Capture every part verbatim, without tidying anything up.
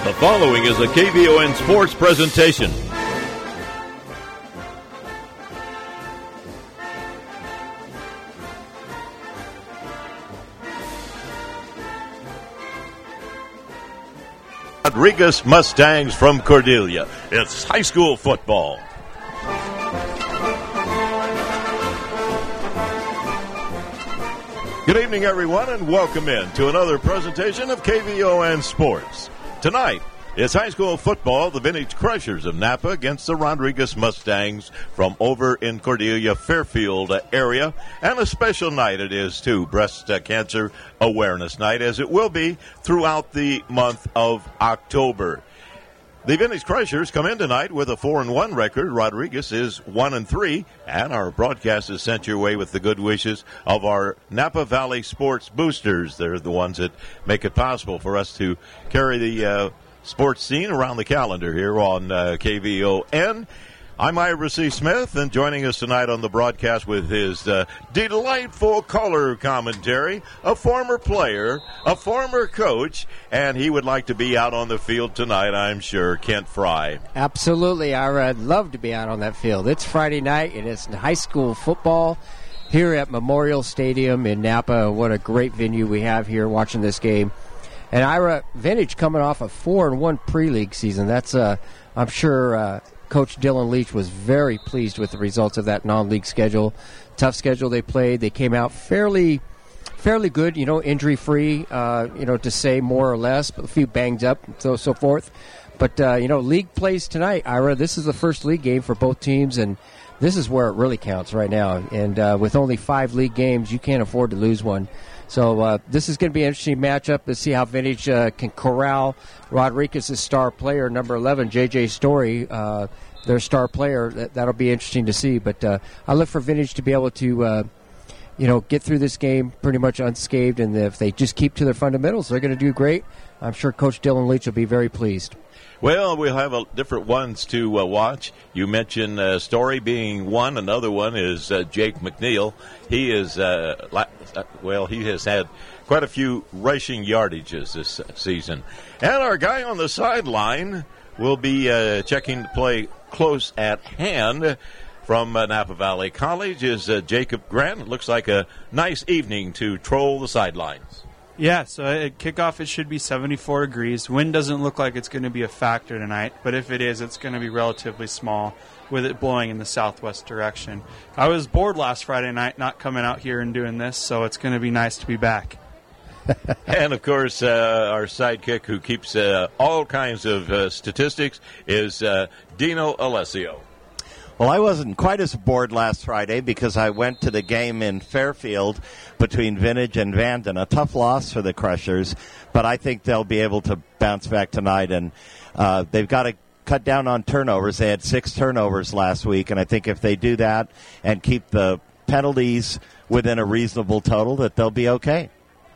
The following is a K V O N Sports presentation. Rodriguez Mustangs from Cordelia. It's high school football. Good evening, everyone, and welcome in to another presentation of K V O N Sports. Tonight, it's high school football, the Vintage Crushers of Napa against the Rodriguez Mustangs from over in Cordelia, Fairfield area. And a special night it is, too, Breast Cancer Awareness Night, as it will be throughout the month of October. The Vintage Crushers come in tonight with a four and one record. Rodriguez is one and three, and our broadcast is sent your way with the good wishes of our Napa Valley Sports Boosters. They're the ones that make it possible for us to carry the uh, sports scene around the calendar here on uh, K V O N. I'm Ira C. Smith, and joining us tonight on the broadcast with his uh, delightful color commentary, a former player, a former coach, and he would like to be out on the field tonight, I'm sure, Kent Fry. Absolutely, Ira. I'd love to be out on that field. It's Friday night, and it's high school football here at Memorial Stadium in Napa. What a great venue we have here watching this game. And Ira, Vintage coming off a four and one pre-league season. That's, uh, I'm sure... Uh, Coach Dylan Leach was very pleased with the results of that non-league schedule. Tough schedule they played. They came out fairly fairly good, you know, injury-free, uh, you know, to say more or less, but a few banged up and so, so forth. But, uh, you know, league plays tonight, Ira. This is the first league game for both teams, and this is where it really counts right now. And uh, with only five league games, you can't afford to lose one. So uh, this is going to be an interesting matchup to see how Vintage uh, can corral Rodriguez's star player, number eleven, J J Story, uh, their star player. That, that'll be interesting to see. But uh, I look for Vintage to be able to, uh, you know, get through this game pretty much unscathed. And if they just keep to their fundamentals, they're going to do great. I'm sure Coach Dylan Leach will be very pleased. Well, we'll have a, different ones to uh, watch. You mentioned uh, Story being one. Another one is uh, Jake McNeil. He is, uh, la- well, he has had quite a few rushing yardages this season. And our guy on the sideline will be uh, checking the play close at hand from uh, Napa Valley College is uh, Jacob Grant. It looks like a nice evening to troll the sidelines. Yeah, so at kickoff it should be seventy-four degrees. Wind doesn't look like it's going to be a factor tonight, but if it is, it's going to be relatively small with it blowing in the southwest direction. I was bored last Friday night not coming out here and doing this, so it's going to be nice to be back. And, of course, uh, our sidekick who keeps uh, all kinds of uh, statistics is uh, Dino Alessio. Well, I wasn't quite as bored last Friday because I went to the game in Fairfield between Vintage and Vanden. A tough loss for the Crushers, but I think they'll be able to bounce back tonight. And uh, they've got to cut down on turnovers. They had six turnovers last week, and I think if they do that and keep the penalties within a reasonable total, that they'll be okay.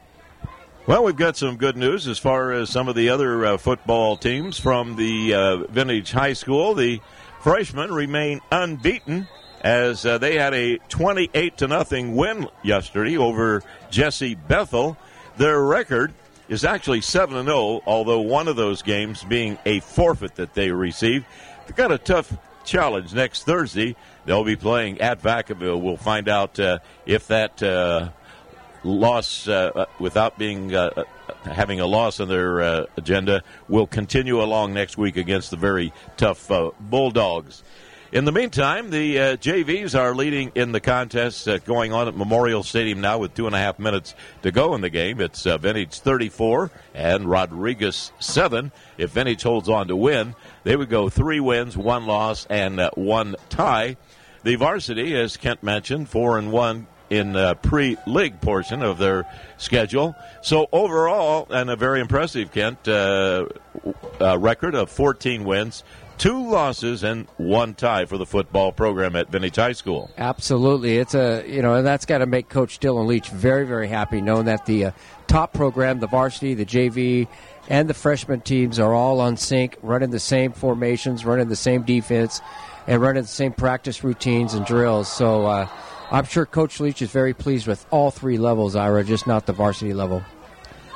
Well, we've got some good news as far as some of the other uh, football teams from the uh, Vintage High School. The freshmen remain unbeaten as uh, they had a twenty-eight to nothing win yesterday over Jesse Bethel. Their record is actually seven and oh, although one of those games being a forfeit that they received. They've got a tough challenge next Thursday. They'll be playing at Vacaville. We'll find out uh, if that uh, loss, uh, without being uh, having a loss on their uh, agenda, will continue along next week against the very tough uh, Bulldogs. In the meantime, the uh, J Vs are leading in the contest uh, going on at Memorial Stadium now with two and a half minutes to go in the game. It's uh, Vintage thirty-four and Rodriguez seven. If Vintage holds on to win, they would go three wins, one loss, and uh, one tie. The varsity, as Kent mentioned, four and one in the pre-league portion of their schedule. So overall, and a very impressive, Kent, uh, uh, record of fourteen wins, two losses, and one tie for the football program at Vintage High School. Absolutely. It's a, you know, and that's got to make Coach Dylan Leach very, very happy, knowing that the uh, top program, the varsity, the J V, and the freshman teams are all on sync, running the same formations, running the same defense, and running the same practice routines and drills. So uh, I'm sure Coach Leach is very pleased with all three levels, Ira, just not the varsity level.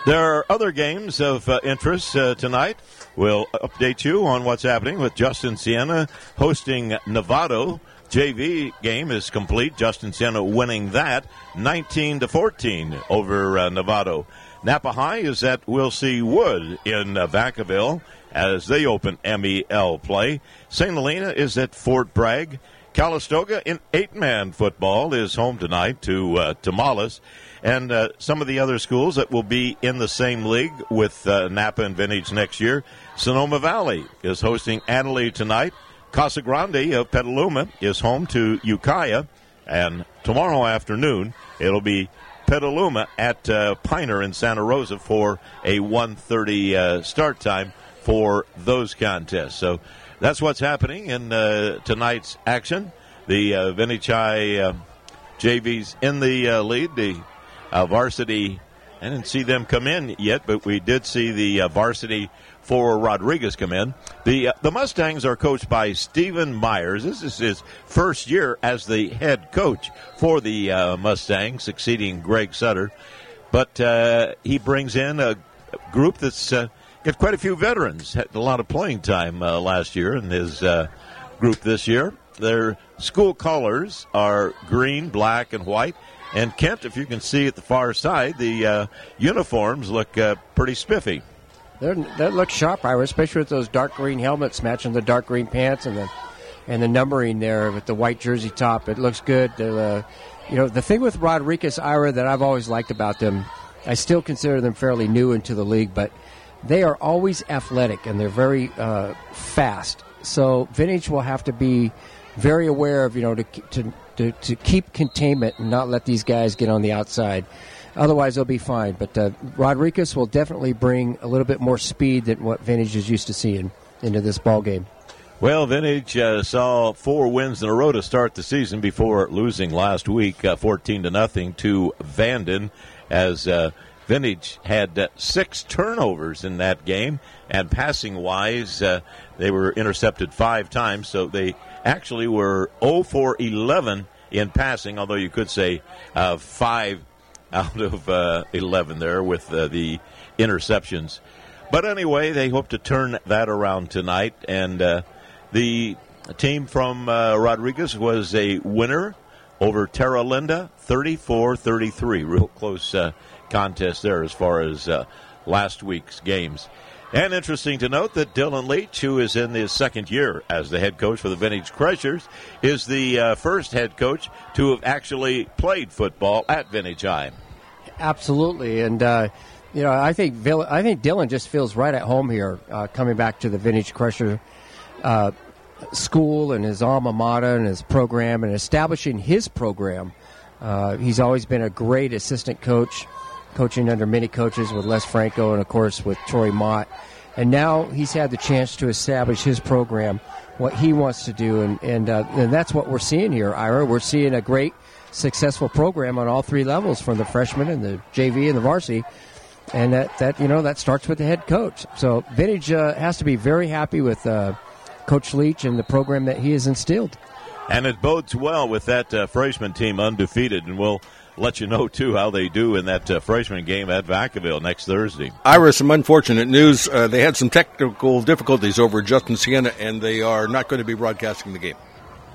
There are other games of uh, interest uh, tonight. We'll update you on what's happening with Justin Siena hosting Novato. J V game is complete. Justin Siena winning that nineteen to fourteen over uh, Novato. Napa High is at Will C. Wood in uh, Vacaville as they open M E L play. Saint Helena is at Fort Bragg. Calistoga in eight-man football is home tonight to uh, Tamales. And uh, some of the other schools that will be in the same league with uh, Napa and Vintage next year. Sonoma Valley is hosting Annalee tonight. Casa Grande of Petaluma is home to Ukiah. And tomorrow afternoon, it'll be Petaluma at uh, Piner in Santa Rosa for a one thirty uh, start time for those contests. So that's what's happening in uh, tonight's action. The uh, Vintage High uh, J Vs in the uh, lead. The uh, varsity, I didn't see them come in yet, but we did see the uh, varsity for Rodriguez come in. The uh, the Mustangs are coached by Stephen Myers. This is his first year as the head coach for the uh, Mustangs, succeeding Greg Sutter. But uh, he brings in a group that's uh, got quite a few veterans. Had a lot of playing time uh, last year in his uh, group this year. Their school colors are green, black, and white. And Kent, if you can see at the far side, the uh, uniforms look uh, pretty spiffy. They're, that looks sharp, Ira, especially with those dark green helmets matching the dark green pants and the and the numbering there with the white jersey top. It looks good. Uh, you know, the thing with Rodriguez, Ira, that I've always liked about them, I still consider them fairly new into the league, but they are always athletic and they're very uh, fast. So Vintage will have to be very aware of, you know, to to to, to keep containment and not let these guys get on the outside. Otherwise, they'll be fine. But uh, Rodriguez will definitely bring a little bit more speed than what Vintage is used to seeing into this ball game. Well, Vintage uh, saw four wins in a row to start the season before losing last week, uh, fourteen to nothing to Vanden, as uh, Vintage had uh, six turnovers in that game, and passing-wise, uh, they were intercepted five times, so they actually were zero for eleven in passing, although you could say uh, five out of uh, eleven there with uh, the interceptions. But anyway, they hope to turn that around tonight, and uh, the team from uh, Rodriguez was a winner over Terra Linda, thirty-four thirty-three. Real close uh, contest there as far as uh, last week's games. And interesting to note that Dylan Leach, who is in his second year as the head coach for the Vintage Crushers, is the uh, first head coach to have actually played football at Vintage High. Absolutely, and uh, you know, I think Vill- I think Dylan just feels right at home here, uh, coming back to the Vintage Crusher uh, school and his alma mater and his program and establishing his program. Uh, he's always been a great assistant coach, coaching under many coaches with Les Franco and, of course, with Troy Mott. And now he's had the chance to establish his program, what he wants to do, and and, uh, and that's what we're seeing here, Ira. We're seeing a great, successful program on all three levels, from the freshman and the J V and the varsity, and that, that you know that starts with the head coach. So Vintage uh, has to be very happy with uh, Coach Leach and the program that he has instilled. And it bodes well with that uh, freshman team undefeated, and we'll let you know, too, how they do in that uh, freshman game at Vacaville next Thursday. Ira, some unfortunate news. Uh, they had some technical difficulties over Justin Siena, and they are not going to be broadcasting the game.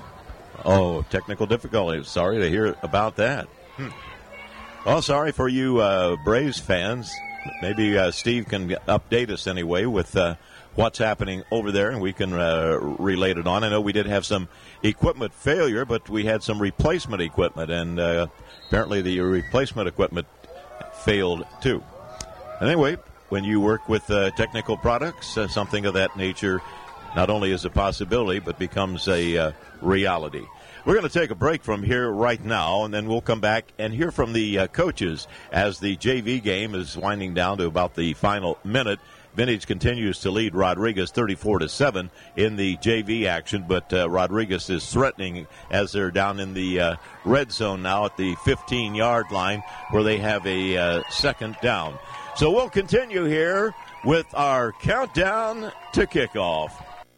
Oh, technical difficulties. Sorry to hear about that. Hmm. Well, sorry for you uh, Braves fans. Maybe uh, Steve can update us anyway with uh, what's happening over there, and we can uh, relate it on. I know we did have some equipment failure, but we had some replacement equipment, and uh, apparently the replacement equipment failed too. Anyway, when you work with uh, technical products, uh, something of that nature not only is a possibility, but becomes a uh, reality. We're going to take a break from here right now, and then we'll come back and hear from the uh, coaches as the J V game is winding down to about the final minute. Vintage continues to lead Rodriguez thirty-four to seven in the J V action, but uh, Rodriguez is threatening as they're down in the uh, red zone now at the fifteen-yard line where they have a uh, second down. So we'll continue here with our countdown to kickoff.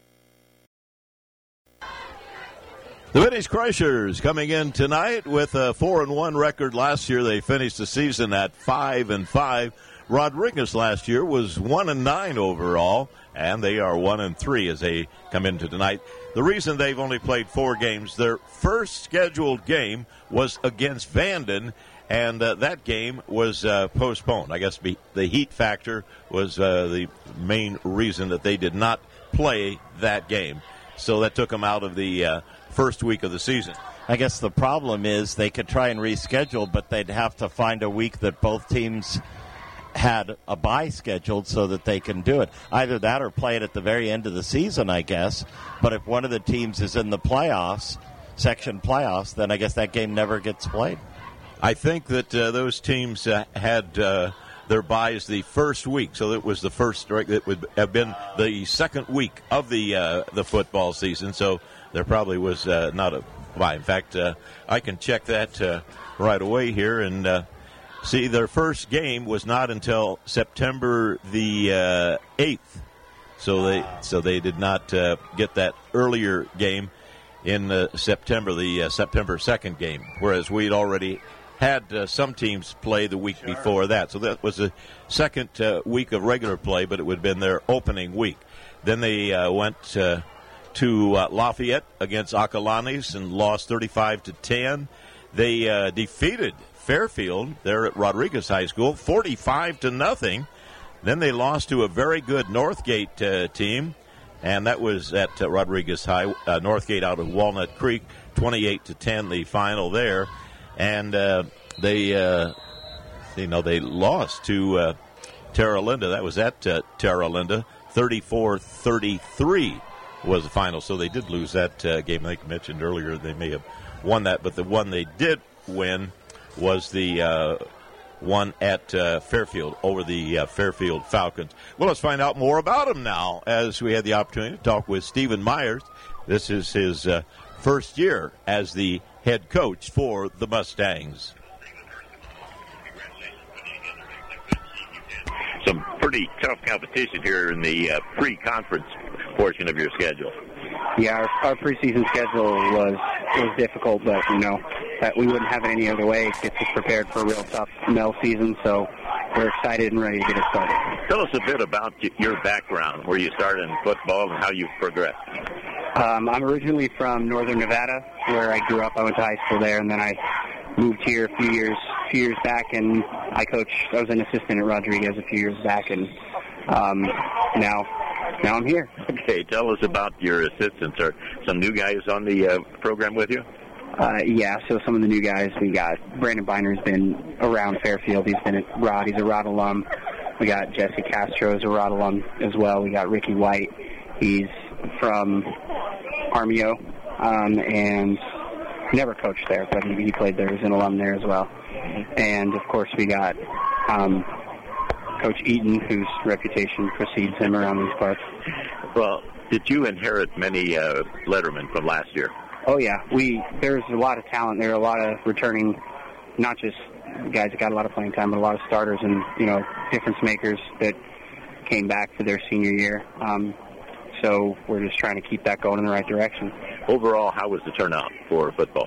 The Vintage Crushers coming in tonight with a four and one record. Last year they finished the season at five and five. Rodriguez last year was one and nine overall, and they are one and three as they come into tonight. The reason they've only played four games, their first scheduled game was against Vanden, and uh, that game was uh, postponed. I guess be, the heat factor was uh, the main reason that they did not play that game. So that took them out of the uh, first week of the season. I guess the problem is they could try and reschedule, but they'd have to find a week that both teams had a bye scheduled so that they can do it. Either that or play it at the very end of the season, I guess. But if one of the teams is in the playoffs, section playoffs, then I guess that game never gets played. I think that uh, those teams uh, had uh, their byes the first week, so it was the first. Right, it would have been the second week of the uh, the football season. So there probably was uh, not a bye. In fact, uh, I can check that uh, right away here and. Uh, See, their first game was not until September the uh, eighth, so they so they did not uh, get that earlier game in uh, September, the uh, September second game, whereas we'd already had uh, some teams play the week before that. So that was the second uh, week of regular play, but it would have been their opening week. Then they uh, went uh, to uh, Lafayette against Acalanes and lost thirty-five to ten. They uh, defeated Fairfield there at Rodriguez High School, forty-five to nothing. Then they lost to a very good Northgate uh, team, and that was at uh, Rodriguez High. Uh, Northgate out of Walnut Creek, twenty-eight to ten, the final there, and uh, they, uh, you know, they lost to uh, Terra Linda. That was at uh, Terra Linda, thirty-four thirty-three was the final. So they did lose that uh, game. I think I mentioned earlier they may have won that, but the one they did win was the uh, one at uh, Fairfield over the uh, Fairfield Falcons. Well, let's find out more about him now as we had the opportunity to talk with Stephen Myers. This is his uh, first year as the head coach for the Mustangs. Some pretty tough competition here in the uh, pre-conference portion of your schedule. Yeah, our, our preseason schedule was was difficult, but you know that we wouldn't have it any other way. It gets us prepared for a real tough M E L season, so we're excited and ready to get it started. Tell us a bit about your background, where you started in football and how you've progressed. Um, I'm originally from Northern Nevada, where I grew up. I went to high school there, and then I moved here a few years few years back, and I coached. I was an assistant at Rodriguez a few years back, and um, now. Now I'm here. Okay, tell us about your assistants. Are some new guys on the uh, program with you? Uh, yeah, so some of the new guys, we got Brandon Biner's been around Fairfield. He's been at Rod. He's a Rod alum. We got Jesse Castro is a Rod alum as well. We got Ricky White. He's from Armio um, and never coached there, but he, he played there. He's an alum there as well. And, of course, we got um, Coach Eaton, whose reputation precedes him around these parts. Well, did you inherit many uh, lettermen from last year? Oh, yeah. We There's a lot of talent. There are a lot of returning, not just guys that got a lot of playing time, but a lot of starters and, you know, difference makers that came back for their senior year. Um, so we're just trying to keep that going in the right direction. Overall, how was the turnout for football?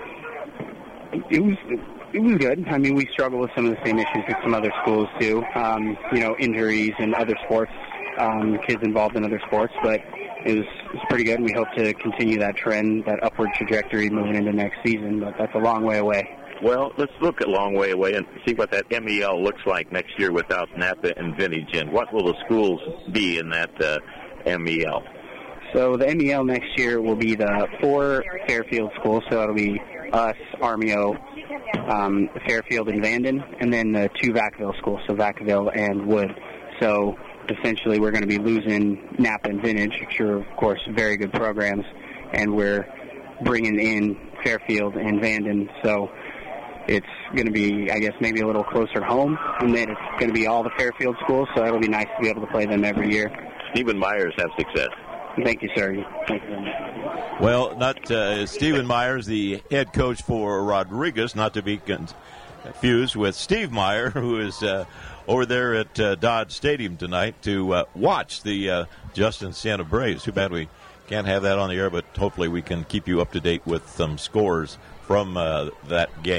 It was... It was good. I mean, we struggle with some of the same issues that some other schools do. Um, you know, injuries and other sports, um, kids involved in other sports. But it was, it was pretty good, and we hope to continue that trend, that upward trajectory moving into next season. But that's a long way away. Well, let's look a long way away and see what that M E L looks like next year without Napa and Vintage. And what will the schools be in that uh, M E L? So the M E L next year will be the four Fairfield schools. So it'll be us, Armio, Um, Fairfield and Vanden, and then the two Vacaville schools, so Vacaville and Wood. So essentially we're going to be losing Napa and Vintage, which are, of course, very good programs, and we're bringing in Fairfield and Vanden. So it's going to be, I guess, maybe a little closer home, and then it's going to be all the Fairfield schools, so it'll be nice to be able to play them every year. Stephen Myers, have success. Thank you, sir. Thank you very much. Well, not uh, Stephen Myers, the head coach for Rodriguez, not to be confused with Steve Meyer, who is uh, over there at uh, Dodge Stadium tonight to uh, watch the uh, Justin Siena Braves. Too bad we can't have that on the air, but hopefully we can keep you up to date with some scores from uh, that game.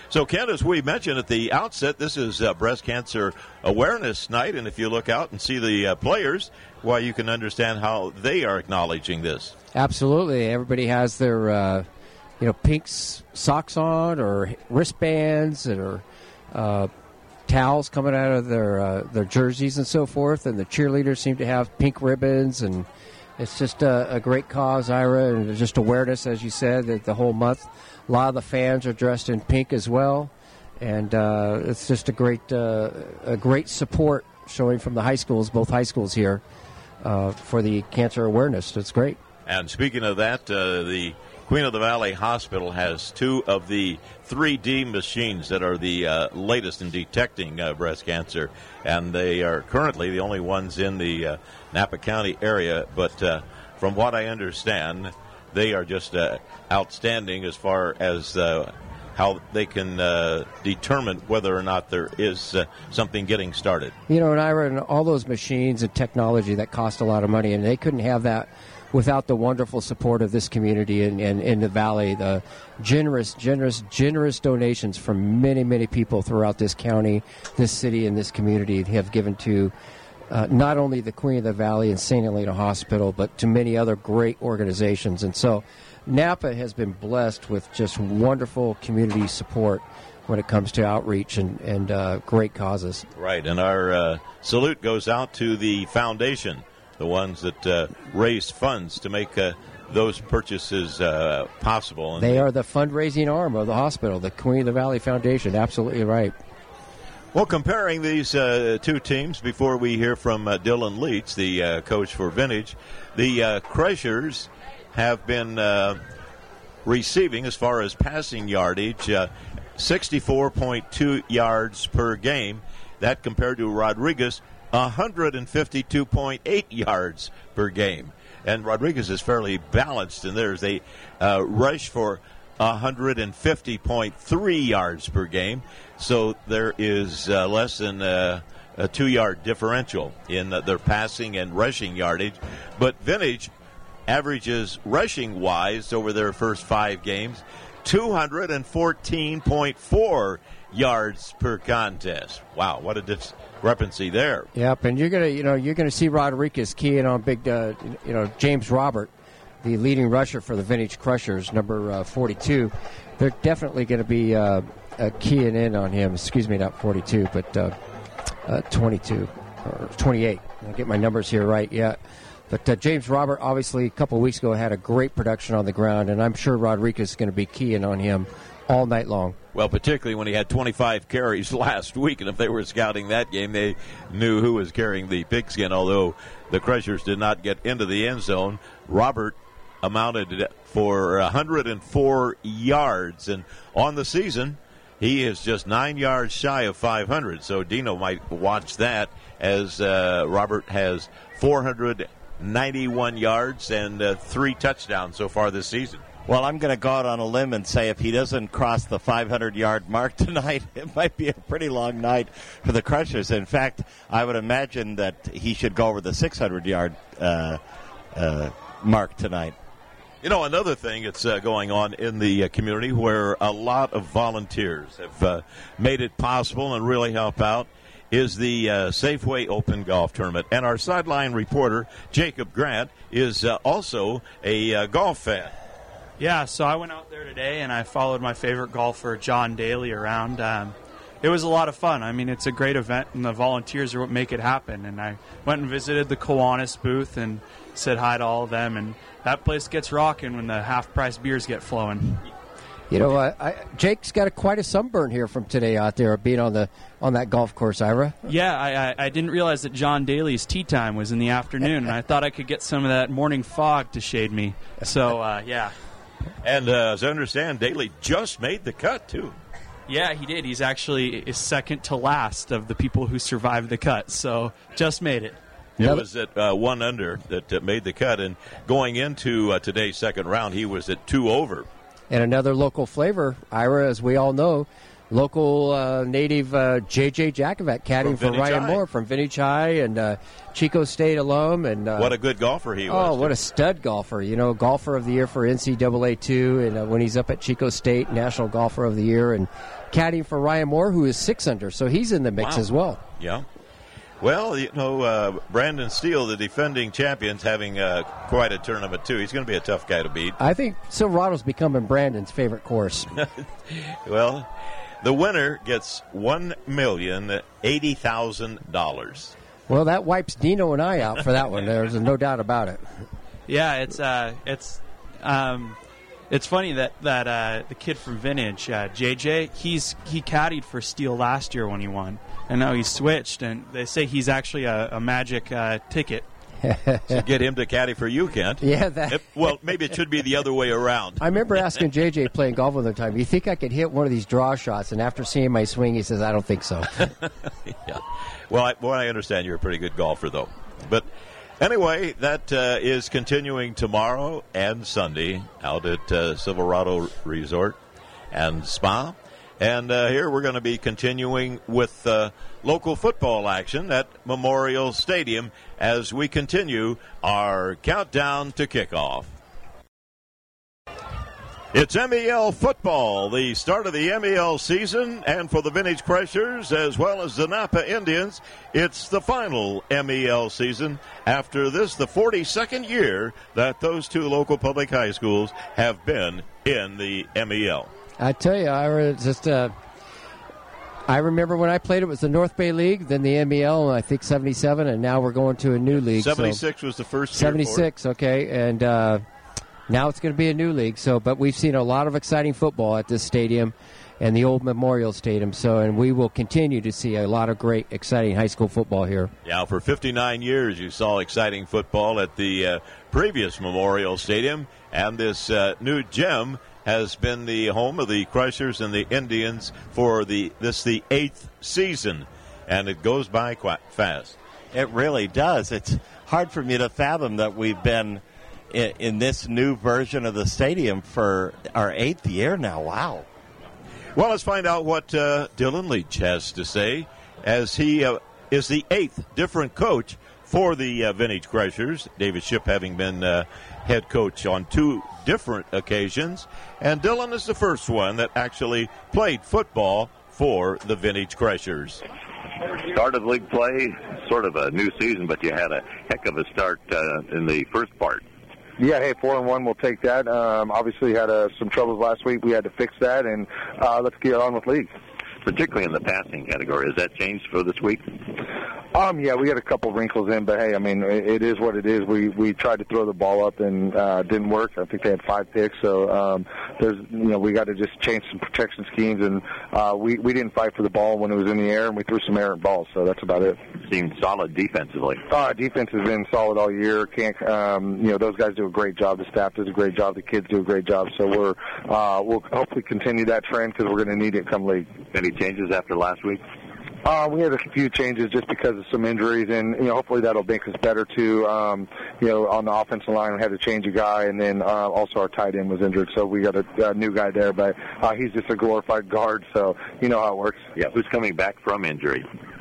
So, Ken, as we mentioned at the outset, this is uh, Breast Cancer Awareness Night, and if you look out and see the uh, players, well, you can understand how they are acknowledging this. Absolutely. Everybody has their, uh, you know, pink s- socks on or wristbands or uh, towels coming out of their uh, their jerseys and so forth, and the cheerleaders seem to have pink ribbons, and it's just a, a great cause, Ira, and just awareness, as you said, that the whole month. A lot of the fans are dressed in pink as well, and uh, it's just a great uh, a great support showing from the high schools, both high schools here, uh, for the cancer awareness. It's great. And speaking of that, uh, the Queen of the Valley Hospital has two of the three D machines that are the uh, latest in detecting uh, breast cancer, and they are currently the only ones in the uh, Napa County area, but uh, from what I understand, they are just uh, outstanding as far as uh, how they can uh, determine whether or not there is uh, something getting started. You know, and Ira, and all those machines and technology that cost a lot of money, and they couldn't have that without the wonderful support of this community and in, in, in the Valley, the generous, generous, generous donations from many, many people throughout this county, this city, and this community have given to Uh, not only the Queen of the Valley and Saint Helena Hospital, but to many other great organizations. And so Napa has been blessed with just wonderful community support when it comes to outreach and, and uh, great causes. Right, and our uh, salute goes out to the foundation, the ones that uh, raise funds to make uh, those purchases uh, possible. And they are the fundraising arm of the hospital, the Queen of the Valley Foundation. Absolutely right. Well, comparing these uh, two teams before we hear from uh, Dylan Leach, the uh, coach for Vintage, the uh, Crushers have been uh, receiving, as far as passing yardage, uh, sixty-four point two yards per game. That compared to Rodriguez, one hundred fifty-two point eight yards per game. And Rodriguez is fairly balanced in theirs. They uh, rush for one hundred fifty point three yards per game. So there is uh, less than uh, a two-yard differential in uh, their passing and rushing yardage. But Vintage averages rushing-wise over their first five games, two hundred fourteen point four yards per contest. Wow, what a discrepancy there. Yep, and you're gonna, you know, you're gonna see Rodriguez keying on big, uh, you know, James Robert, the leading rusher for the Vintage Crushers, number uh, forty-two. They're definitely going to be uh, uh, keying in on him. Excuse me, not forty-two, but uh, uh, twenty-two or twenty-eight. I'll get my numbers here right. Yeah, but uh, James Robert, obviously, a couple of weeks ago had a great production on the ground, and I'm sure Rodriguez is going to be keying on him all night long. Well, particularly when he had twenty-five carries last week, and if they were scouting that game, they knew who was carrying the pigskin, although the Crushers did not get into the end zone. Robert amounted for one hundred four yards, and on the season, he is just nine yards shy of five hundred, so Dino might watch that, as uh, Robert has four hundred ninety-one yards and uh, three touchdowns so far this season. Well, I'm going to go out on a limb and say if he doesn't cross the five hundred yard mark tonight, it might be a pretty long night for the Crushers. In fact, I would imagine that he should go over the six hundred yard uh, uh, mark tonight. You know, another thing that's uh, going on in the uh, community where a lot of volunteers have uh, made it possible and really help out is the uh, Safeway Open Golf Tournament. And our sideline reporter, Jacob Grant, is uh, also a uh, golf fan. Yeah, so I went out there today and I followed my favorite golfer, John Daly, around. Um, it was a lot of fun. I mean, it's a great event, and the volunteers are what make it happen. And I went and visited the Kiwanis booth and said hi to all of them. And that place gets rocking when the half-price beers get flowing. You know, uh, I, Jake's got a, quite a sunburn here from today out there being on the on that golf course, Ira. Yeah, I, I, I didn't realize that John Daly's tee time was in the afternoon, and I thought I could get some of that morning fog to shade me. So, uh, yeah. And uh, as I understand, Daly just made the cut, too. Yeah, he did. He's actually is second to last of the people who survived the cut, so just made it. It was at uh, one under that uh, made the cut, and going into uh, today's second round, he was at two over. And another local flavor, Ira, as we all know, local uh, native uh, J J Jakovac caddying for Ryan High. Moore from Vintage High and uh, Chico State alum. And uh, what a good golfer he was. Oh, what a stud golfer. You know, golfer of the year for N C double A two, and uh, when he's up at Chico State, national golfer of the year, and caddying for Ryan Moore, who is six under, so he's in the mix Wow. as well. Yeah. Well, you know, uh, Brandon Steele, the defending champions, having uh, quite a tournament, too. He's going to be a tough guy to beat. I think Silverado's becoming Brandon's favorite course. Well, the winner gets one million eighty thousand dollars. Well, that wipes Dino and I out for that one. There's no doubt about it. Yeah, it's uh, it's um, it's funny that that uh, the kid from Vintage, uh, J J, he's he caddied for Steele last year when he won, and now he's switched, and they say he's actually a, a magic uh, ticket. So get him to caddy for you, Kent. Yeah, that. It- well, maybe it should be the other way around. I remember asking J J playing golf one time, you think I could hit one of these draw shots? And after seeing my swing, he says, I don't think so. Yeah. Well, I, well, I understand you're a pretty good golfer, though. But anyway, that uh, is continuing tomorrow and Sunday out at uh, Silverado Resort and Spa. And uh, here we're going to be continuing with uh, local football action at Memorial Stadium as we continue our countdown to kickoff. It's M E L football, the start of the M E L season, and for the Vintage Crushers as well as the Napa Indians, it's the final M E L season after this, the forty-second year that those two local public high schools have been in the M E L. I tell you, I was just uh, I remember when I played, it was the North Bay League, then the M E L, I think seventy-seven, and now we're going to a new league. seventy-six so. was the first year. seventy-six, okay, and uh, now it's going to be a new league. So, but we've seen a lot of exciting football at this stadium and the old Memorial Stadium. So, and we will continue to see a lot of great, exciting high school football here. Yeah, for fifty-nine years you saw exciting football at the uh, previous Memorial Stadium, and this uh, new gem has been the home of the Crushers and the Indians for the this the eighth season, and it goes by quite fast. It really does. It's hard for me to fathom that we've been in, in this new version of the stadium for our eighth year now. Wow. Well, let's find out what uh, Dylan Leach has to say, as he uh, is the eighth different coach for the uh, Vintage Crushers, David Shipp having been uh, head coach on two different occasions, and Dylan is the first one that actually played football for the Vintage Crushers. Started league play, sort of a new season, but you had a heck of a start uh, in the first part. Yeah, hey, four and one, we'll take that. Um, obviously had uh, some troubles last week. We had to fix that, and uh, let's get on with league. Particularly in the passing category. Has that changed for this week? Um, yeah, we had a couple wrinkles in, but hey, I mean, it, it is what it is. We we tried to throw the ball up and uh, didn't work. I think they had five picks, so um, there's you know we got to just change some protection schemes, and uh, we we didn't fight for the ball when it was in the air, and we threw some errant balls. So that's about it. Seemed solid defensively. Uh, defense has been solid all year. Can't um, you know those guys do a great job. The staff does a great job. The kids do a great job. So we're uh, we'll hopefully continue that trend because we're going to need it come league. Any changes after last week? Uh, we had a few changes just because of some injuries, and you know, hopefully that'll make us better too. Um, you know, on the offensive line, we had to change a guy, and then uh, also our tight end was injured, so we got a, a new guy there. But uh, he's just a glorified guard, so you know how it works. Yeah, who's coming back from injury?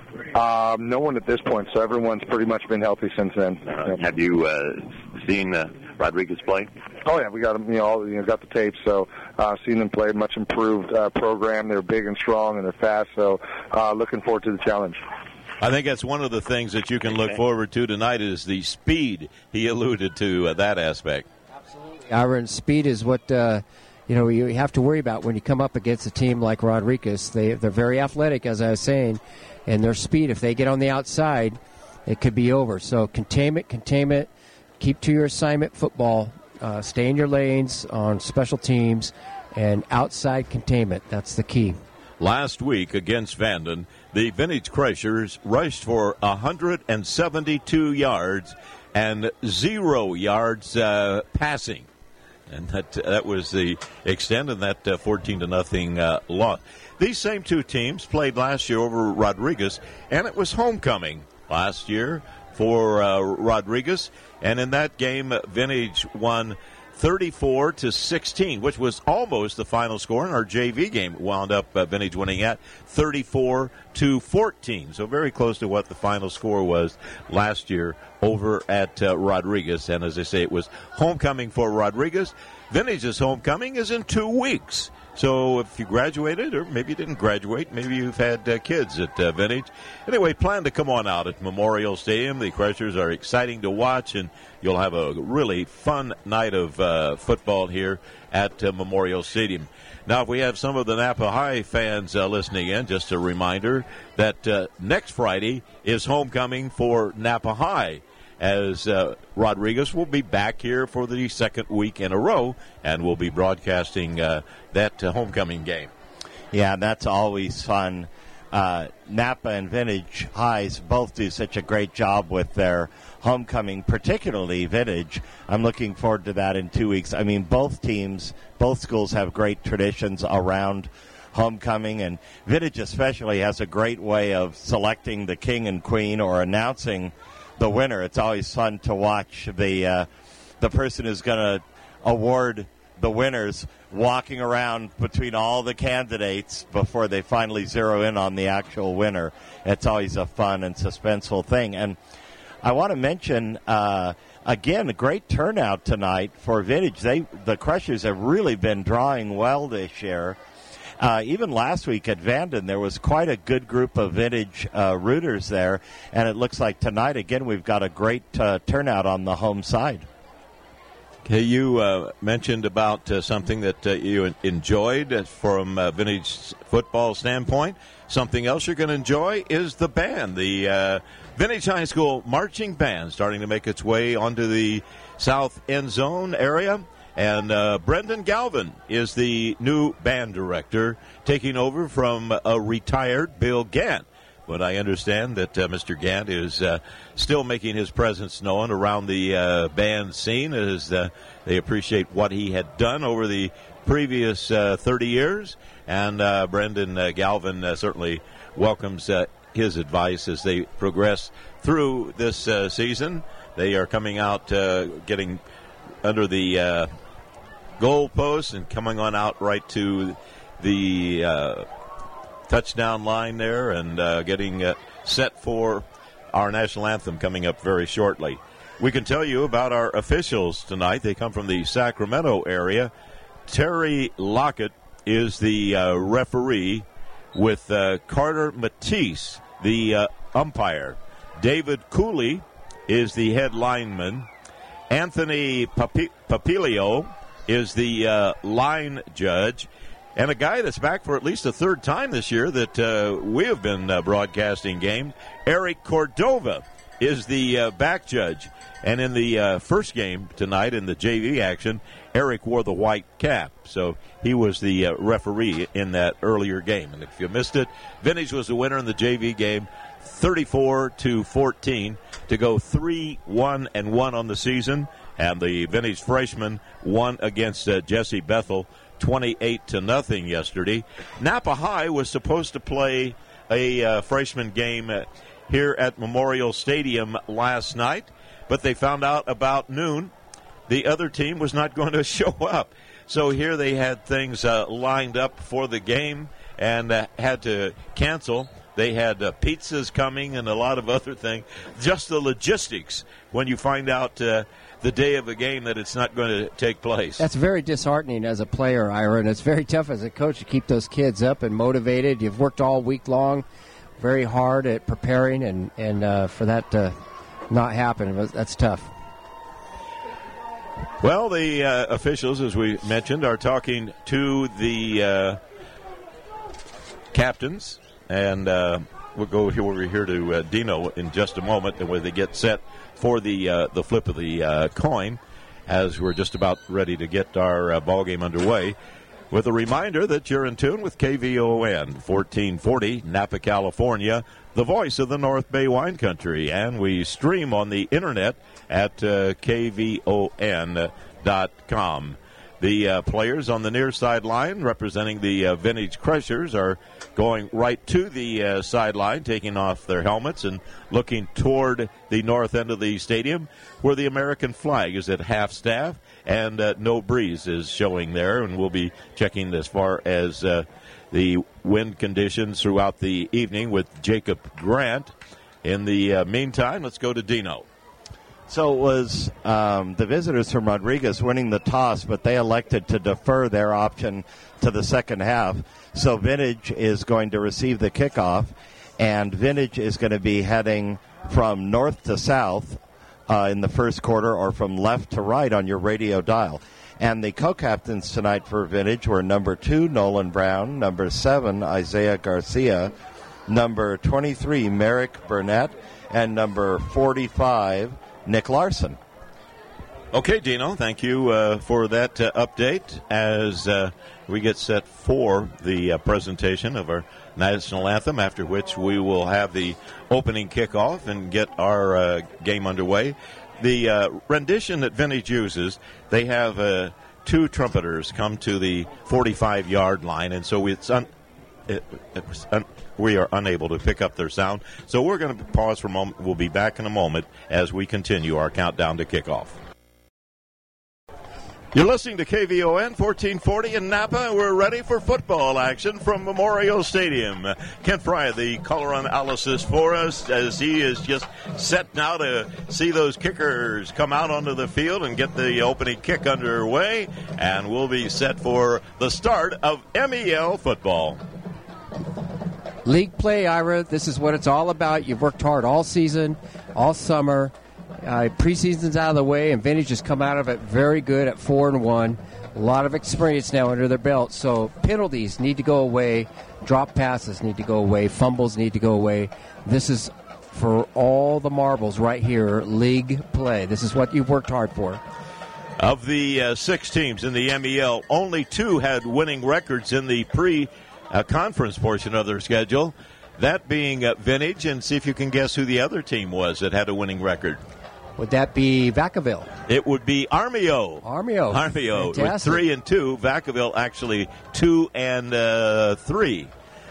Um, no one at this point, so everyone's pretty much been healthy since then. Uh, Yep. Have you uh, seen uh, Rodriguez play? Oh yeah, we got them. You know, all, you know, got the tapes. So, uh, seen them play. Much improved uh, program. They're big and strong, and they're fast. So, uh, looking forward to the challenge. I think that's one of the things that you can look forward to tonight is the speed. He alluded to uh, that aspect. Aaron, speed is what uh, you know you have to worry about when you come up against a team like Rodriguez. They they're very athletic, as I was saying, and their speed. If they get on the outside, it could be over. So containment, containment, keep to your assignment football. Uh, stay in your lanes on special teams, and outside containment. That's the key. Last week against Vanden, the Vintage Crushers rushed for one hundred seventy-two yards and zero yards uh, passing. And that that was the extent of that uh, fourteen to nothing uh, loss. These same two teams played last year over Rodriguez, and it was homecoming last year for uh, Rodriguez. And in that game, Vintage won thirty-four to sixteen, which was almost the final score in our J V game. It wound up uh, Vintage winning at thirty-four to fourteen. So very close to what the final score was last year over at uh, Rodriguez. And as I say, it was homecoming for Rodriguez. Vintage's homecoming is in two weeks. So if you graduated, or maybe you didn't graduate, maybe you've had uh, kids at uh, Vintage. Anyway, plan to come on out at Memorial Stadium. The Crushers are exciting to watch, and you'll have a really fun night of uh, football here at uh, Memorial Stadium. Now, if we have some of the Napa High fans uh, listening in, just a reminder that uh, next Friday is homecoming for Napa High, as uh, Rodriguez will be back here for the second week in a row, and we'll be broadcasting uh, that uh, homecoming game. Yeah, that's always fun. Uh, Napa and Vintage Highs both do such a great job with their homecoming, particularly Vintage. I'm looking forward to that in two weeks. I mean, both teams, both schools have great traditions around homecoming, and Vintage especially has a great way of selecting the king and queen or announcing the winner. It's always fun to watch the uh, the person who's going to award the winners walking around between all the candidates before they finally zero in on the actual winner. It's always a fun and suspenseful thing. And I want to mention, uh, again, a great turnout tonight for Vintage. They, the Crushers have really been drawing well this year. Uh, even last week at Vanden, there was quite a good group of Vintage uh, rooters there, and it looks like tonight, again, we've got a great uh, turnout on the home side. Okay, you uh, mentioned about uh, something that uh, you enjoyed from a Vintage football standpoint. Something else you're going to enjoy is the band, the uh, Vintage High School Marching Band, starting to make its way onto the south end zone area. And uh, Brendan Galvin is the new band director, taking over from a retired Bill Gant. But I understand that uh, Mister Gant is uh, still making his presence known around the uh, band scene, as uh, they appreciate what he had done over the previous uh, thirty years. And uh, Brendan uh, Galvin uh, certainly welcomes uh, his advice as they progress through this uh, season. They are coming out, uh, getting under the uh, goal post and coming on out right to the uh, touchdown line there, and uh, getting uh, set for our national anthem coming up very shortly. We can tell you about our officials tonight. They come from the Sacramento area. Terry Lockett is the uh, referee, with uh, Carter Matisse, the uh, umpire. David Cooley is the head lineman. Anthony Papi- Papilio is the uh, line judge. And a guy that's back for at least a third time this year that uh, we have been uh, broadcasting game, Eric Cordova, is the uh, back judge. And in the uh, first game tonight in the J V action, Eric wore the white cap. So he was the uh, referee in that earlier game. And if you missed it, Vintage was the winner in the J V game, thirty-four to fourteen, to go three one and one on the season. And the Vintage freshman won against uh, Jesse Bethel, twenty-eight to nothing yesterday. Napa High was supposed to play a uh, freshman game uh, here at Memorial Stadium last night, but they found out about noon the other team was not going to show up. So here they had things uh, lined up for the game and uh, had to cancel. They had uh, pizzas coming and a lot of other things. Just the logistics when you find out uh, the day of a game that it's not going to take place. That's very disheartening as a player, Ira, and it's very tough as a coach to keep those kids up and motivated. You've worked all week long very hard at preparing, and, and uh, for that to not happen, that's tough. Well, the uh, officials, as we mentioned, are talking to the uh, captains, and uh, we'll go here, over here to uh, Dino in just a moment, and where they get set for the uh, the flip of the uh, coin, as we're just about ready to get our uh, ball game underway. With a reminder that you're in tune with K V O N, fourteen forty, Napa, California, the voice of the North Bay wine country. And we stream on the internet at uh, K V O N dot com. The uh, players on the near sideline representing the uh, Vintage Crushers are going right to the uh, sideline, taking off their helmets and looking toward the north end of the stadium where the American flag is at half staff and uh, no breeze is showing there. And we'll be checking as far as uh, the wind conditions throughout the evening with Jacob Grant. In the uh, meantime, let's go to Dino. So it was um, the visitors from Rodriguez winning the toss, but they elected to defer their option to the second half. So Vintage is going to receive the kickoff, and Vintage is going to be heading from north to south uh, in the first quarter or from left to right on your radio dial. And the co-captains tonight for Vintage were number two, Nolan Brown, number seven, Isaiah Garcia, number twenty-three, Merrick Burnett, and number forty-five, Nick Larson. Okay, Dino, thank you uh, for that uh, update as uh, we get set for the uh, presentation of our national anthem, after which we will have the opening kickoff and get our uh, game underway. The uh, rendition that Vintage uses, they have uh, two trumpeters come to the forty-five-yard line, and so it's un- it, it was un- we are unable to pick up their sound. So we're going to pause for a moment. We'll be back in a moment as we continue our countdown to kickoff. You're listening to K V O N fourteen forty in Napa, and we're ready for football action from Memorial Stadium. Kent Fry, the color analysis for us, as he is just set now to see those kickers come out onto the field and get the opening kick underway, and we'll be set for the start of M E L football. League play, Ira, this is what it's all about. You've worked hard all season, all summer. Uh, preseason's out of the way, and Vintage has come out of it very good at four and one. A lot of experience now under their belt. So penalties need to go away, drop passes need to go away, fumbles need to go away. This is for all the marbles right here. League play. This is what you've worked hard for. Of the uh, six teams in the M E L, only two had winning records in the pre-conference uh, portion of their schedule. That being uh, Vintage, and see if you can guess who the other team was that had a winning record. Would that be Vacaville? It would be Armio. Armio. Armio Fantastic. with three and two. Vacaville actually two and uh, three.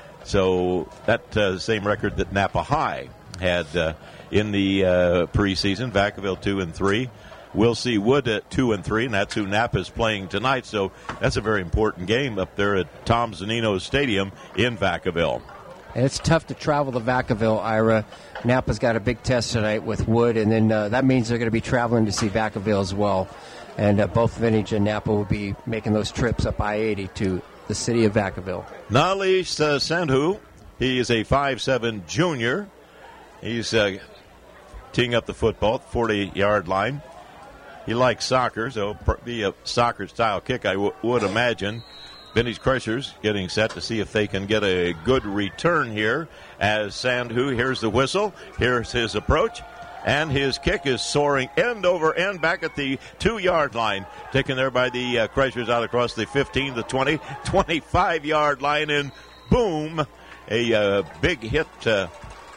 So that uh, same record that Napa High had uh, in the uh, preseason. Vacaville two and three. We'll see Wood at two and three, and that's who Napa is playing tonight. So that's a very important game up there at Tom Zanino Stadium in Vacaville. And it's tough to travel to Vacaville, Ira. Napa's got a big test tonight with Wood, and then uh, that means they're going to be traveling to see Vacaville as well. And uh, both Vintage and Napa will be making those trips up I eighty to the city of Vacaville. Nalis uh, Sandhu, he is a five seven junior. He's uh, teeing up the football at the forty-yard line. He likes soccer, so it'll be a soccer-style kick, I w- would imagine. Vintage Crushers getting set to see if they can get a good return here as Sandhu hears the whistle. Here's his approach, and his kick is soaring end over end back at the two-yard line. Taken there by the uh, Crushers out across the fifteen, the twenty, twenty-five-yard line, and boom, a uh, big hit uh,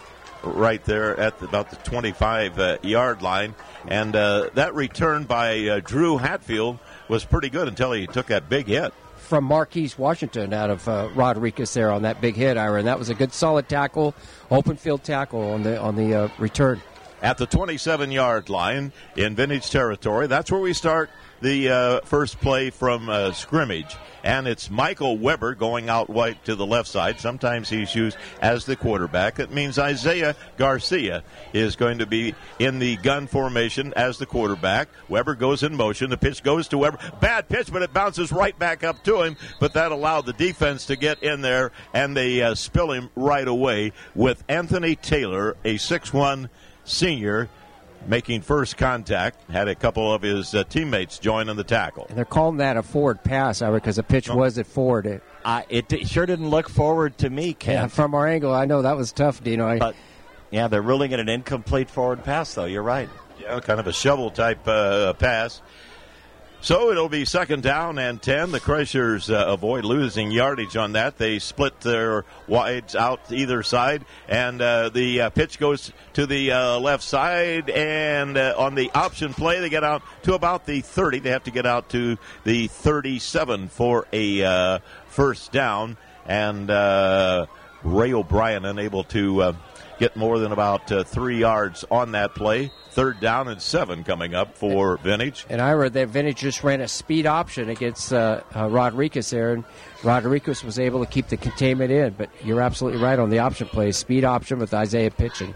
right there at the, about the twenty-five-yard line. And uh, that return by uh, Drew Hatfield was pretty good until he took that big hit. From Marquise Washington out of uh, Rodriguez there on that big hit, Ira. And that was a good solid tackle, open field tackle on the on the uh, return. At the twenty-seven-yard line in Vintage territory, that's where we start the uh, first play from uh, scrimmage. And it's Michael Weber going out wide to the left side. Sometimes he's used as the quarterback. It means Isaiah Garcia is going to be in the gun formation as the quarterback. Weber goes in motion. The pitch goes to Weber. Bad pitch, but it bounces right back up to him. But that allowed the defense to get in there, and they uh, spill him right away with Anthony Taylor, a six one senior, making first contact. Had a couple of his uh, teammates join in the tackle. And they're calling that a forward pass, Ira, because the pitch oh. was at forward. It, uh, it d- sure didn't look forward to me, Ken. Yeah, from our angle, I know that was tough, Dino. I, but, yeah, they're ruling it an incomplete forward pass, though. You're right. Yeah, kind of a shovel-type uh, pass. So it'll be second down and ten. The Crushers uh, avoid losing yardage on that. They split their wides out either side, and uh, the uh, pitch goes to the uh, left side, and uh, on the option play, they get out to about the thirty. They have to get out to the thirty-seven for a uh, first down, and uh, Ray O'Brien unable to uh, get more than about uh, three yards on that play. Third down and seven coming up for Vintage. And I read that Vintage just ran a speed option against uh, uh, Rodriguez there, and Rodriguez was able to keep the containment in. But you're absolutely right on the option play. Speed option with Isaiah pitching.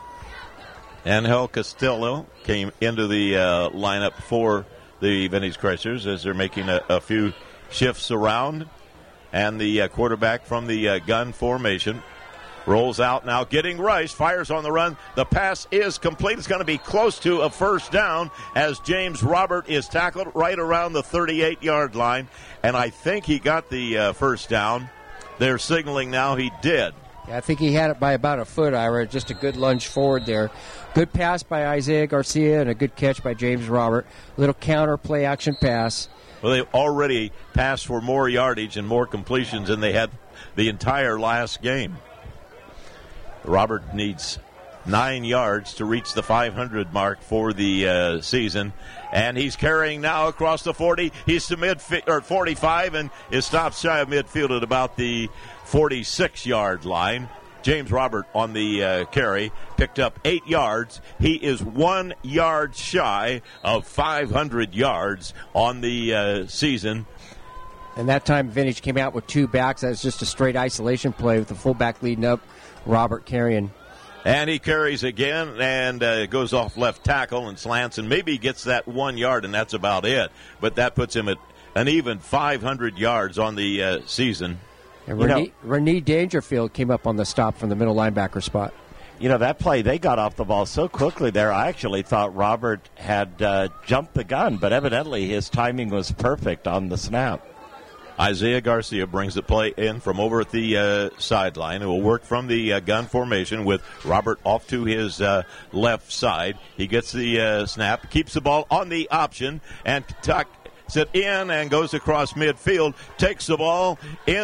Angel Castillo came into the uh, lineup for the Vintage Crushers as they're making a, a few shifts around. And the uh, quarterback from the uh, gun formation rolls out now, getting rushed, fires on the run. The pass is complete. It's going to be close to a first down as James Robert is tackled right around the thirty-eight-yard line. And I think he got the uh, first down. They're signaling now he did. Yeah, I think he had it by about a foot, Ira. Just a good lunge forward there. Good pass by Isaiah Garcia and a good catch by James Robert. Little counter play action pass. Well, they've already passed for more yardage and more completions than they had the entire last game. Robert needs nine yards to reach the five hundred mark for the uh, season. And he's carrying now across the forty. He's to mid or forty-five and is stopped shy of midfield at about the forty-six-yard line. James Robert on the uh, carry picked up eight yards. He is one yard shy of five hundred yards on the uh, season. And that time Vintage came out with two backs. That was just a straight isolation play with the fullback leading up. Robert carrying. And he carries again and uh, goes off left tackle and slants and maybe gets that one yard, and that's about it. But that puts him at an even five hundred yards on the uh, season. And Renee, Renee Dangerfield came up on the stop from the middle linebacker spot. You know, that play, they got off the ball so quickly there, I actually thought Robert had uh, jumped the gun, but evidently his timing was perfect on the snap. Isaiah Garcia brings the play in from over at the uh, sideline. It will work from the uh, gun formation with Robert off to his uh, left side. He gets the uh, snap, keeps the ball on the option, and tucks it in and goes across midfield, takes the ball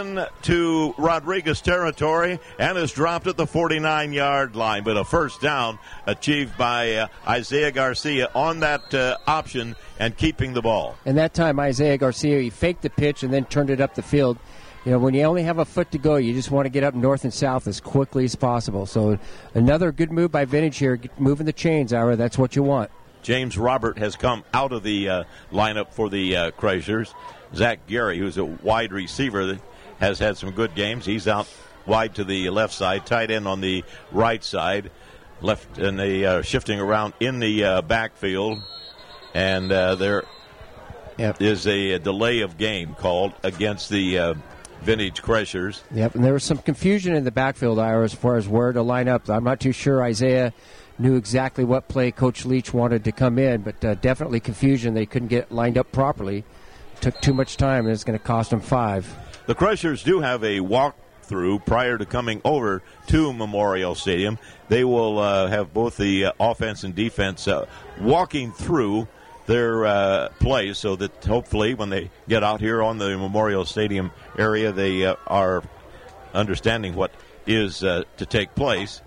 into Rodriguez territory, and is dropped at the forty-nine-yard line. But a first down achieved by uh, Isaiah Garcia on that uh, option and keeping the ball. And that time, Isaiah Garcia, he faked the pitch and then turned it up the field. You know, when you only have a foot to go, you just want to get up north and south as quickly as possible. So another good move by Vintage here, moving the chains, Ira. That's what you want. James Robert has come out of the uh, lineup for the uh, Crushers. Zach Gary, who's a wide receiver, has had some good games. He's out wide to the left side, tight end on the right side, left, and they uh, shifting around in the uh, backfield. And uh, there yep. is a, a delay of game called against the uh, Vintage Crushers. Yep, and there was some confusion in the backfield, Ira, as far as where to line up. I'm not too sure Isaiah knew exactly what play Coach Leach wanted to come in, but uh, definitely confusion. They couldn't get lined up properly. Took too much time, and it's going to cost them five. The Crushers do have a walk-through prior to coming over to Memorial Stadium. They will uh, have both the uh, offense and defense uh, walking through their uh, plays so that hopefully when they get out here on the Memorial Stadium area, they uh, are understanding what is uh, to take place.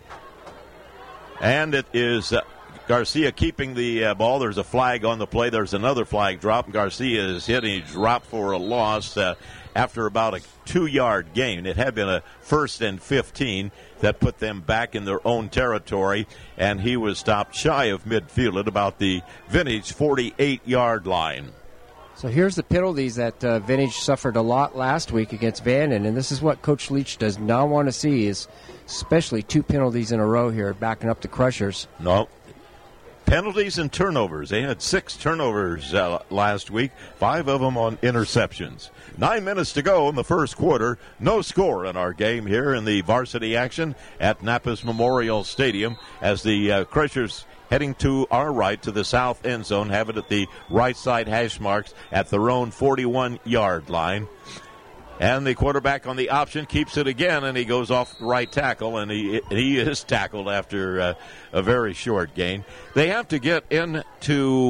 And it is uh, Garcia keeping the uh, ball. There's a flag on the play. There's another flag drop. Garcia is hitting. He dropped for a loss uh, after about a two-yard gain. It had been a first and fifteen that put them back in their own territory, and he was stopped shy of midfield at about the Vintage forty-eight-yard line. So here's the penalties that uh, Vintage suffered a lot last week against Vanden, and this is what Coach Leach does not want to see, is especially two penalties in a row here, backing up the Crushers. No. Penalties and turnovers. They had six turnovers uh, last week, five of them on interceptions. Nine minutes to go in the first quarter. No score in our game here in the varsity action at Napa's Memorial Stadium as the uh, Crushers heading to our right to the south end zone, have it at the right side hash marks at their own forty-one-yard line. And the quarterback on the option keeps it again, and he goes off the right tackle, and he he is tackled after uh, a very short gain. They have to get into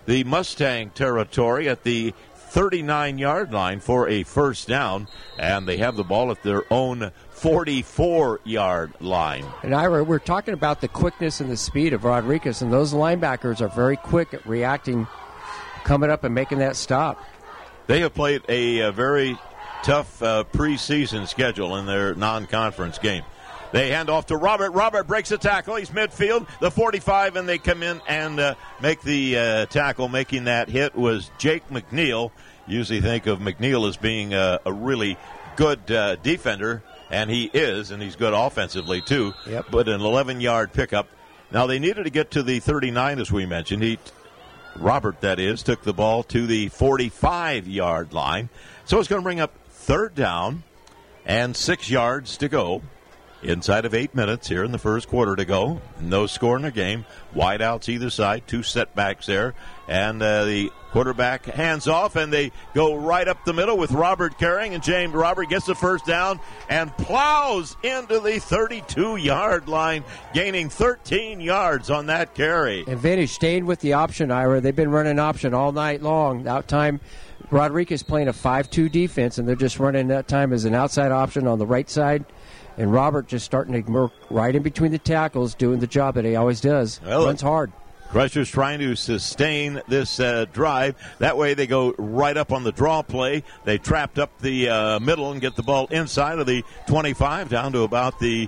the Mustang territory at the thirty-nine-yard line for a first down, and they have the ball at their own forty-four-yard line. And Ira, we're talking about the quickness and the speed of Rodriguez, and those linebackers are very quick at reacting, coming up and making that stop. They have played a, a very tough uh, preseason schedule in their non-conference game. They hand off to Robert. Robert breaks a tackle. He's midfield, the forty-five, and they come in and uh, make the uh, tackle. Making that hit was Jake McNeil. Usually think of McNeil as being a, a really good uh, defender, and he is, and he's good offensively too. Yep. But an eleven-yard pickup. Now they needed to get to the thirty-nine, as we mentioned. He, Robert, that is, took the ball to the forty-five-yard line. So it's going to bring up third down and six yards to go. Inside of eight minutes here in the first quarter to go. No score in the game. Wideouts either side. Two setbacks there. And uh, the quarterback hands off, and they go right up the middle with Robert carrying. And James Robert gets the first down and plows into the thirty-two-yard line, gaining thirteen yards on that carry. And Vintage staying with the option, Ira. They've been running option all night long. Out time, Rodriguez playing a five two defense, and they're just running that time as an outside option on the right side. And Robert just starting to work right in between the tackles, doing the job that he always does. Well, Runs hard. Crushers trying to sustain this uh, drive. That way they go right up on the draw play. They trapped up the uh, middle and get the ball inside of the twenty-five down to about the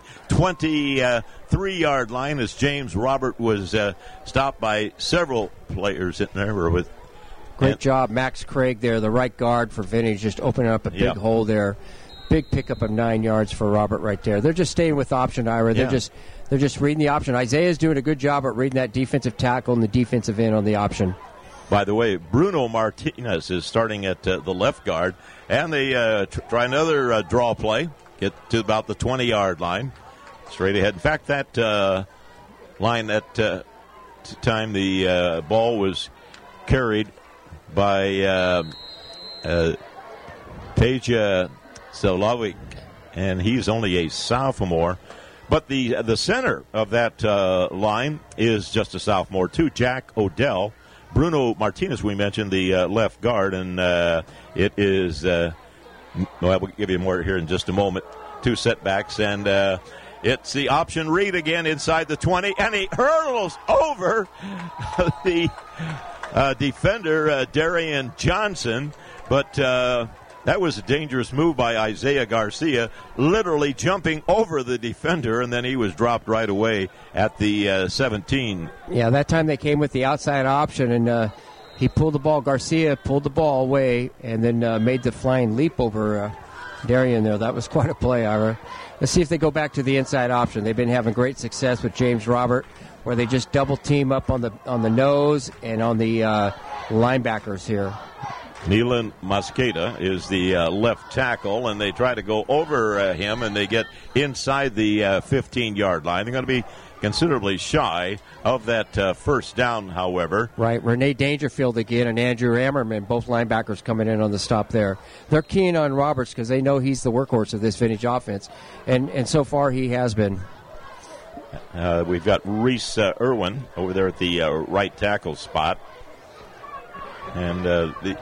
twenty-three-yard line as James Robert was uh, stopped by several players in there. With Great and, job, Max Craig there, the right guard for Vintage, just opening up a big yep. hole there. Big pickup of nine yards for Robert right there. They're just staying with option, Ira. They're yeah. just they're just reading the option. Isaiah's doing a good job at reading that defensive tackle and the defensive end on the option. By the way, Bruno Martinez is starting at uh, the left guard, and they uh, tr- try another uh, draw play, get to about the twenty-yard line, straight ahead. In fact, that uh, line, that uh, t- time the uh, ball was carried by uh, uh, Peja Solovic, and he's only a sophomore. But the the center of that uh, line is just a sophomore, too, Jack Odell. Bruno Martinez, we mentioned, the uh, left guard, and uh, it is, uh, well, we'll give you more here in just a moment. Two setbacks, and uh, it's the option read again inside the twenty, and he hurls over the uh, defender, uh, Darian Johnson, but uh, that was a dangerous move by Isaiah Garcia, literally jumping over the defender, and then he was dropped right away at the uh, seventeen. Yeah, that time they came with the outside option, and uh, he pulled the ball. Garcia pulled the ball away and then uh, made the flying leap over uh, Darian there. That was quite a play, Ira. Let's see if they go back to the inside option. They've been having great success with James Robert, where they just double team up on the on the nose and on the uh, linebackers here. Neelan Mosqueda is the uh, left tackle, and they try to go over uh, him, and they get inside the uh, fifteen-yard line. They're going to be considerably shy of that uh, first down, however. Right, Renee Dangerfield again and Andrew Ammerman, both linebackers coming in on the stop there. They're keen on Roberts because they know he's the workhorse of this Vintage offense, and, and so far he has been. Uh, we've got Reese uh, Irwin over there at the uh, right tackle spot. And uh, the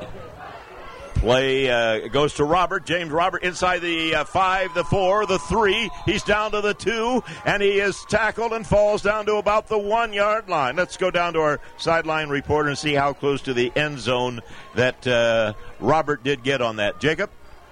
play uh, goes to Robert. James Robert inside the uh, five, the four, the three. He's down to the two, and he is tackled and falls down to about the one-yard line. Let's go down to our sideline reporter and see how close to the end zone that uh, Robert did get on that. Jacob?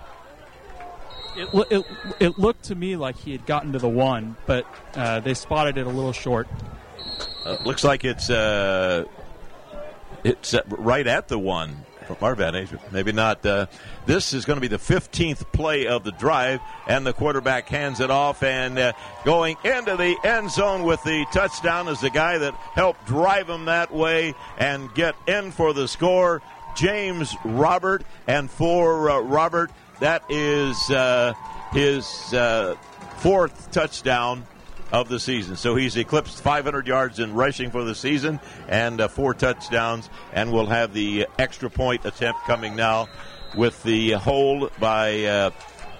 It, it, it looked to me like he had gotten to the one, but uh, they spotted it a little short. Uh, looks like it's uh, it's uh, right at the one from our vantage. Maybe not. Uh, this is going to be the fifteenth play of the drive, and the quarterback hands it off, and uh, going into the end zone with the touchdown is the guy that helped drive him that way and get in for the score, James Robert. And for uh, Robert, that is uh, his uh, fourth touchdown of the season. So he's eclipsed five hundred yards in rushing for the season and uh, four touchdowns, and we'll have the extra point attempt coming now with the hold by uh,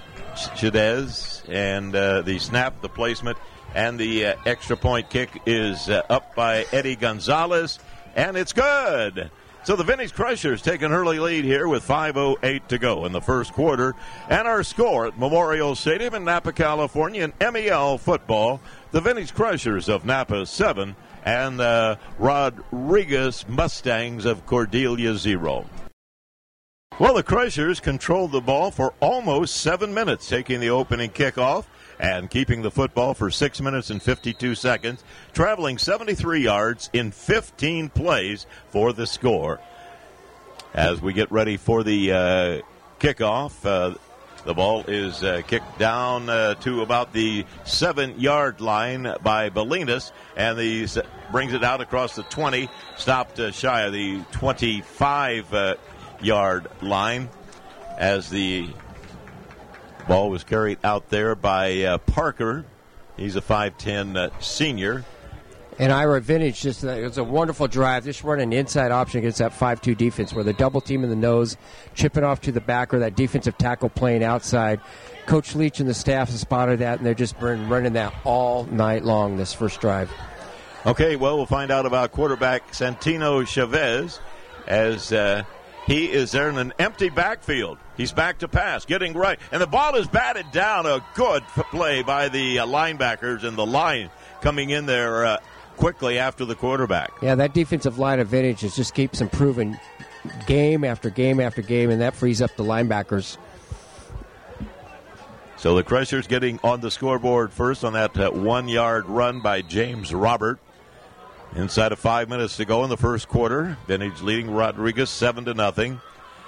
Chidez, and uh, the snap, the placement, and the uh, extra point kick is uh, up by Eddie Gonzalez, and it's good. So the Vintage Crushers take an early lead here with five oh eight to go in the first quarter. And our score at Memorial Stadium in Napa, California in M E L football, the Vintage Crushers of Napa seven and the Rodriguez Mustangs of Cordelia zero. Well, the Crushers controlled the ball for almost seven minutes, taking the opening kickoff and keeping the football for six minutes and fifty-two seconds, traveling seventy-three yards in fifteen plays for the score. As we get ready for the uh, kickoff, uh, the ball is uh, kicked down uh, to about the seven-yard line by Bolinas, and the brings it out across the twenty, stopped uh, shy of the twenty-five-yard uh, line as the ball was carried out there by uh, Parker. He's a five ten uh, senior. And Ira Vintage, just uh, it was a wonderful drive. Just running an inside option against that five two defense where they're double team in the nose, chipping off to the backer, that defensive tackle playing outside. Coach Leach and the staff have spotted that, and they're just running that all night long this first drive. Okay, well, we'll find out about quarterback Santino Chavez as uh, he is there in an empty backfield. He's back to pass, getting right. And the ball is batted down. A good play by the uh, linebackers and the line coming in there uh, quickly after the quarterback. Yeah, that defensive line of Vintage just keeps improving game after game after game, and that frees up the linebackers. So the Crushers getting on the scoreboard first on that uh, one-yard run by James Robert. Inside of five minutes to go in the first quarter. Vintage leading Rodriguez seven to nothing.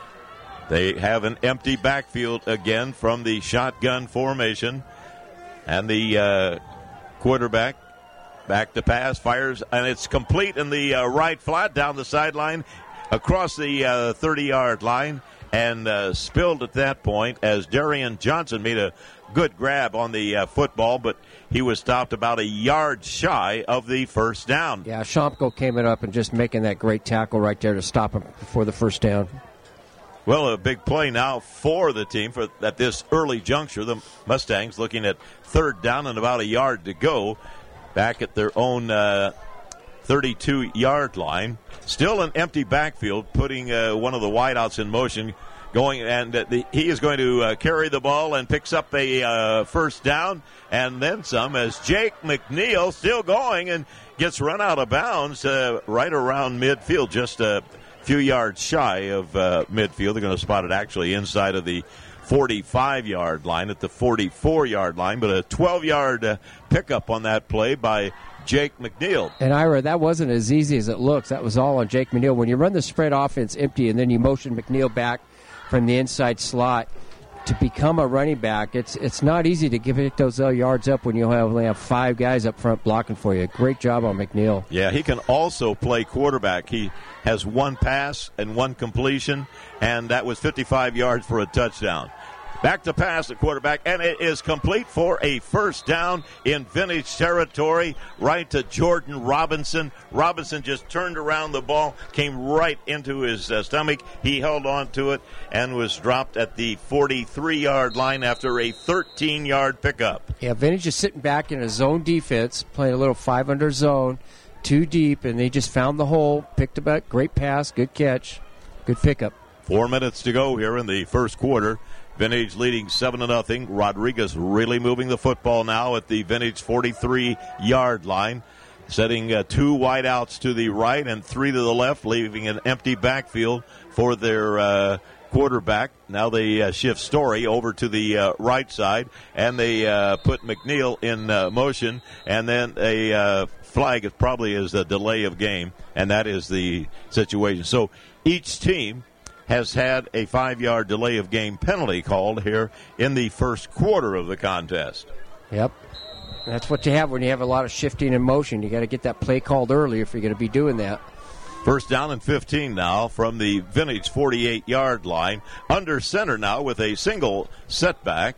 They have an empty backfield again from the shotgun formation. And the uh, quarterback back to pass, fires, and it's complete in the uh, right flat down the sideline across the uh, thirty-yard line and uh, spilled at that point as Darian Johnson made a good grab on the uh, football, but he was stopped about a yard shy of the first down. Yeah, Shompko came it up and just making that great tackle right there to stop him before the first down. Well, a big play now for the team for at this early juncture. The Mustangs looking at third down and about a yard to go back at their own uh, thirty-two-yard line. Still an empty backfield, putting uh, one of the wideouts in motion, going, and uh, the, he is going to uh, carry the ball and picks up a uh, first down and then some as Jake McNeil still going and gets run out of bounds uh, right around midfield, just a few yards shy of uh, midfield. They're going to spot it actually inside of the forty-five-yard line at the forty-four-yard line, but a twelve-yard uh, pickup on that play by Jake McNeil. And Ira, that wasn't as easy as it looks. That was all on Jake McNeil. When you run the spread offense empty and then you motion McNeil back from the inside slot to become a running back, it's it's not easy to give it those yards up when you have, only have five guys up front blocking for you. Great job on McNeil. Yeah, he can also play quarterback. He has one pass and one completion, and that was fifty-five yards for a touchdown. Back to pass at quarterback, and it is complete for a first down in Vintage territory, right to Jordan Robinson. Robinson just turned around the ball, came right into his uh, stomach. He held on to it and was dropped at the forty-three-yard line after a thirteen-yard pickup. Yeah, Vintage is sitting back in a zone defense, playing a little five-under zone, too deep, and they just found the hole, picked up a great pass, good catch, good pickup. Four minutes to go here in the first quarter. Vintage leading seven to nothing. Rodriguez really moving the football now at the Vintage forty-three-yard line, setting uh, two wideouts to the right and three to the left, leaving an empty backfield for their uh, quarterback. Now they uh, shift Story over to the uh, right side, and they uh, put McNeil in uh, motion, and then a uh, flag is probably is a delay of game, and that is the situation. So each team has had a five-yard delay of game penalty called here in the first quarter of the contest. Yep. That's what you have when you have a lot of shifting and motion. You got to get that play called early if you're going to be doing that. First down and fifteen now from the Vintage forty-eight-yard line. Under center now with a single setback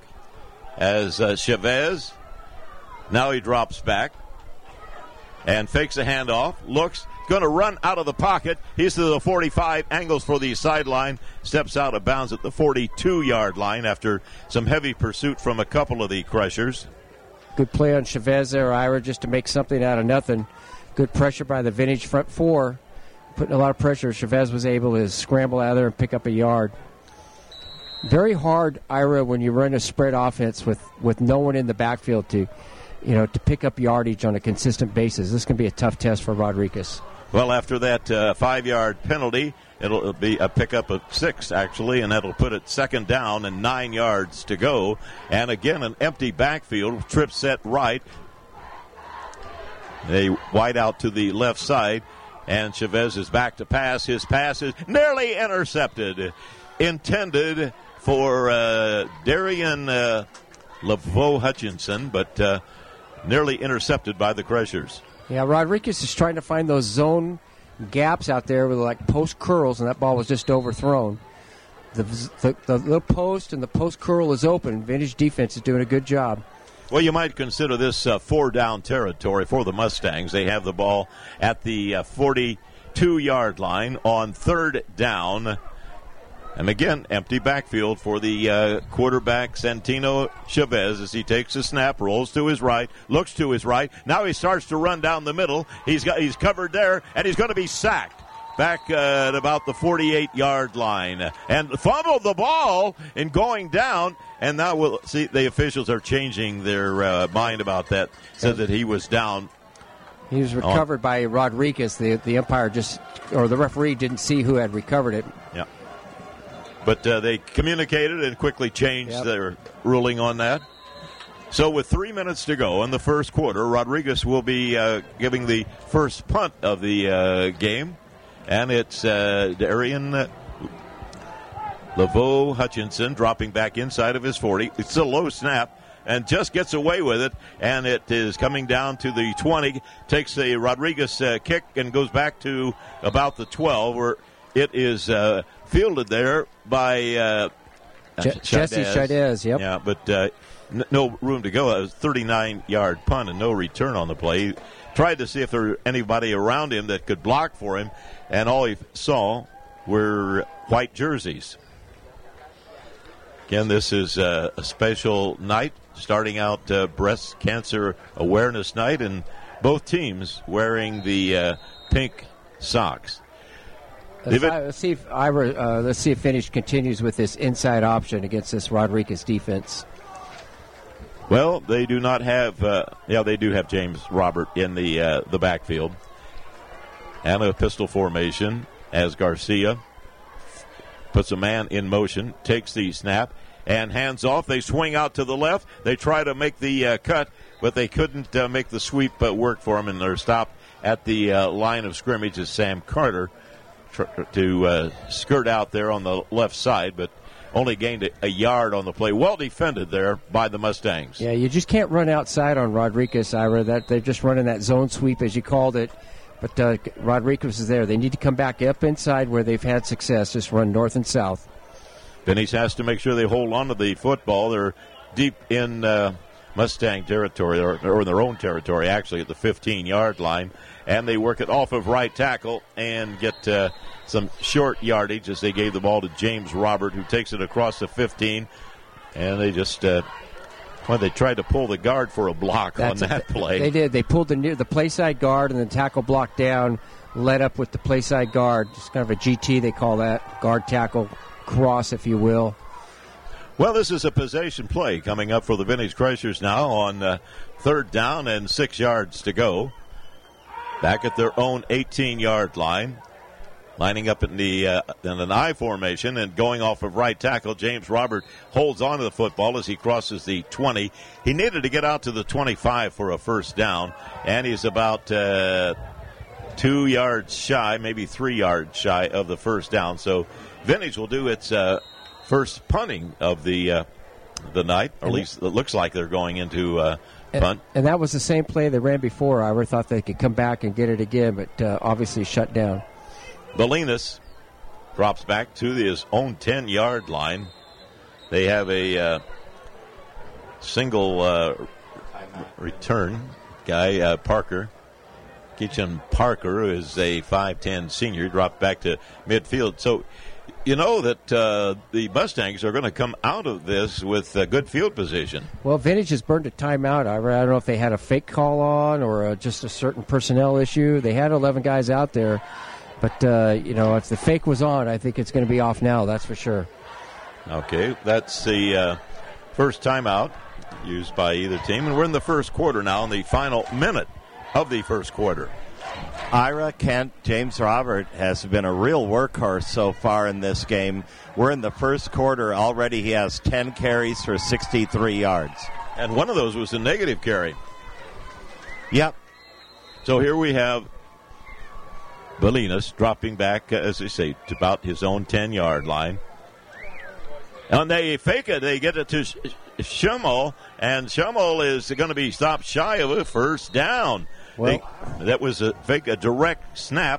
as uh, Chavez, now he drops back and fakes a handoff, looks, going to run out of the pocket. He's to the forty-five, angles for the sideline, steps out of bounds at the forty-two-yard line after some heavy pursuit from a couple of the Crushers. Good play on Chavez there, Ira, just to make something out of nothing. Good pressure by the Vintage front four. putting a lot of pressure. Chavez was able to scramble out of there and pick up a yard. Very hard, Ira, when you run a spread offense with, with no one in the backfield to, you know, to pick up yardage on a consistent basis. This can be a tough test for Rodriguez. Well, after that uh, five-yard penalty, it'll be a pickup of six, actually, and that'll put it second down and nine yards to go. And again, an empty backfield, trip set right. They wide out to the left side, and Chavez is back to pass. His pass is nearly intercepted. Intended for uh, Darian uh, Laveau Hutchinson, but uh, nearly intercepted by the Crushers. Yeah, Rodriguez is trying to find those zone gaps out there with like post curls, and that ball was just overthrown. The, the, the little post and the post curl is open. Vintage defense is doing a good job. Well, you might consider this uh, four-down territory for the Mustangs. They have the ball at the uh, forty-two-yard line on third down. And again, empty backfield for the uh, quarterback, Santino Chavez, as he takes a snap, rolls to his right, looks to his right. Now he starts to run down the middle. He's got he's covered there, and he's going to be sacked back uh, at about the forty-eight-yard line. And fumbled the ball in going down. And now we'll see the officials are changing their uh, mind about that. Said that he was down. He was recovered on. by Rodriguez. The, the umpire just, or the referee didn't see who had recovered it. Yeah. But uh, they communicated and quickly changed yep. their ruling on that. So with three minutes to go in the first quarter, Rodriguez will be uh, giving the first punt of the uh, game. And it's uh, Darian uh, Laveau Hutchinson dropping back inside of his forty. It's a low snap and just gets away with it. And it is coming down to the twenty. Takes a Rodriguez uh, kick and goes back to about the twelve, where it is uh, fielded there by uh, Je- Jesse Chaidez. Yep. Yeah, but uh, n- no room to go. It was a thirty-nine-yard punt and no return on the play. He tried to see if there were anybody around him that could block for him, and all he saw were white jerseys. Again, this is uh, a special night, starting out uh, Breast Cancer Awareness Night, and both teams wearing the uh, pink socks. Let's, I, let's see if Ira, uh, let's see if Vintage continues with this inside option against this Rodriguez defense. Well, they do not have. Uh, yeah, they do have James Robert in the uh, the backfield, and a pistol formation as Garcia puts a man in motion, takes the snap, and hands off. They swing out to the left. They try to make the uh, cut, but they couldn't uh, make the sweep uh, work for them, and they're stopped at the uh, line of scrimmage as Sam Carter to uh, skirt out there on the left side, but only gained a, a yard on the play. Well defended there by the Mustangs. Yeah, you just can't run outside on Rodriguez, Ira. That they're just running that zone sweep, as you called it. But uh, Rodriguez is there. They need to come back up inside where they've had success. Just run north and south. Benny's has to make sure they hold on to the football. They're deep in uh, Mustang territory, or, or in their own territory, actually, at the fifteen-yard line. And they work it off of right tackle and get uh, some short yardage as they gave the ball to James Robert, who takes it across the fifteen. And they just, uh, well, they tried to pull the guard for a block That's on that a, play. They did. They pulled the near the play side guard and then tackle block down, led up with the play side guard. Just kind of a G T, they call that, guard tackle cross, if you will. Well, this is a possession play coming up for the Vintage Crushers now on uh, third down and six yards to go. Back at their own eighteen-yard line, lining up in the uh, in an I formation and going off of right tackle. James Robert holds on to the football as he crosses the twenty. He needed to get out to the twenty-five for a first down, and he's about uh, two yards shy, maybe three yards shy of the first down. So Vintage will do its uh, first punting of the uh, the night, or at least it looks like they're going into uh, punt. And, and that was the same play they ran before. I ever thought they could come back and get it again, but uh, obviously shut down. Bolinas drops back to his own ten-yard line. They have a uh, single uh, return guy, uh, Parker. Keachin Parker is a five ten senior, dropped back to midfield. So you know that uh, the Mustangs are going to come out of this with a good field position. Well, Vintage has burned a timeout. I don't know if they had a fake call on or uh, just a certain personnel issue. They had eleven guys out there. But, uh, you know, if the fake was on, I think it's going to be off now, that's for sure. Okay, that's the uh, first timeout used by either team. And we're in the first quarter now, in the final minute of the first quarter. Ira, Kent, James Robert has been a real workhorse so far in this game. We're in the first quarter. Already he has ten carries for sixty-three yards. And one of those was a negative carry. Yep. So here we have Belinas dropping back, uh, as they say, to about his own ten-yard line. And they fake it. They get it to Sh- Schimmel, and Schimmel is going to be stopped shy of a first down. Well, they, that was a fake, a direct snap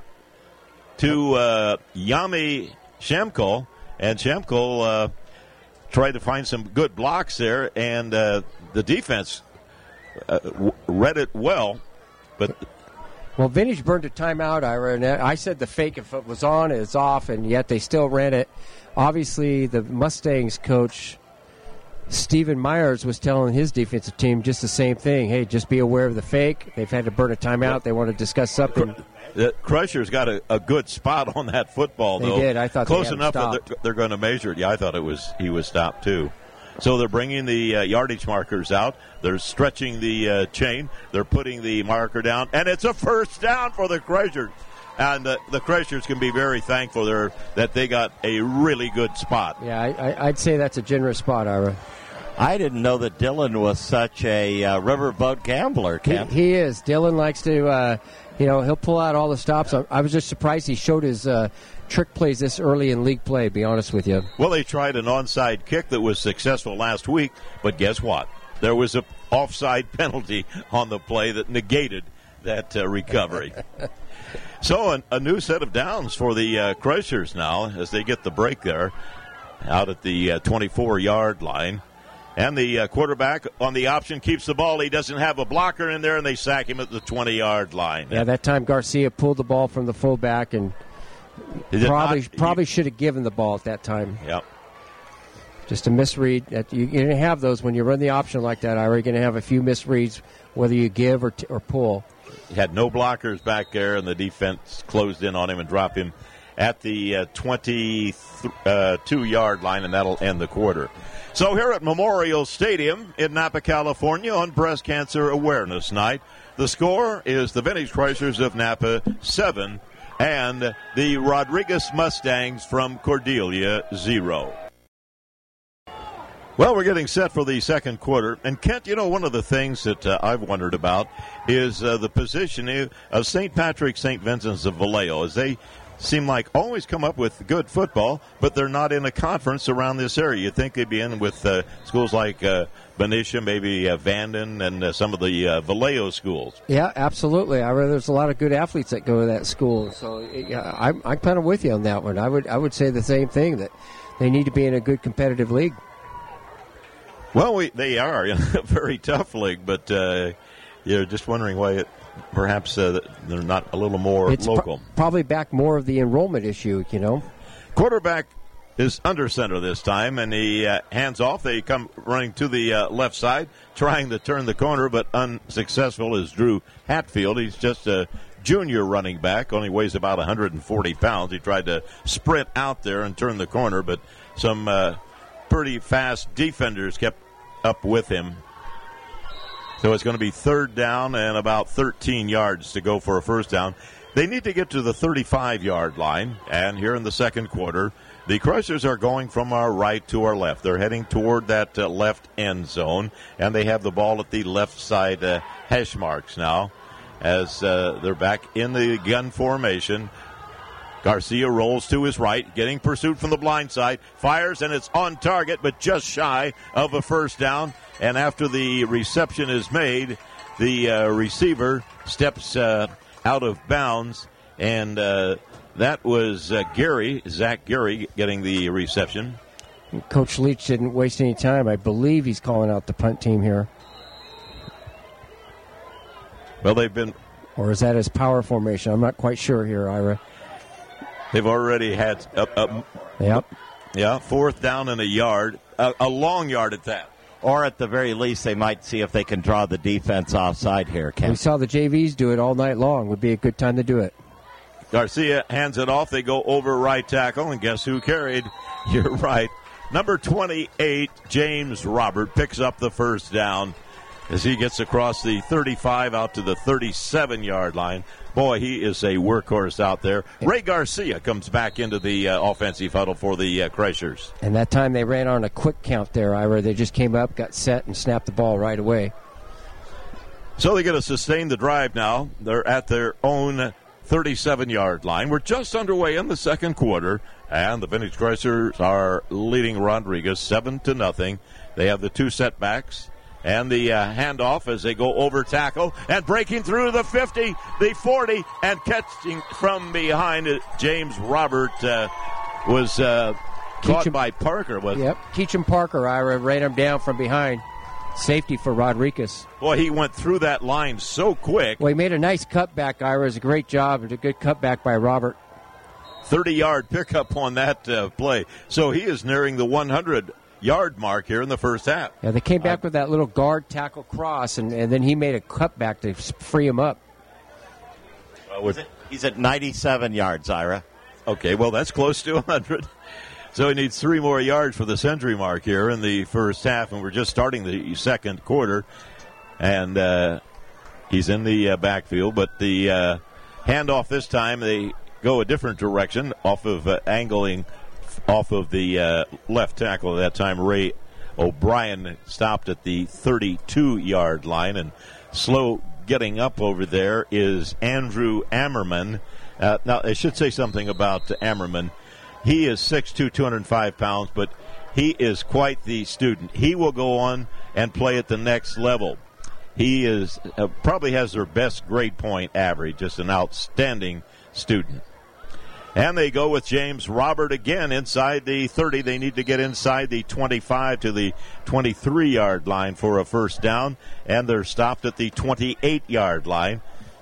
to uh, Yami Shemko, and Shemko uh, tried to find some good blocks there, and uh, the defense uh, w- read it well, but. Well, Vintage burned a timeout, Ira, and I said the fake, if it was on, it's off, and yet they still ran it. Obviously, the Mustangs coach, Stephen Myers, was telling his defensive team just the same thing. Hey, just be aware of the fake. They've had to burn a timeout. They want to discuss something. The Crushers got a, a good spot on that football, though. They did. I thought close they had enough him that they're, they're going to measure it. Yeah, I thought it was he was stopped too. So they're bringing the uh, yardage markers out. They're stretching the uh, chain. They're putting the marker down, and it's a first down for the Crushers. And uh, the Crushers can be very thankful there that they got a really good spot. Yeah, I, I, I'd say that's a generous spot, Ira. I didn't know that Dylan was such a uh, riverboat gambler, Ken. He, he is. Dylan likes to, uh, you know, he'll pull out all the stops. I, I was just surprised he showed his uh, trick plays this early in league play, to be honest with you. Well, they tried an onside kick that was successful last week, but guess what? There was a offside penalty on the play that negated that uh, recovery. So a, a new set of downs for the uh, Crushers now as they get the break there out at the uh, twenty-four-yard line. And the uh, quarterback on the option keeps the ball. He doesn't have a blocker in there, and they sack him at the twenty-yard line. Yeah, that time Garcia pulled the ball from the fullback and probably not, probably he, should have given the ball at that time. Yep. Just a misread. You're going to have those when you run the option like that, Ira. You're going to have a few misreads, whether you give or, t- or pull. He had no blockers back there, and the defense closed in on him and dropped him at the uh, twenty-two-yard line, and that'll end the quarter. So here at Memorial Stadium in Napa, California, on Breast Cancer Awareness Night, the score is the Vintage Crushers of Napa, seven, and the Rodriguez Mustangs from Cordelia, zero. Well, we're getting set for the second quarter. And, Kent, you know, one of the things that uh, I've wondered about is uh, the positioning of Saint Patrick, Saint Vincent's of Vallejo, as they seem like always come up with good football, but they're not in a conference around this area. You'd think they'd be in with uh, schools like uh, Benicia, maybe uh, Vanden, and uh, some of the uh, Vallejo schools. Yeah, absolutely. I mean, there's a lot of good athletes that go to that school. So yeah, I'm, I'm kind of with you on that one. I would I would say the same thing, that they need to be in a good competitive league. Well, we, they are in a very tough league, but uh, you're just wondering why it, perhaps uh, they're not a little more it's local. Pro- probably back more of the enrollment issue, you know. Quarterback is under center this time, and he uh, hands off. They come running to the uh, left side, trying to turn the corner, but unsuccessful is Drew Hatfield. He's just a junior running back, only weighs about one hundred forty pounds. He tried to sprint out there and turn the corner, but some uh, pretty fast defenders kept up with him. So it's going to be third down and about thirteen yards to go for a first down. They need to get to the thirty-five-yard line, and here in the second quarter, the Crushers are going from our right to our left. They're heading toward that uh, left end zone, and they have the ball at the left side uh, hash marks now as uh, they're back in the gun formation. Garcia rolls to his right, getting pursuit from the blind side, fires, and it's on target, but just shy of a first down. And after the reception is made, the uh, receiver steps uh, out of bounds, and uh, that was uh, Gary, Zach Gary, getting the reception. Coach Leach didn't waste any time. I believe he's calling out the punt team here. Well, they've been... Or is that his power formation? I'm not quite sure here, Ira. They've already had, uh, uh, yep. yeah, fourth down and a yard, uh, a long yard at that. Or at the very least, they might see if they can draw the defense offside here, Ken. We saw the J Vs do it all night long. Would be a good time to do it. Garcia hands it off. They go over right tackle, and guess who carried? You're right. Number twenty-eight, James Robert, picks up the first down as he gets across the thirty-five out to the thirty-seven-yard line. Boy, he is a workhorse out there. Ray Garcia comes back into the uh, offensive huddle for the uh, Crushers. And that time they ran on a quick count there, Ira. They just came up, got set, and snapped the ball right away. So they're going to sustain the drive now. They're at their own thirty-seven-yard line. We're just underway in the second quarter, and the Vintage Crushers are leading Rodriguez seven to nothing. They have the two setbacks and the uh, handoff as they go over tackle and breaking through the fifty, the forty, and catching from behind. James Robert uh, was uh, caught Keacham, by Parker. Was Yep, Keacham Parker, Ira, ran him down from behind. Safety for Rodriguez. Boy, he went through that line so quick. Well, he made a nice cutback, Ira. It was a great job. It was a good cutback by Robert. thirty-yard pickup on that uh, play. So he is nearing the hundred-yard mark here in the first half. Yeah, they came back uh, with that little guard tackle cross, and, and then he made a cutback to free him up. Uh, with, he's at ninety-seven yards, Ira. Okay, well, that's close to one hundred. So he needs three more yards for the century mark here in the first half, and we're just starting the second quarter. And uh, he's in the uh, backfield, but the uh, handoff this time, they go a different direction off of uh, angling off of the uh, left tackle at that time. Ray O'Brien stopped at the thirty-two-yard line, and slow getting up over there is Andrew Ammerman. Uh, now, I should say something about uh, Ammerman. He is six two, two hundred five pounds, but he is quite the student. He will go on and play at the next level. He is uh, probably has their best grade point average, just an outstanding student. And they go with James Robert again inside the thirty. They need to get inside the twenty-five to the twenty-three-yard line for a first down, and they're stopped at the twenty-eight-yard line.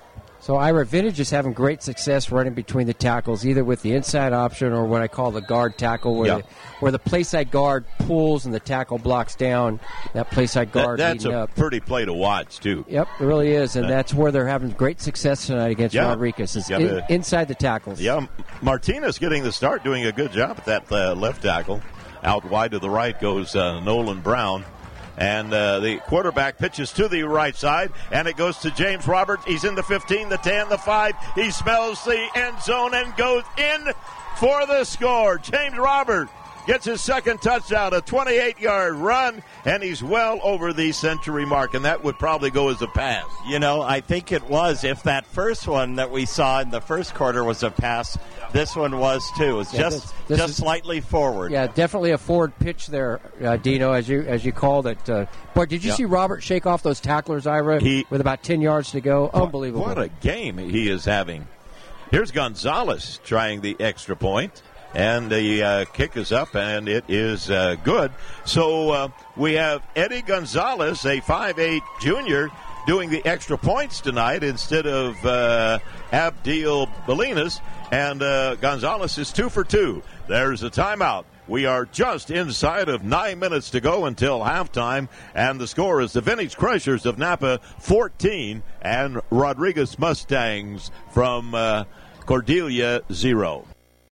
So Ira, Vintage is having great success running between the tackles, either with the inside option or what I call the guard tackle, where, yeah. the, where the play side guard pulls and the tackle blocks down. That play side guard that, that's leading a up. pretty play to watch, too. Yep, it really is, and uh, that's where they're having great success tonight against yeah. Rodriguez. Is in, inside the tackles. Yeah, Martinez getting the start, doing a good job at that uh, left tackle. Out wide to the right goes uh, Nolan Brown. And uh, the quarterback pitches to the right side, and it goes to James Roberts. He's in the fifteen, the ten, the five. He smells the end zone and goes in for the score. James Roberts gets his second touchdown, a twenty-eight-yard run, and he's well over the century mark, and that would probably go as a pass. You know, I think it was. If that first one that we saw in the first quarter was a pass, this one was too. It's yeah, just this, this just is, slightly forward. Yeah, definitely a forward pitch there, uh, Dino, as you as you called it. Uh, boy, did you yeah. see Robert shake off those tacklers, Ira, he, with about ten yards to go? Unbelievable. What a game he is having. Here's Gonzalez trying the extra point. And the uh, kick is up, and it is uh, good. So uh, we have Eddie Gonzalez, a five eight junior, doing the extra points tonight instead of uh, Abdil Belinas. And uh, Gonzalez is two for two. There's a timeout. We are just inside of nine minutes to go until halftime, and the score is the Vintage Crushers of Napa fourteen and Rodriguez Mustangs from uh, Cordelia zero.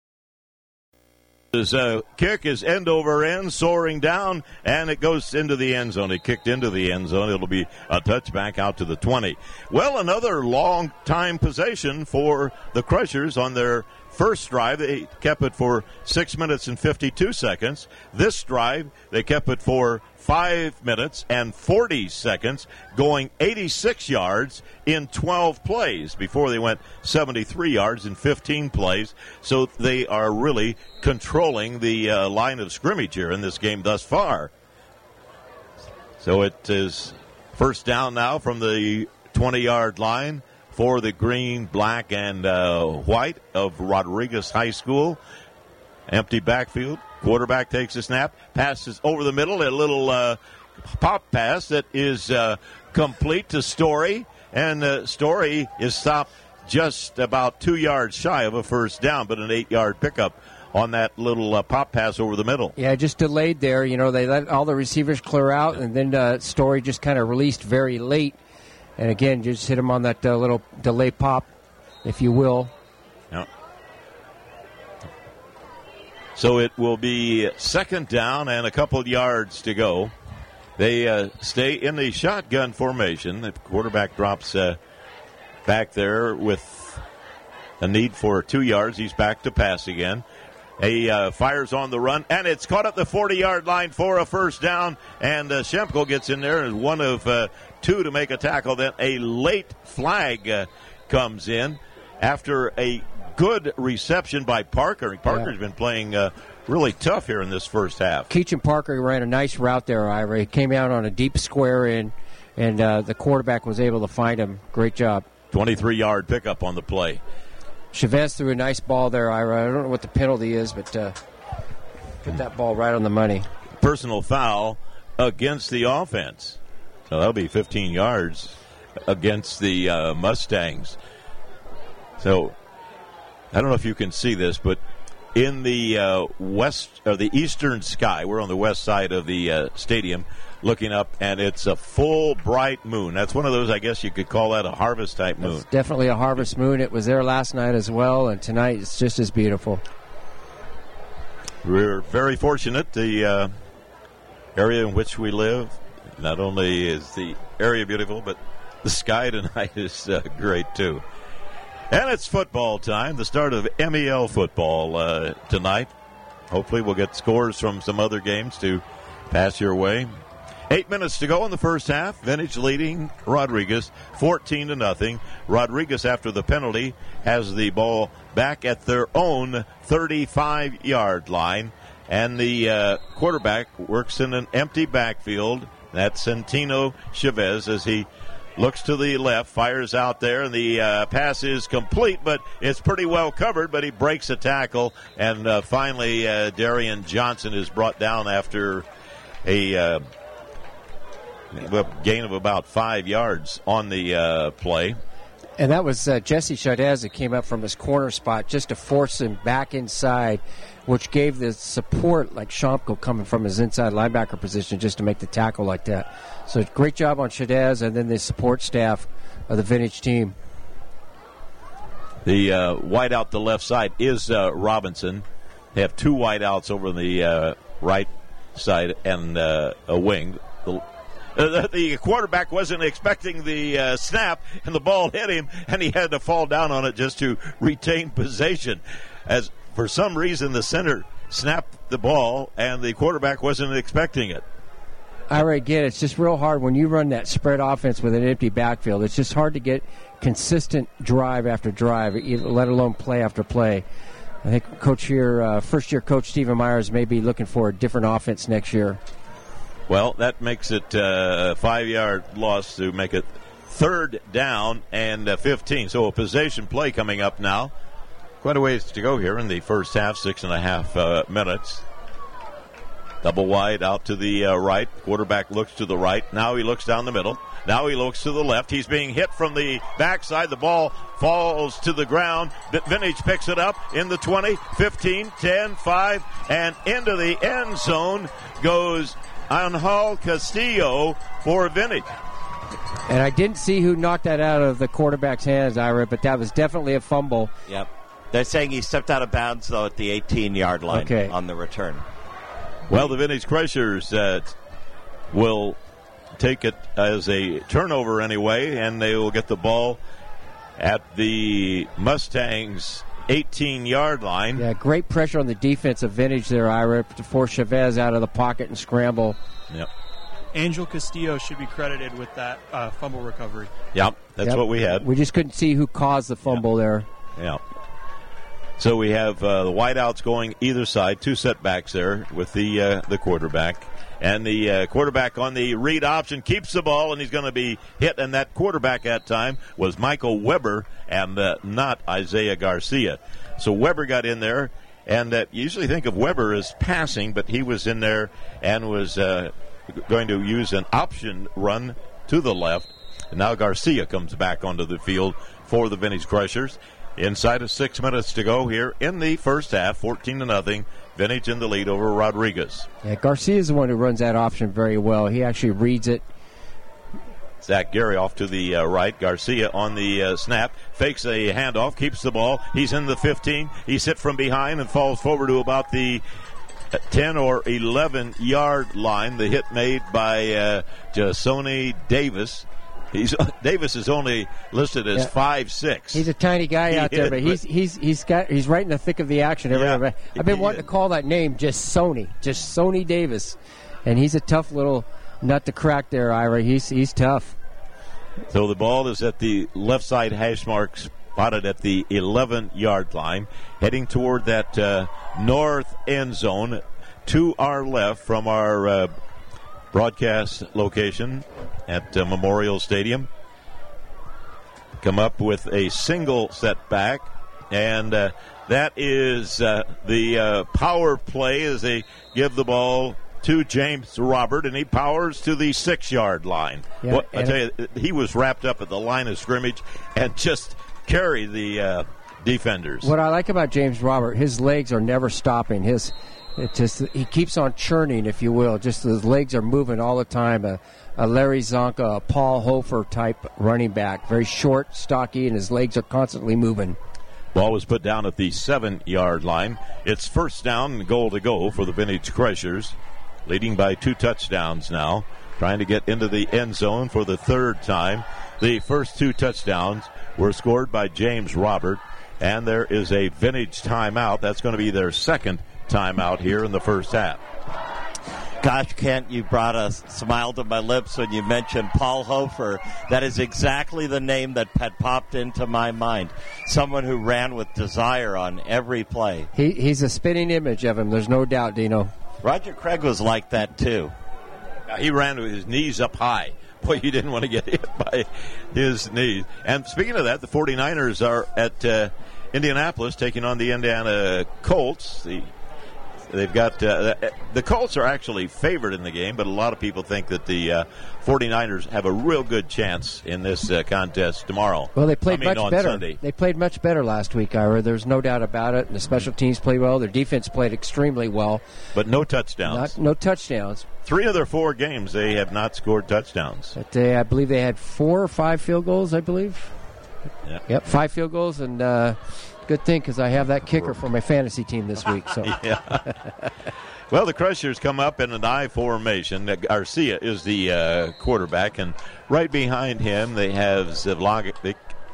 His uh, kick is end over end, soaring down, and it goes into the end zone. It kicked into the end zone. It'll be a touchback out to the twenty. Well, another long time possession for the Crushers on their first drive. They kept it for six minutes and fifty-two seconds. This drive, they kept it for five minutes and forty seconds, going eighty-six yards in twelve plays before they went seventy-three yards in fifteen plays. So they are really controlling the uh, line of scrimmage here in this game thus far. So it is first down now from the twenty-yard line for the green, black, and uh, white of Rodriguez High School. Empty backfield. Quarterback takes a snap, passes over the middle, a little uh, pop pass that is uh, complete to Story, and uh, Story is stopped just about two yards shy of a first down, but an eight-yard pickup on that little uh, pop pass over the middle. Yeah, just delayed there. You know, they let all the receivers clear out, and then uh, Story just kind of released very late, and again, just hit him on that uh, little delay pop, if you will. Yeah. So it will be second down and a couple yards to go. They uh, stay in the shotgun formation. The quarterback drops uh, back there with a need for two yards. He's back to pass again. He uh, fires on the run, and it's caught at the forty-yard line for a first down. And uh, Shempkel gets in there as one of uh, two to make a tackle. Then a late flag uh, comes in after a good reception by Parker. Parker's yeah. been playing uh, really tough here in this first half. Keachin Parker ran a nice route there, Ira. He came out on a deep square in, and uh, the quarterback was able to find him. Great job. twenty-three-yard pickup on the play. Chavez threw a nice ball there, Ira. I don't know what the penalty is, but uh, put that ball right on the money. Personal foul against the offense. So that'll be fifteen yards against the uh, Mustangs. So I don't know if you can see this, but in the uh, west or the eastern sky, we're on the west side of the uh, stadium, looking up, and it's a full bright moon. That's one of those, I guess you could call that a harvest type moon. It's definitely a harvest moon. It was there last night as well, and tonight it's just as beautiful. We're very fortunate. The uh, area in which we live, not only is the area beautiful, but the sky tonight is uh, great too. And it's football time, the start of M E L football uh, tonight. Hopefully we'll get scores from some other games to pass your way. Eight minutes to go in the first half. Vintage leading Rodriguez fourteen to nothing. Rodriguez, after the penalty, has the ball back at their own thirty-five-yard line. And the uh, quarterback works in an empty backfield. That's Centino Chavez as he looks to the left, fires out there, and the uh, pass is complete, but it's pretty well covered, but he breaks a tackle. And uh, finally, uh, Darian Johnson is brought down after a uh, gain of about five yards on the uh, play. And that was uh, Jesse Chavez that came up from his corner spot just to force him back inside, which gave the support like Shempkel coming from his inside linebacker position just to make the tackle like that. So great job on Chavez and then the support staff of the Vintage team. The uh, wide out the left side is uh, Robinson. They have two wide outs over the uh, right side and uh, a wing. The Uh, the quarterback wasn't expecting the uh, snap, and the ball hit him, and he had to fall down on it just to retain possession. As for some reason, the center snapped the ball, and the quarterback wasn't expecting it. I already get it. It's just real hard when you run that spread offense with an empty backfield. It's just hard to get consistent drive after drive, let alone play after play. I think Coach here, uh, first-year coach Stephen Myers may be looking for a different offense next year. Well, that makes it uh, a five-yard loss to make it third down and uh, fifteen. So a possession play coming up now. Quite a ways to go here in the first half, six and a half uh, minutes. Double wide out to the uh, right. Quarterback looks to the right. Now he looks down the middle. Now he looks to the left. He's being hit from the backside. The ball falls to the ground. Vintage picks it up in the twenty, fifteen, ten, five, and into the end zone goes Angel Castillo for Vintage. And I didn't see who knocked that out of the quarterback's hands, Ira, but that was definitely a fumble. Yep. They're saying he stepped out of bounds, though, at the eighteen-yard line okay. on the return. Well, the Vintage Crushers uh, will take it as a turnover anyway, and they will get the ball at the Mustangs' eighteen-yard line. Yeah, great pressure on the defense of Vintage there, Ira, to force Chavez out of the pocket and scramble. Yep. Angel Castillo should be credited with that uh, fumble recovery. Yep, that's yep. what we had. We just couldn't see who caused the fumble yep. there. Yeah. So we have uh, the wideouts going either side, two setbacks there with the uh, the quarterback. And the uh, quarterback on the read option keeps the ball, and he's going to be hit. And that quarterback at time was Michael Weber and uh, not Isaiah Garcia. So Weber got in there, and uh, you usually think of Weber as passing, but he was in there and was uh, going to use an option run to the left. And now Garcia comes back onto the field for the Vintage Crushers. Inside of six minutes to go here in the first half, fourteen to nothing. Vintage in the lead over Rodriguez. Yeah, Garcia is the one who runs that option very well. He actually reads it Zach Gary off to the uh, right. Garcia on the uh, snap. Fakes a handoff. Keeps the ball. He's in the fifteen. He's hit from behind and falls forward to about the ten or eleven yard line. The hit made by uh, Jasoni Davis. He's Davis is only listed as yeah. five six. He's a tiny guy out he there, is, but he's he's he's got he's right in the thick of the action. Every Yeah, I've been he wanting is. to call that name just Sony, just Sony Davis, and he's a tough little nut to crack there, Ira. He's he's tough. So the ball is at the left side hash mark, spotted at the eleven yard line, heading toward that uh, north end zone to our left from our uh, broadcast location at uh, Memorial Stadium. Come up with a single setback, and uh, that is uh, the uh, power play as they give the ball to James Robert, and he powers to the six-yard line. Yeah, Well, I tell you, he was wrapped up at the line of scrimmage and just carried the uh, defenders. What I like about James Robert, his legs are never stopping. His it just he keeps on churning, if you will. Just his legs are moving all the time. A, a Larry Zonka, a Paul Hofer type running back, very short, stocky, and his legs are constantly moving. Ball was put down at the seven-yard line. It's first down and goal to go for the Vintage Crushers, leading by two touchdowns now, trying to get into the end zone for the third time. The first two touchdowns were scored by James Robert, and there is a Vintage timeout. That's going to be their second timeout here in the first half. Gosh, Kent, you brought a smile to my lips when you mentioned Paul Hofer. That is exactly the name that had popped into my mind. Someone who ran with desire on every play. He he's a spitting image of him. There's no doubt, Dino. Roger Craig was like that, too. He ran with his knees up high. Boy, you didn't want to get hit by his knees. And speaking of that, the 49ers are at uh, Indianapolis taking on the Indiana Colts. The They've got uh, the Colts are actually favored in the game, but a lot of people think that the uh, 49ers have a real good chance in this uh, contest tomorrow. Well, they played I mean, much on better. Sunday. They played much better last week, Ira. There's no doubt about it. And the special teams played well. Their defense played extremely well. But no touchdowns. Not, no touchdowns. Three of their four games, they have not scored touchdowns. But they, I believe they had four or five field goals, I believe. Yeah. Yep, five field goals, and uh, good thing because I have that kicker for my fantasy team this week. So. Yeah. Well, the Crushers come up in an I formation. Garcia is the uh, quarterback, and right behind him they have Zavlagic,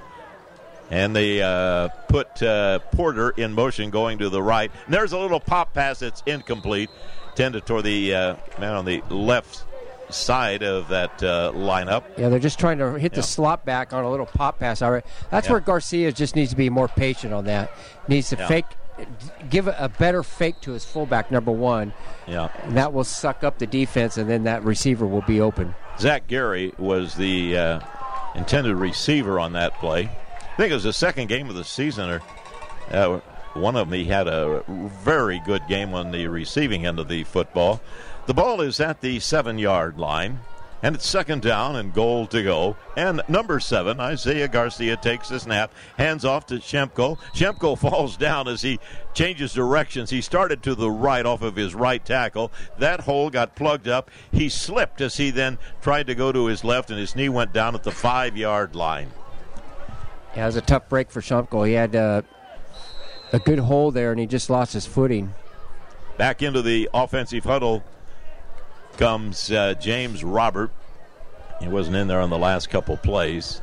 and they uh, put uh, Porter in motion going to the right. And there's a little pop pass that's incomplete, tended toward the uh, man on the left side of that uh, lineup. Yeah, they're just trying to hit Yeah. the slot back on a little pop pass. All right, that's Yeah. where Garcia just needs to be more patient on that. Needs to Yeah. fake, give a better fake to his fullback, number one, Yeah. and that will suck up the defense, and then that receiver will be open. Zach Gary was the uh, intended receiver on that play. I think it was the second game of the season, or uh, one of them he had a very good game on the receiving end of the football. The ball is at the seven-yard line, and it's second down and goal to go. And number seven, Isaiah Garcia, takes the snap, hands off to Shemko. Shemko falls down as he changes directions. He started to the right off of his right tackle. That hole got plugged up. He slipped as he then tried to go to his left, and his knee went down at the five-yard line. Yeah, it was a tough break for Shumko. He had uh, a good hole there, and he just lost his footing. Back into the offensive huddle comes uh, James Robert. He wasn't in there on the last couple plays.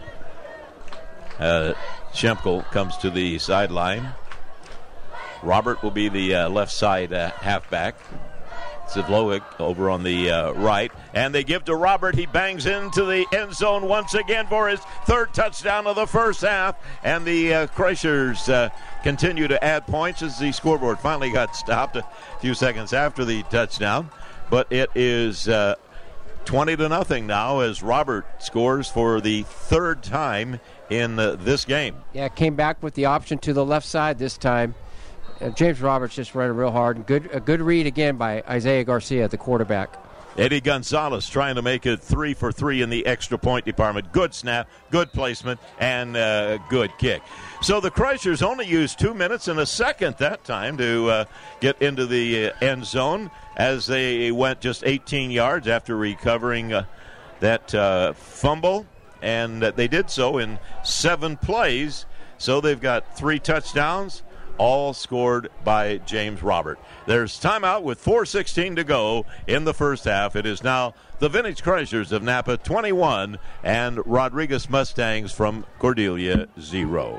Uh, Shemko comes to the sideline. Robert will be the uh, left side uh, halfback. Zivlovic over on the uh, right. And they give to Robert. He bangs into the end zone once again for his third touchdown of the first half. And the uh, Crushers uh, continue to add points as the scoreboard finally got stopped a few seconds after the touchdown. But it is uh, twenty to nothing now as Robert scores for the third time in uh, this game. Yeah, came back with the option to the left side this time. Uh, James Roberts just ran it real hard. Good, a good read again by Isaiah Garcia, the quarterback. Eddie Gonzalez trying to make it three for three in the extra point department. Good snap, good placement, and uh, good kick. So the Crushers only used two minutes and a second that time to uh, get into the uh, end zone as they went just eighteen yards after recovering uh, that uh, fumble, and they did so in seven plays. So they've got three touchdowns, all scored by James Robert. There's timeout with four sixteen to go in the first half. It is now the Vintage Chryslers of Napa twenty-one and Rodriguez Mustangs from Cordelia zero.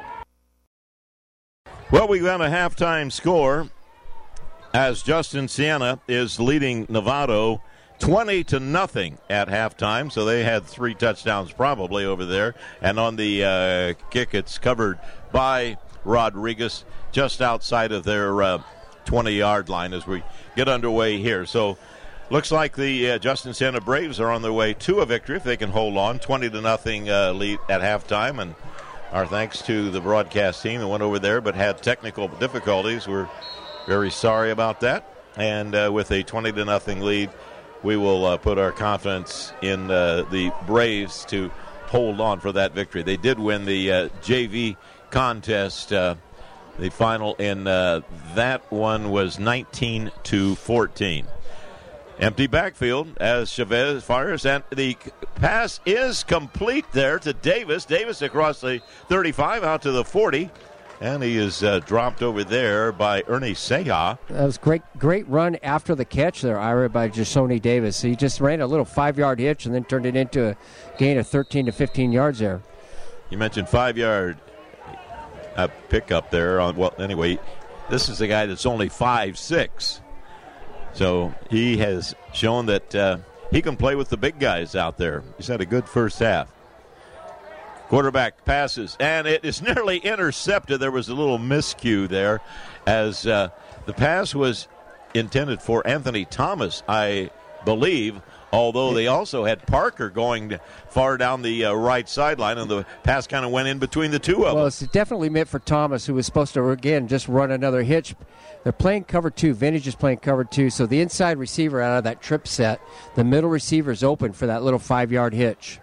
Well, we got a halftime score as Justin Siena is leading Novato twenty to nothing at halftime. So they had three touchdowns probably over there. And on the uh, kick, it's covered by Rodriguez just outside of their uh, twenty-yard line as we get underway here. So looks like the uh, Justin Siena Braves are on their way to a victory if they can hold on. twenty to nothing uh, lead at halftime. And our thanks to the broadcast team that went over there but had technical difficulties. We're very sorry about that. And uh, with a twenty to nothing lead, we will uh, put our confidence in uh, the Braves to hold on for that victory. They did win the uh, J V contest. Uh, the final in uh, that one was nineteen to fourteen. Empty backfield as Chavez fires, and the pass is complete there to Davis. Davis across the thirty-five out to the forty, and he is uh, dropped over there by Ernie Seha. That was great, great run after the catch there, Ira, by Jasoni Davis. He just ran a little five-yard hitch and then turned it into a gain of thirteen to fifteen yards there. You mentioned five-yard uh, pickup there. On well, anyway, this is a guy that's only five six. So he has shown that uh, he can play with the big guys out there. He's had a good first half. Quarterback passes, and it is nearly intercepted. There was a little miscue there as uh, the pass was intended for Anthony Thomas, I believe, although they also had Parker going far down the uh, right sideline, and the pass kind of went in between the two of them. Well, it's definitely meant for Thomas, who was supposed to, again, just run another hitch. They're playing cover two. Vintage is playing cover two. So the inside receiver out of that trip set, the middle receiver is open for that little five-yard hitch.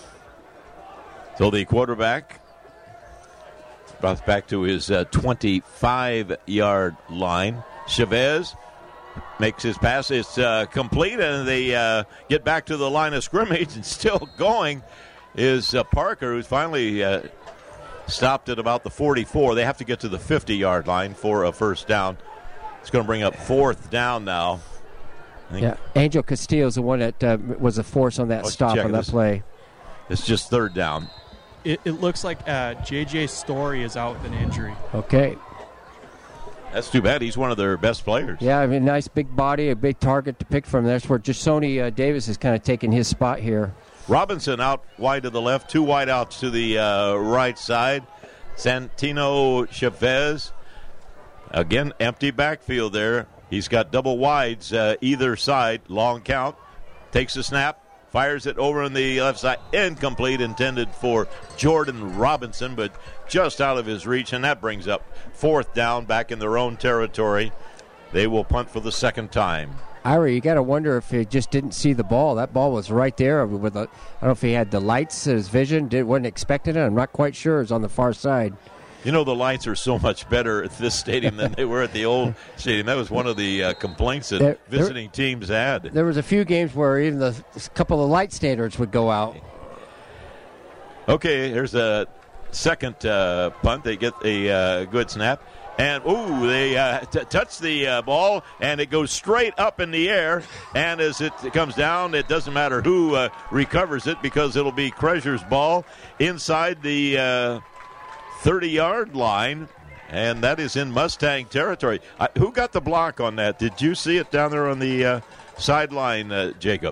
So the quarterback brought back to his uh, twenty-five-yard line. Chavez makes his pass. It's uh, complete, and they uh, get back to the line of scrimmage, and still going is uh, Parker, who's finally uh, stopped at about the forty-four. They have to get to the fifty-yard line for a first down. It's going to bring up fourth down now. Yeah, Angel Castillo is the one that uh, was a force on that oh, stop on that this. play. It's just third down. It, it looks like uh, J J Story is out with an injury. Okay. That's too bad. He's one of their best players. Yeah, I mean, nice big body, a big target to pick from. That's where Jasoni uh, Davis is kind of taking his spot here. Robinson out wide to the left, two wide outs to the uh, right side. Santino Chavez, again, empty backfield there. He's got double wides uh, either side, long count. Takes a snap, fires it over on the left side, incomplete, intended for Jordan Robinson, but just out of his reach, and that brings up fourth down back in their own territory. They will punt for the second time. Ira, you got to wonder if he just didn't see the ball. That ball was right there. With a, I don't know if he had the lights, his vision, did, wasn't expecting it. I'm not quite sure. It was on the far side. You know, the lights are so much better at this stadium than they were at the old stadium. That was one of the uh, complaints that there, visiting there, teams had. There was a few games where even the a couple of light standards would go out. Okay, here's a second uh, punt. They get a uh, good snap. And, ooh, they uh, t- touch the uh, ball, and it goes straight up in the air. And as it comes down, it doesn't matter who uh, recovers it because it'll be Chrysler's ball inside the uh, thirty-yard line, and that is in Mustang territory. Uh, who got the block on that? Did you see it down there on the uh, sideline, uh, Jacob?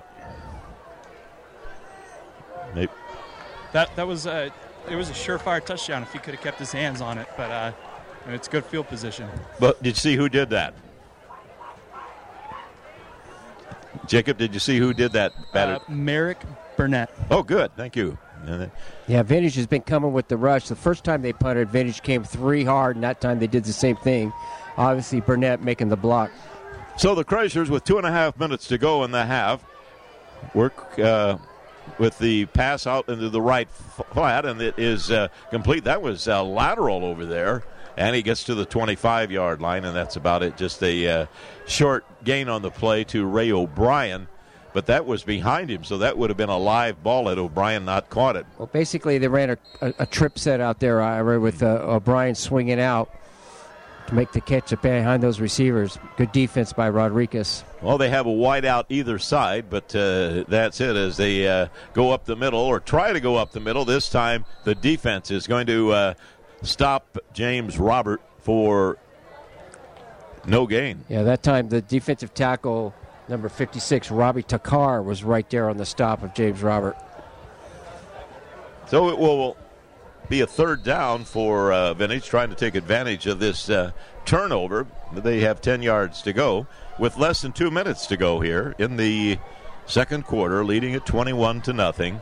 Maybe. That that was a, it was a surefire touchdown if he could have kept his hands on it, but uh, it's good field position. But did you see who did that? Jacob, did you see who did that? Uh, Merrick Burnett. Oh, good. Thank you. Yeah, Vintage has been coming with the rush. The first time they punted, Vintage came three hard, and that time they did the same thing. Obviously, Burnett making the block. So the Chryslers, with two and a half minutes to go in the half, work uh, with the pass out into the right flat, and it is uh, complete. That was uh, lateral over there, and he gets to the twenty-five-yard line, and that's about it. Just a uh, short gain on the play to Ray O'Brien. but that was behind him, so that would have been a live ball had O'Brien not caught it. Well, basically, they ran a, a, a trip set out there, Ira, with uh, O'Brien swinging out to make the catch up behind those receivers. Good defense by Rodriguez. Well, they have a wide out either side, but uh, that's it as they uh, go up the middle or try to go up the middle. This time the defense is going to uh, stop James Robert for no gain. Yeah, that time the defensive tackle, number fifty-six, Robbie Takar, was right there on the stop of James Robert. So it will be a third down for uh, Vintage, trying to take advantage of this uh, turnover. They have ten yards to go with less than two minutes to go here in the second quarter, leading at twenty-one to nothing.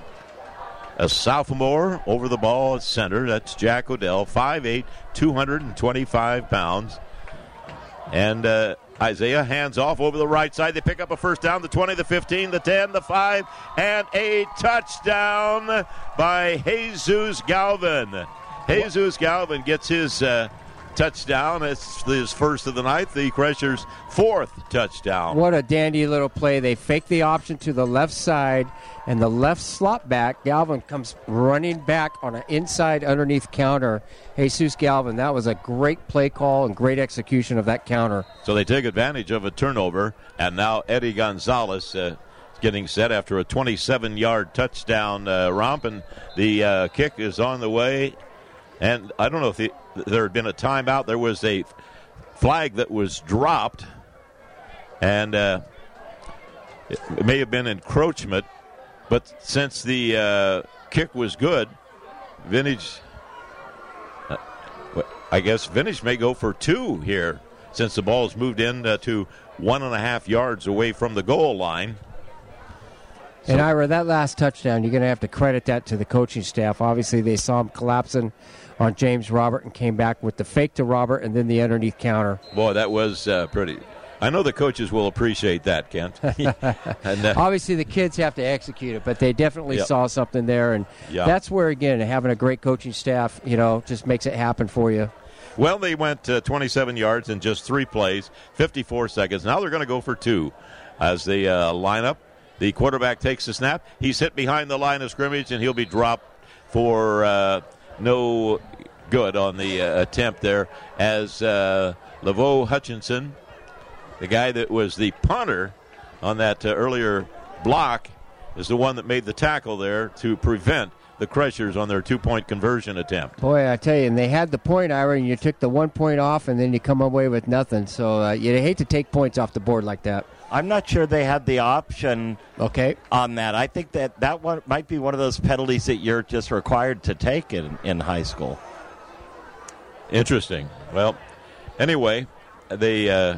A sophomore over the ball at center. That's Jack Odell, five eight, two hundred twenty-five pounds. And uh, Isaiah hands off over the right side. They pick up a first down, the twenty, the fifteen, the ten, the five, and a touchdown by Jesus Galvin. Jesus Galvin gets his uh, touchdown. It's his first of the night, the Crushers' fourth touchdown. What a dandy little play. They fake the option to the left side, and the left slot back, Galvin, comes running back on an inside underneath counter. Jesus Galvin, that was a great play call and great execution of that counter. So they take advantage of a turnover, and now Eddie Gonzalez uh, getting set after a twenty-seven-yard touchdown uh, romp, and the uh, kick is on the way. And I don't know if the, there had been a timeout. There was a flag that was dropped, and uh, it may have been encroachment. But since the uh, kick was good, Vintage, uh, I guess Vintage may go for two here since the ball's moved in uh, to one and a half yards away from the goal line. So, and Ira, that last touchdown, you're going to have to credit that to the coaching staff. Obviously, they saw him collapsing on James Robert and came back with the fake to Robert and then the underneath counter. Boy, that was uh, pretty. I know the coaches will appreciate that, Kent. and, uh, Obviously, the kids have to execute it, but they definitely yep. saw something there. And yep. that's where, again, having a great coaching staff, you know, just makes it happen for you. Well, they went uh, twenty-seven yards in just three plays, fifty-four seconds. Now they're going to go for two as they uh, line up. The quarterback takes the snap. He's hit behind the line of scrimmage, and he'll be dropped for uh, no good on the uh, attempt there as uh, Laveau Hutchinson, the guy that was the punter on that uh, earlier block, is the one that made the tackle there to prevent the Crushers on their two-point conversion attempt. Boy, I tell you, and they had the point, Ira, and you took the one point off, and then you come away with nothing. So uh, you hate to take points off the board like that. I'm not sure they had the option okay. on that. I think that that one might be one of those penalties that you're just required to take in, in high school. Interesting. Well, anyway, they uh,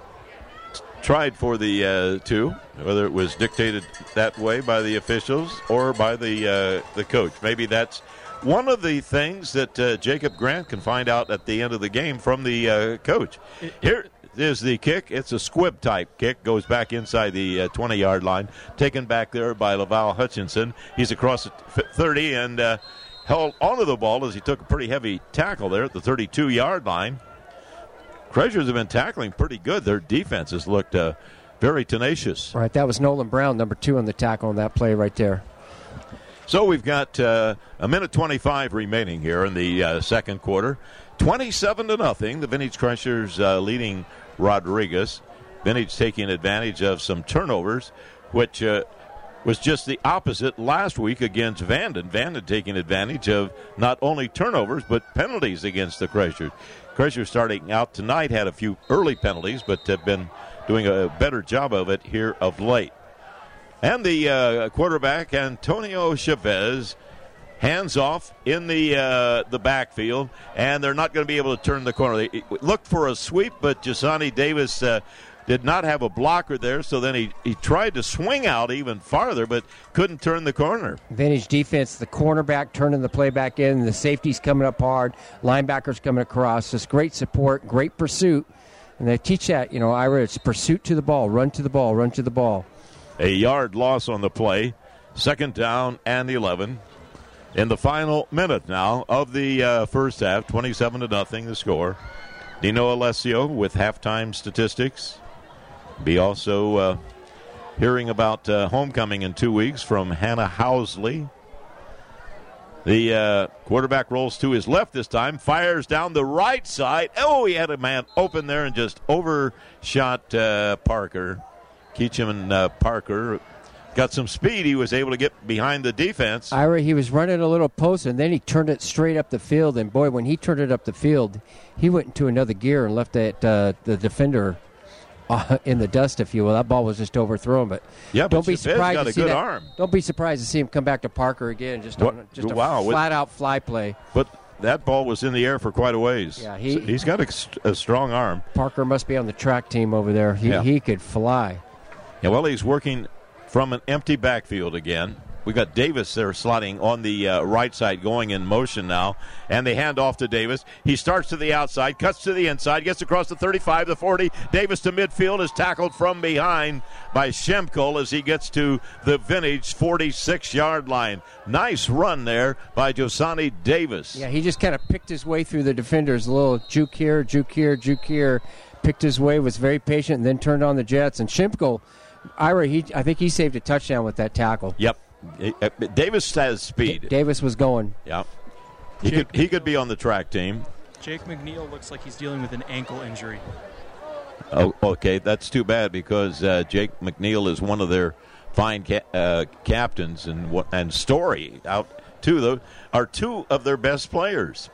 tried for the uh, two, whether it was dictated that way by the officials or by the uh, the coach. Maybe that's one of the things that uh, Jacob Grant can find out at the end of the game from the uh, coach. Here is the kick. It's a squib-type kick. Goes back inside the uh, twenty-yard line. Taken back there by Laveau Hutchinson. He's across the thirty and uh, held onto the ball as he took a pretty heavy tackle there at the thirty-two-yard line. Crushers have been tackling pretty good. Their defense has looked uh, very tenacious. All right, that was Nolan Brown, number two on the tackle on that play right there. So we've got uh, a minute twenty-five remaining here in the uh, second quarter. twenty-seven to nothing. The Vintage Crushers uh, leading Rodriguez. Vintage taking advantage of some turnovers, which uh, was just the opposite last week against Vanden. Vanden taking advantage of not only turnovers but penalties against the Crushers. Crushers starting out tonight had a few early penalties, but have been doing a better job of it here of late. And the uh, quarterback, Antonio Chavez, hands off in the uh, the backfield, and they're not going to be able to turn the corner. They looked for a sweep, but Jasani Davis uh, did not have a blocker there, so then he, he tried to swing out even farther, but couldn't turn the corner. Vintage defense, the cornerback turning the play back in, the safety's coming up hard, linebackers coming across. Just great support, great pursuit. And they teach that, you know, Ira, it's pursuit to the ball, run to the ball, run to the ball. A yard loss on the play, second down and eleven. In the final minute now of the uh, first half, twenty-seven to nothing the score. Dino Alessio with halftime statistics. Be also uh, hearing about uh, homecoming in two weeks from Hannah Housley. The uh, quarterback rolls to his left this time, fires down the right side. Oh, he had a man open there and just overshot uh, Parker. Keachman uh, Parker got some speed. He was able to get behind the defense. Ira, he was running a little post, and then he turned it straight up the field. And, boy, when he turned it up the field, he went into another gear and left that uh, the defender uh, in the dust, if you will. That ball was just overthrown. But yeah, don't but be Chavez surprised got to a see good that. arm. Don't be surprised to see him come back to Parker again. Just, on, just a wow. flat-out fly play. But that ball was in the air for quite a ways. Yeah, he, so he's got a, a strong arm. Parker must be on the track team over there. He, yeah. he could fly. Yeah, well, he's working from an empty backfield again. We got Davis there slotting on the uh, right side, going in motion now, and they hand off to Davis. He starts to the outside, cuts to the inside, gets across the thirty-five, the forty. Davis to midfield is tackled from behind by Shemko as he gets to the Vintage forty-six-yard line. Nice run there by Josani Davis. Yeah, he just kind of picked his way through the defenders. A little juke here, juke here, juke here. Picked his way, was very patient, and then turned on the Jets. And Shemko, Ira, he, I think he saved a touchdown with that tackle. Yep. Davis has speed. D- Davis was going. Yeah. He Jake, could he could be on the track team. Jake McNeil looks like he's dealing with an ankle injury. Oh, okay. That's too bad because uh, Jake McNeil is one of their fine ca- uh, captains, and and Story out two those are two of their best players.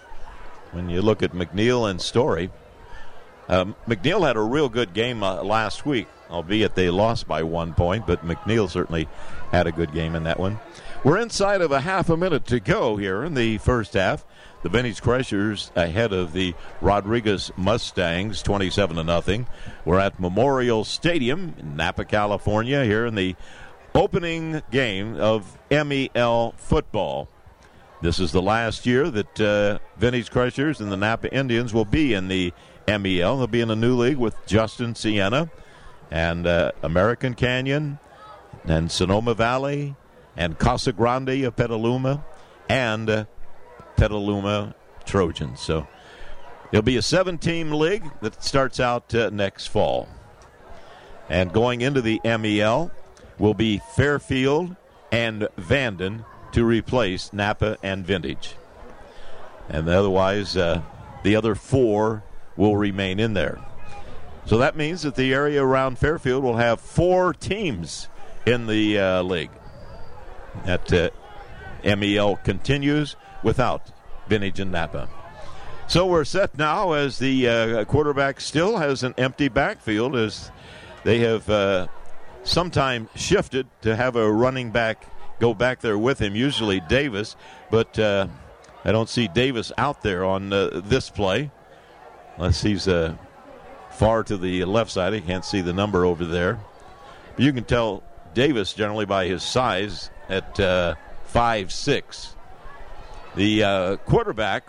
When you look at McNeil and Story, um, McNeil had a real good game uh, last week, albeit they lost by one point, but McNeil certainly had a good game in that one. We're inside of a half a minute to go here in the first half. The Vintage Crushers ahead of the Rodriguez Mustangs, twenty-seven to nothing. We're at Memorial Stadium in Napa, California, here in the opening game of M E L football. This is the last year that uh, Vintage Crushers and the Napa Indians will be in the M E L. They'll be in a new league with Justin Siena and uh, American Canyon and Sonoma Valley and Casa Grande of Petaluma and uh, Petaluma Trojans. So it'll be a seven-team league that starts out uh, next fall. And going into the M E L will be Fairfield and Vanden to replace Napa and Vintage. And otherwise, uh, the other four will remain in there. So that means that the area around Fairfield will have four teams in the uh, league. That uh, M E L continues without Vintage and Napa. So we're set now as the uh, quarterback still has an empty backfield as they have uh, sometime shifted to have a running back go back there with him, usually Davis, but uh, I don't see Davis out there on uh, this play unless he's uh, far to the left side. I can't see the number over there. But you can tell Davis generally by his size at uh, five six. The uh, quarterback,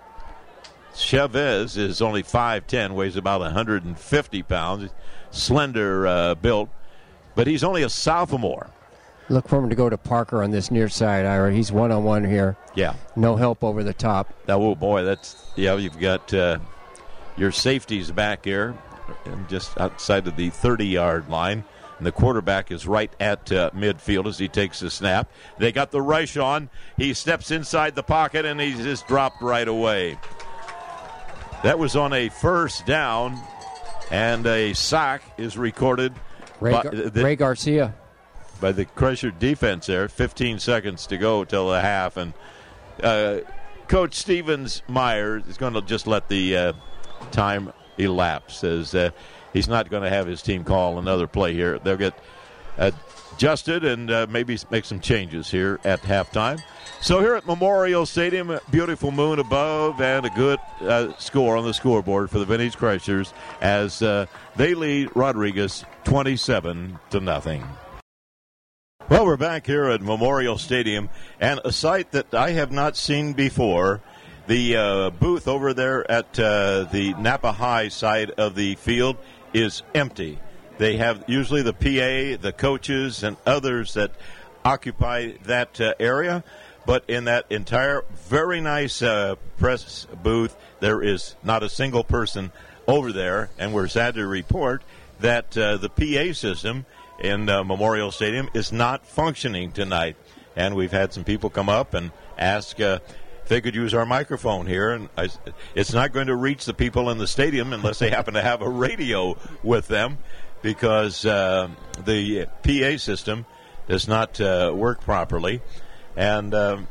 Chavez, is only five ten, weighs about one hundred fifty pounds, slender uh, built, but he's only a sophomore. Look for him to go to Parker on this near side, Ira. He's one-on-one here. Yeah. No help over the top. Oh, boy, that's, yeah, you've got uh, your safeties back here and just outside of the thirty-yard line. And the quarterback is right at uh, midfield as he takes the snap. They got the rush on. He steps inside the pocket, and he's just dropped right away. That was on a first down, and a sack is recorded Ray, by, Gar- the, Ray Garcia. by the Crusher defense there. fifteen seconds to go till the half. And uh, Coach Stevens Meyer is going to just let the uh, time elapse as uh, he's not going to have his team call another play here. They'll get adjusted and uh, maybe make some changes here at halftime. So here at Memorial Stadium, beautiful moon above and a good uh, score on the scoreboard for the Vintage Crushers as uh, they lead Rodriguez twenty-seven to nothing. Well, we're back here at Memorial Stadium, and a sight that I have not seen before. The uh, booth over there at uh, the Napa High side of the field is empty. They have usually the P A, the coaches, and others that occupy that uh, area. But in that entire very nice uh, press booth, there is not a single person over there. And we're sad to report that uh, the P A system in uh, Memorial Stadium is not functioning tonight. And we've had some people come up and ask uh, if they could use our microphone here. And I, it's not going to reach the people in the stadium unless they happen to have a radio with them, because uh, the P A system does not uh, work properly. And um,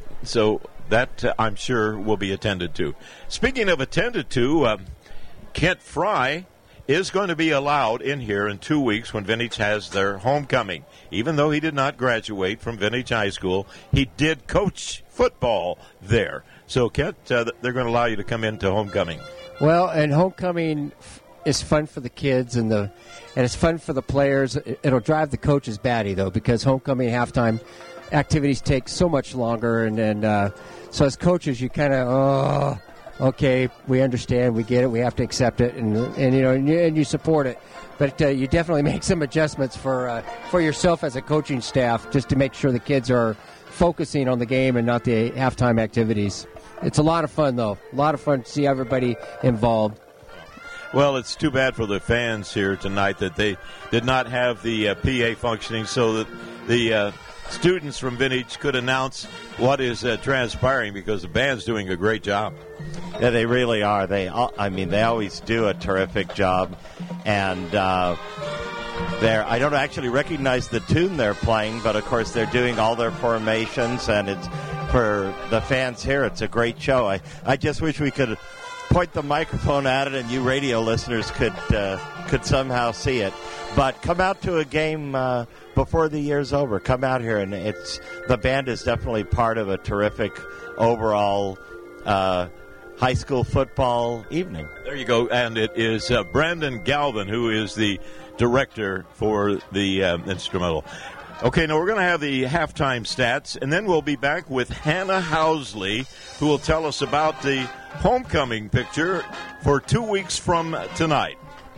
so that, uh, I'm sure, will be attended to. Speaking of attended to, uh, Kent Fry is going to be allowed in here in two weeks when Vintage has their homecoming. Even though he did not graduate from Vintage High School, he did coach football there. So, Kent, uh, they're going to allow you to come into homecoming. Well, and homecoming is fun for the kids and the and it's fun for the players. It'll drive the coaches batty, though, because homecoming halftime activities take so much longer. And, and uh, so as coaches, you kind of, oh, okay, we understand, we get it, we have to accept it, and, and you know, and you, and you support it. But uh, you definitely make some adjustments for uh, for yourself as a coaching staff, just to make sure the kids are focusing on the game and not the halftime activities. It's a lot of fun, though. A lot of fun to see everybody involved. Well, it's too bad for the fans here tonight that they did not have the uh, P A functioning so that the uh, students from Vintage could announce what is uh, transpiring, because the band's doing a great job. Yeah, they really are. They, I mean, they always do a terrific job, and uh, they're. I don't actually recognize the tune they're playing, but of course they're doing all their formations, and it's for the fans here. It's a great show. I, I just wish we could point the microphone at it, and you radio listeners could uh, could somehow see it. But come out to a game uh, before the year's over. Come out here, and it's the band is definitely part of a terrific overall uh, high school football evening. There you go, and it is uh, Brandon Galvin who is the director for the uh, instrumental. Okay, now we're going to have the halftime stats, and then we'll be back with Hannah Housley, who will tell us about the homecoming picture for two weeks from tonight.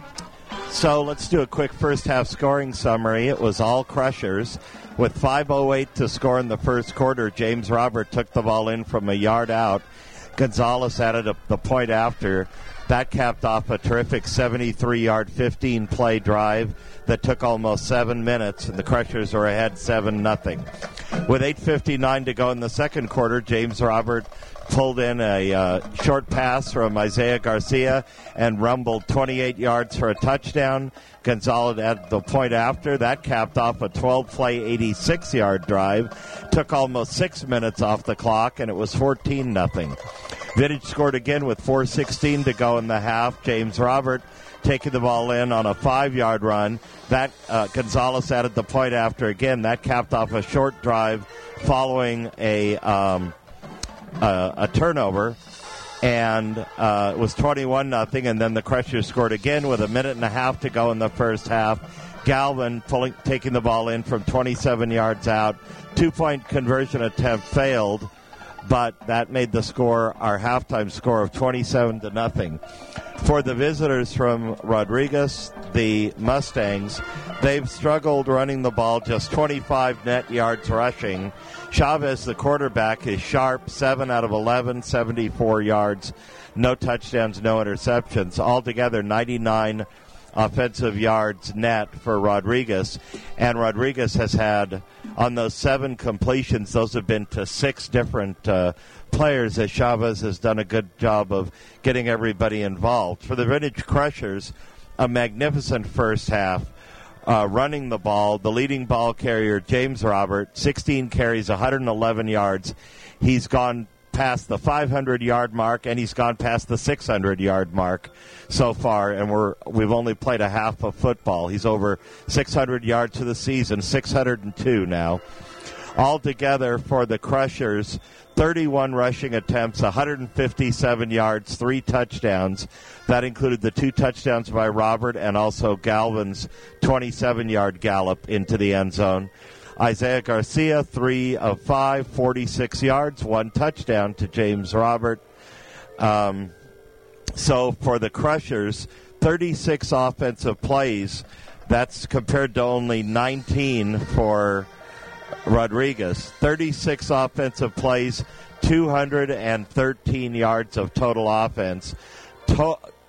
So let's do a quick first half scoring summary. It was all Crushers. With five oh eight to score in the first quarter, James Robert took the ball in from a yard out. Gonzalez added a, the point after. That capped off a terrific seventy-three-yard, fifteen-play drive that took almost seven minutes, and the Crushers were ahead seven nothing. With eight fifty-nine to go in the second quarter, James Robert pulled in a uh, short pass from Isaiah Garcia and rumbled twenty-eight yards for a touchdown. Gonzalez added the point after. That capped off a twelve-play, eighty-six-yard drive. Took almost six minutes off the clock, and it was fourteen nothing. Vintage scored again with four sixteen to go in the half. James Robert taking the ball in on a five-yard run. That uh, Gonzalez added the point after again. That capped off a short drive following a um, uh, a turnover, and uh, it was twenty-one nothing. And then the Crushers scored again with a minute and a half to go in the first half. Galvin pulling, taking the ball in from twenty-seven yards out. Two-point conversion attempt failed, but that made the score, our halftime score, of twenty-seven to nothing. For the visitors from Rodriguez, the Mustangs, they've struggled running the ball, just twenty-five net yards rushing. Chavez, the quarterback, is sharp, seven out of eleven, seventy-four yards, no touchdowns, no interceptions. Altogether, ninety-nine offensive yards net for Rodriguez. And Rodriguez has had, on those seven completions, those have been to six different uh, players, as Chavez has done a good job of getting everybody involved. For the Vintage Crushers, a magnificent first half. Uh, running the ball, the leading ball carrier, James Robert, sixteen carries, one hundred eleven yards. He's gone past the five hundred yard mark, and he's gone past the six hundred yard mark so far, and we're we've only played a half of football. He's over six hundred yards for the season, six hundred two now. Altogether for the Crushers, thirty-one rushing attempts, one hundred fifty-seven yards, three touchdowns. That included the two touchdowns by Robert and also Galvin's twenty-seven-yard gallop into the end zone. Isaiah Garcia, three of five, forty-six yards, one touchdown to James Robert. Um, so for the Crushers, thirty-six offensive plays. That's compared to only nineteen for Rodriguez. thirty-six offensive plays, two hundred thirteen yards of total offense. To-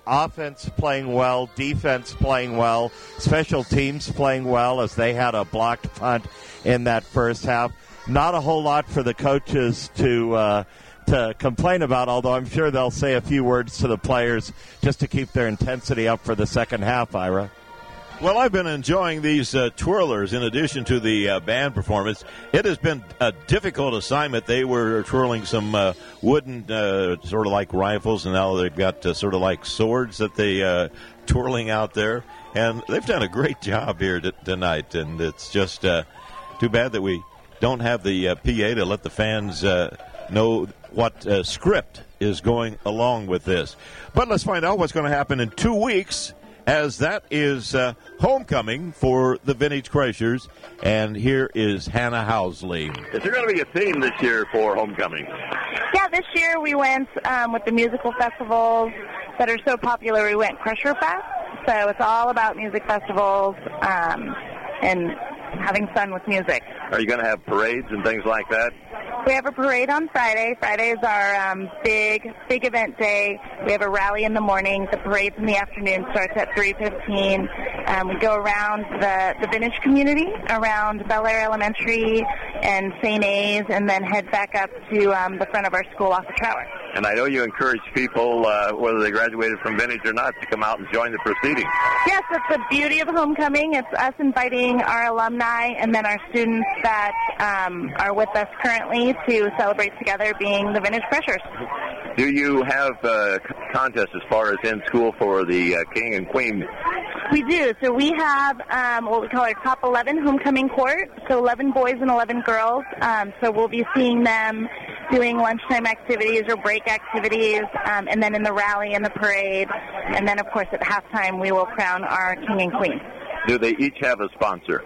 offense playing well, defense playing well, special teams playing well as they had a blocked punt in that first half. Not a whole lot for the coaches to uh, to complain about, although I'm sure they'll say a few words to the players just to keep their intensity up for the second half, Ira. Well, I've been enjoying these uh, twirlers in addition to the uh, band performance. It has been a difficult assignment. They were twirling some uh, wooden uh, sort of like rifles, and now they've got uh, sort of like swords that they uh, twirling out there. And they've done a great job here t- tonight, and it's just uh, too bad that we don't have the uh, P A to let the fans uh, know what uh, script is going along with this. But let's find out what's going to happen in two weeks, as that is uh, homecoming for the Vintage Crushers. And here is Hannah Housley. Is there going to be a theme this year for homecoming? Yeah, this year we went um, with the musical festivals that are so popular. We went Crusher Fest, so it's all about music festivals um, and having fun with music. Are you going to have parades and things like that? We have a parade on Friday. Friday is our um, big, big event day. We have a rally in the morning. The parade in the afternoon starts at three fifteen. Um, we go around the, the Vintage community, around Bel Air Elementary and Saint A's, and then head back up to um, the front of our school off of Trower. And I know you encourage people, uh, whether they graduated from Vintage or not, to come out and join the proceedings. Yes, that's the beauty of homecoming. It's us inviting our alumni and then our students that um, are with us currently to celebrate together being the Vintage Crushers. Do you have uh, contests as far as in school for the uh, King and Queen? We do. So we have um, what we call our top eleven homecoming court, so eleven boys and eleven girls. Um, so we'll be seeing them doing lunchtime activities or break activities, um, and then in the rally and the parade. And then, of course, at halftime, we will crown our King and Queen. Do they each have a sponsor?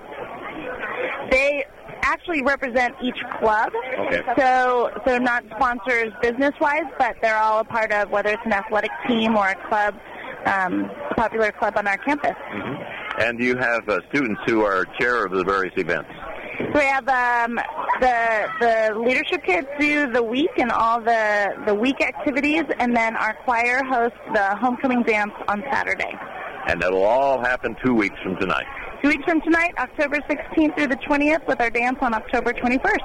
They actually represent each club. Okay. So, so not sponsors business-wise, but they're all a part of, whether it's an athletic team or a club, um, a popular club on our campus. Mm-hmm. And do you have uh, students who are chair of the various events? So we have um, the the leadership kids do the week and all the, the week activities, and then our choir hosts the homecoming dance on Saturday. And that'll all happen two weeks from tonight. Two weeks from tonight, October sixteenth through the twentieth, with our dance on October twenty-first.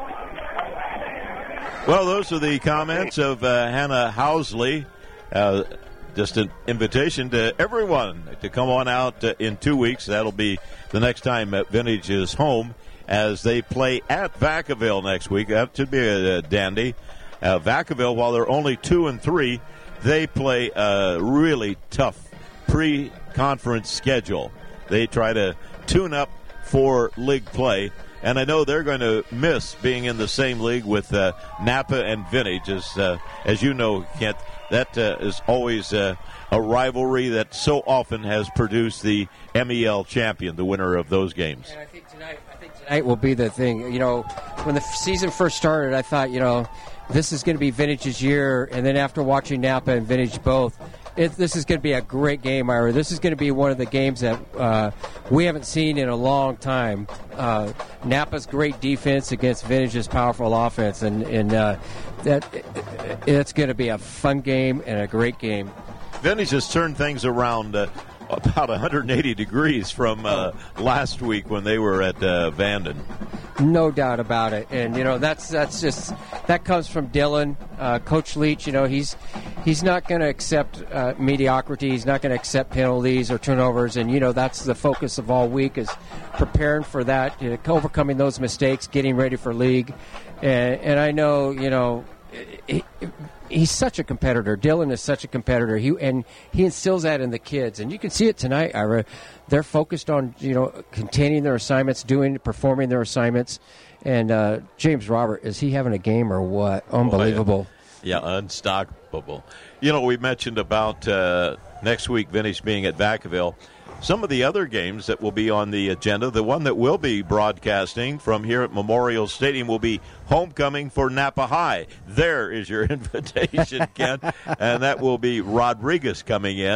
Well, those are the comments of uh, Hannah Housley. Uh, just an invitation to everyone to come on out uh, in two weeks. That'll be the next time uh, Vintage is home, as they play at Vacaville next week. That should be a, a dandy. Uh, Vacaville, while they're only two and three, they play a really tough pre-conference schedule. They try to tune up for league play, and I know they're going to miss being in the same league with uh, Napa and Vintage. As uh, as you know, Kent, that uh, is always uh, a rivalry that so often has produced the M E L champion, the winner of those games. And I think tonight, I think tonight will be the thing. You know, when the season first started, I thought, you know, this is going to be Vintage's year, and then after watching Napa and Vintage both, It, this is going to be a great game, Ira. This is going to be one of the games that uh, we haven't seen in a long time. Uh, Napa's great defense against Vintage's powerful offense, and, and uh, that it, it's going to be a fun game and a great game. Vintage has turned things around uh, about one hundred eighty degrees from uh, last week when they were at uh, Vanden. No doubt about it, and you know that's that's just that comes from Dylan, uh, Coach Leach. You know he's he's not going to accept uh, mediocrity. He's not going to accept penalties or turnovers, and you know that's the focus of all week is preparing for that, you know, overcoming those mistakes, getting ready for league. And, and I know you know. He, he's such a competitor. Dylan is such a competitor. He and he instills that in the kids, and you can see it tonight, Ira. They're focused on you know containing their assignments, doing performing their assignments. And uh, James Robert, is he having a game or what? Unbelievable. Oh, yeah. yeah, unstoppable. You know, we mentioned about uh, next week Vintage being at Vacaville. Some of the other games that will be on the agenda, the one that will be broadcasting from here at Memorial Stadium will be homecoming for Napa High. There is your invitation, Ken. And that will be Rodriguez coming in.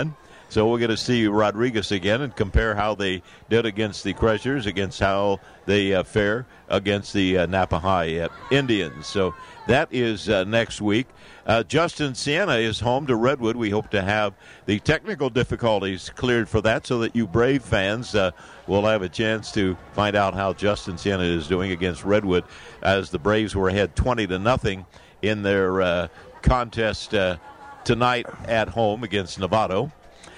So we're going to see Rodriguez again and compare how they did against the Crushers, against how they uh, fare against the uh, Napa High uh, Indians. So that is uh, next week. Uh, Justin Siena is home to Redwood. We hope to have the technical difficulties cleared for that so that you Brave fans uh, will have a chance to find out how Justin Siena is doing against Redwood, as the Braves were ahead twenty to nothing in their uh, contest uh, tonight at home against Novato.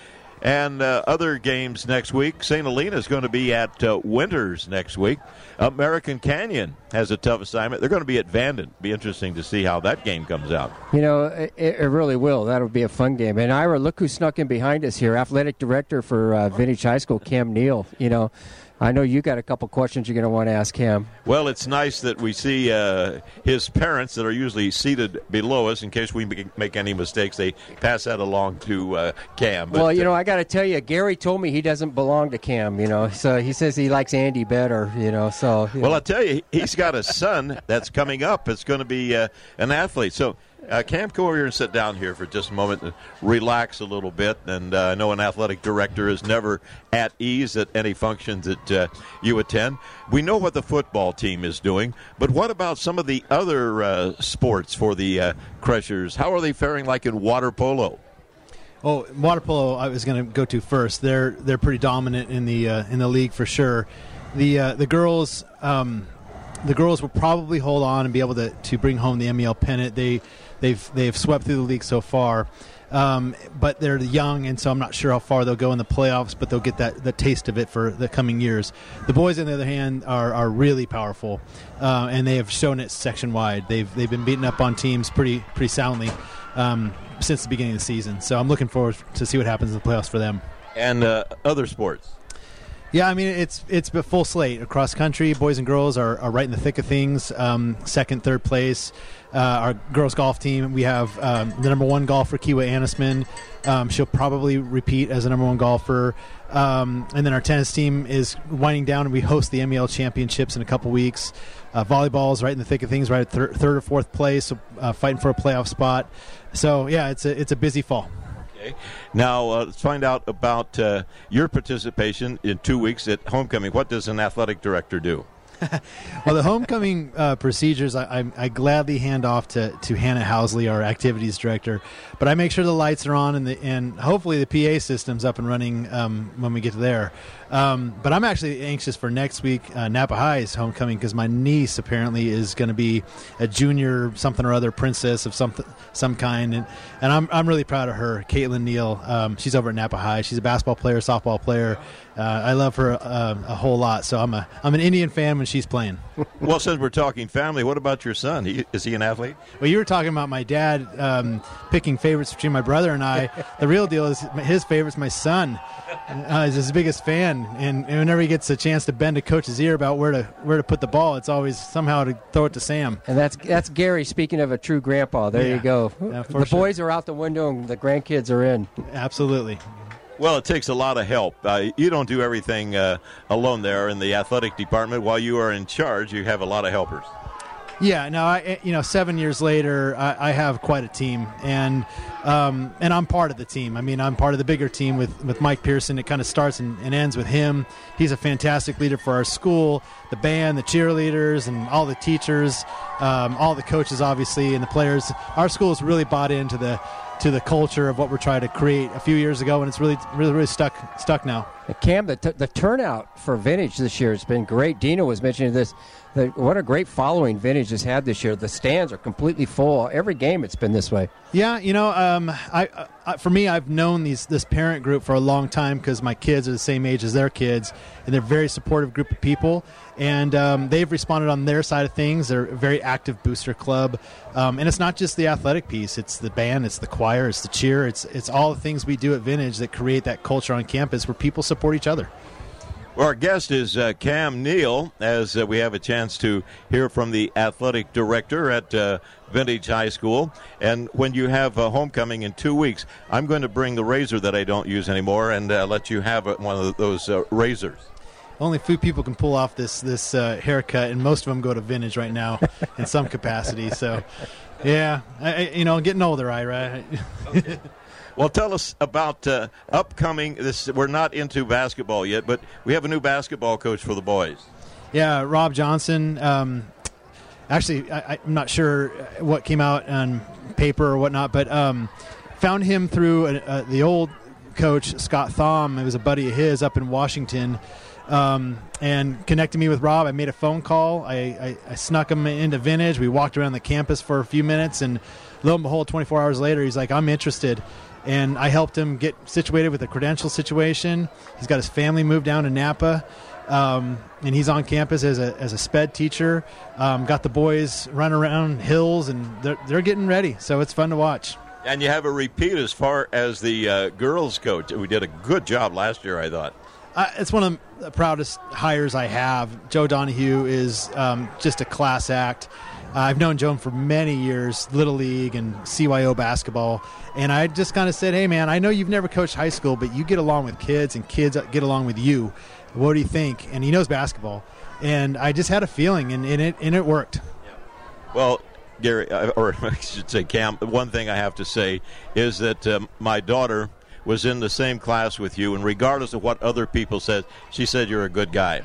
And uh, other games next week. Saint Helena is going to be at uh, Winters next week. American Canyon has a tough assignment. They're going to be at Vanden. Be interesting to see how that game comes out. You know, it, it really will. That'll be a fun game. And Ira, look who snuck in behind us here. Athletic director for uh, Vintage High School, Cam Neal. You know, I know you got a couple questions you're going to want to ask Cam. Well, it's nice that we see uh, his parents that are usually seated below us. In case we make any mistakes, they pass that along to uh, Cam. But, well, you know, I got to tell you, Gary told me he doesn't belong to Cam, you know. So he says he likes Andy better, you know. So you Well, know. I'll tell you, he's got a son that's coming up. It's going to be uh, an athlete. So, Uh, Cam, come over here and sit down here for just a moment and relax a little bit. And uh, I know an athletic director is never at ease at any functions that uh, you attend. We know what the football team is doing, but what about some of the other uh, sports for the uh, Crushers? How are they faring like in water polo? Oh, water polo I was going to go to first. They're they're pretty dominant in the uh, in the league for sure. The uh, the girls um, the girls will probably hold on and be able to, to bring home the M E L pennant. They They've they've swept through the league so far, um, but they're young, and so I'm not sure how far they'll go in the playoffs. But they'll get that the taste of it for the coming years. The boys, on the other hand, are, are really powerful, uh, and they have shown it section wide. They've they've been beating up on teams pretty pretty soundly um, since the beginning of the season. So I'm looking forward to see what happens in the playoffs for them. And uh, other sports. Yeah, I mean, it's it's a full slate across country. Boys and girls are, are right in the thick of things. Um, second, third place. Uh, our girls golf team, we have um, the number one golfer, Kiwa Anisman. Um, she'll probably repeat as the number one golfer. Um, and then our tennis team is winding down, and we host the M E L championships in a couple weeks. Uh, volleyball is right in the thick of things, right at thir- third or fourth place, uh, fighting for a playoff spot. So, yeah, it's a, it's a busy fall. Okay. Now, uh, let's find out about uh, your participation in two weeks at homecoming. What does an athletic director do? Well, the homecoming uh, procedures, I, I, I gladly hand off to, to Hannah Housley, our activities director. But I make sure the lights are on and the, and hopefully the P A system's up and running um, when we get there. Um, but I'm actually anxious for next week, uh, Napa High's homecoming, because my niece apparently is going to be a junior something or other princess of some some kind, and and I'm I'm really proud of her, Caitlin Neal. Um, she's over at Napa High. She's a basketball player, softball player. Uh, I love her uh, a whole lot. So I'm a I'm an Indian fan when she's playing. Well, since we're talking family, what about your son? He, is he an athlete? Well, you were talking about my dad um, picking favorites between my brother and I. The real deal is his favorite's my son. Uh, he's his biggest fan, and, and whenever he gets a chance to bend a coach's ear about where to where to put the ball, it's always somehow to throw it to Sam. And that's that's Gary speaking of a true grandpa. There yeah. you go. Yeah, the sure. boys are out the window and the grandkids are in. Absolutely. Well, it takes a lot of help. Uh, you don't do everything uh, alone there in the athletic department. While you are in charge, you have a lot of helpers. Yeah, no, I, you know, seven years later, I, I have quite a team, and um, and I'm part of the team. I mean, I'm part of the bigger team with, with Mike Pearson. It kind of starts and, and ends with him. He's a fantastic leader for our school, the band, the cheerleaders, and all the teachers, um, all the coaches, obviously, and the players. Our school has really bought into the to the culture of what we're trying to create a few years ago, and it's really, really, really stuck stuck now. Cam, the, t- the turnout for Vintage this year has been great. Dino was mentioning this. The, what a great following Vintage has had this year. The stands are completely full. Every game it's been this way. Yeah, you know, um, I, I for me, I've known these this parent group for a long time because my kids are the same age as their kids, and they're a very supportive group of people. And um, they've responded on their side of things. They're a very active booster club, um, and it's not just the athletic piece. It's the band, it's the choir, it's the cheer, it's it's all the things we do at Vintage that create that culture on campus where people support each other. Well, our guest is uh, Cam Neal, as uh, we have a chance to hear from the athletic director at uh, Vintage High School. And when you have a homecoming in two weeks, I'm going to bring the razor that I don't use anymore and uh, let you have one of those uh, razors. Only few people can pull off this this uh, haircut, and most of them go to Vintage right now in some capacity. So, yeah, I, you know, getting older, Ira. Well, tell us about uh, upcoming. This we're not into basketball yet, but we have a new basketball coach for the boys. Yeah, Rob Johnson. Um, actually, I, I'm not sure what came out on paper or whatnot, but um, found him through a, a, the old coach, Scott Thom. It was a buddy of his up in Washington, um, and connected me with Rob. I made a phone call. I, I, I snuck him into Vintage. We walked around the campus for a few minutes, and lo and behold, twenty-four hours later, he's like, I'm interested. And I helped him get situated with a credential situation. He's got his family moved down to Napa. Um, and he's on campus as a as a sped teacher. Um, got the boys running around hills, and they're they're getting ready. So it's fun to watch. And you have a repeat as far as the uh, girls coach. We did a good job last year, I thought. Uh, it's one of the proudest hires I have. Joe Donahue is um, just a class act. Uh, I've known Joe for many years, Little League and C Y O basketball. And I just kind of said, hey, man, I know you've never coached high school, but you get along with kids, and kids get along with you. What do you think? And he knows basketball. And I just had a feeling, and, and, it, and it worked. Well, Gary, or I should say Cam, one thing I have to say is that um, my daughter was in the same class with you, and regardless of what other people said, she said you're a good guy.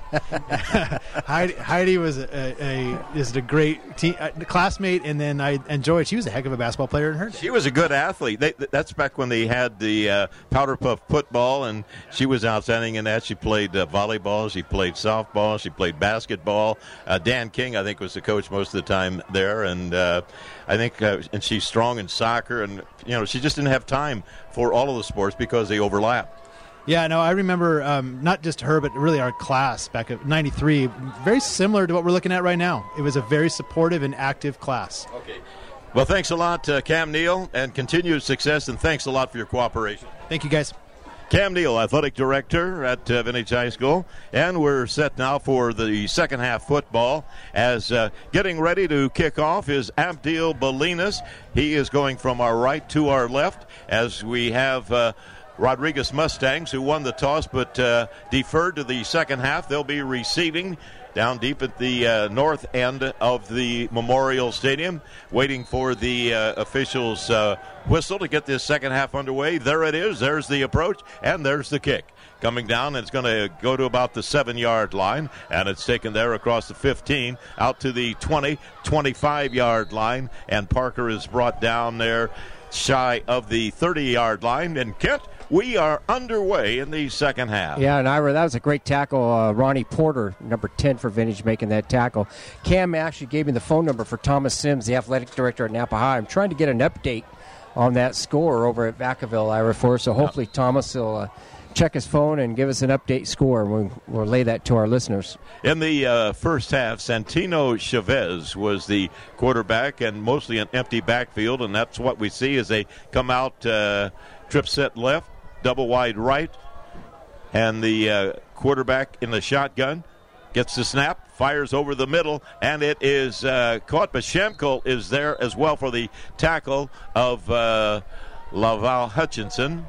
Heidi, Heidi was a, a is a great team, a classmate, and then I enjoyed. She was a heck of a basketball player in her day. She was a good athlete. They, that's back when they had the uh, powder puff football, and she was outstanding in that. She played uh, volleyball, she played softball, she played basketball. Uh, Dan King, I think, was the coach most of the time there, and uh, I think, uh, and she's strong in soccer, and you know, she just didn't have time for all of the sports because they overlap. Yeah, no, I remember um, not just her, but really our class back at ninety-three, very similar to what we're looking at right now. It was a very supportive and active class. Okay. Well, thanks a lot, uh, Cam Neal, and continued success, and thanks a lot for your cooperation. Thank you, guys. Cam Neal, athletic director at uh, Vintage High School, and we're set now for the second half football as uh, getting ready to kick off is Abdil Balinas. He is going from our right to our left as we have uh, Rodriguez Mustangs, who won the toss but uh, deferred to the second half. They'll be receiving down deep at the uh, north end of the Memorial Stadium, waiting for the uh, officials' uh, whistle to get this second half underway. There it is. There's the approach, and there's the kick. Coming down, it's going to go to about the seven-yard line, and it's taken there across the fifteen, out to the twenty, twenty-five-yard line, and Parker is brought down there shy of the thirty-yard line. And Kent, we are underway in the second half. Yeah, and Ira, that was a great tackle. Uh, Ronnie Porter, number ten for Vintage, making that tackle. Cam actually gave me the phone number for Thomas Sims, the athletic director at Napa High. I'm trying to get an update on that score over at Vacaville, Ira, for us. So hopefully yeah. Thomas will uh, check his phone and give us an update score. We'll, we'll lay that to our listeners. In the uh, first half, Santino Chavez was the quarterback, and mostly an empty backfield, and that's what we see as they come out uh, trip set left, double wide right, and the uh, quarterback in the shotgun gets the snap, fires over the middle, and it is uh, caught. But Shamkel is there as well for the tackle of uh, Laval Hutchinson,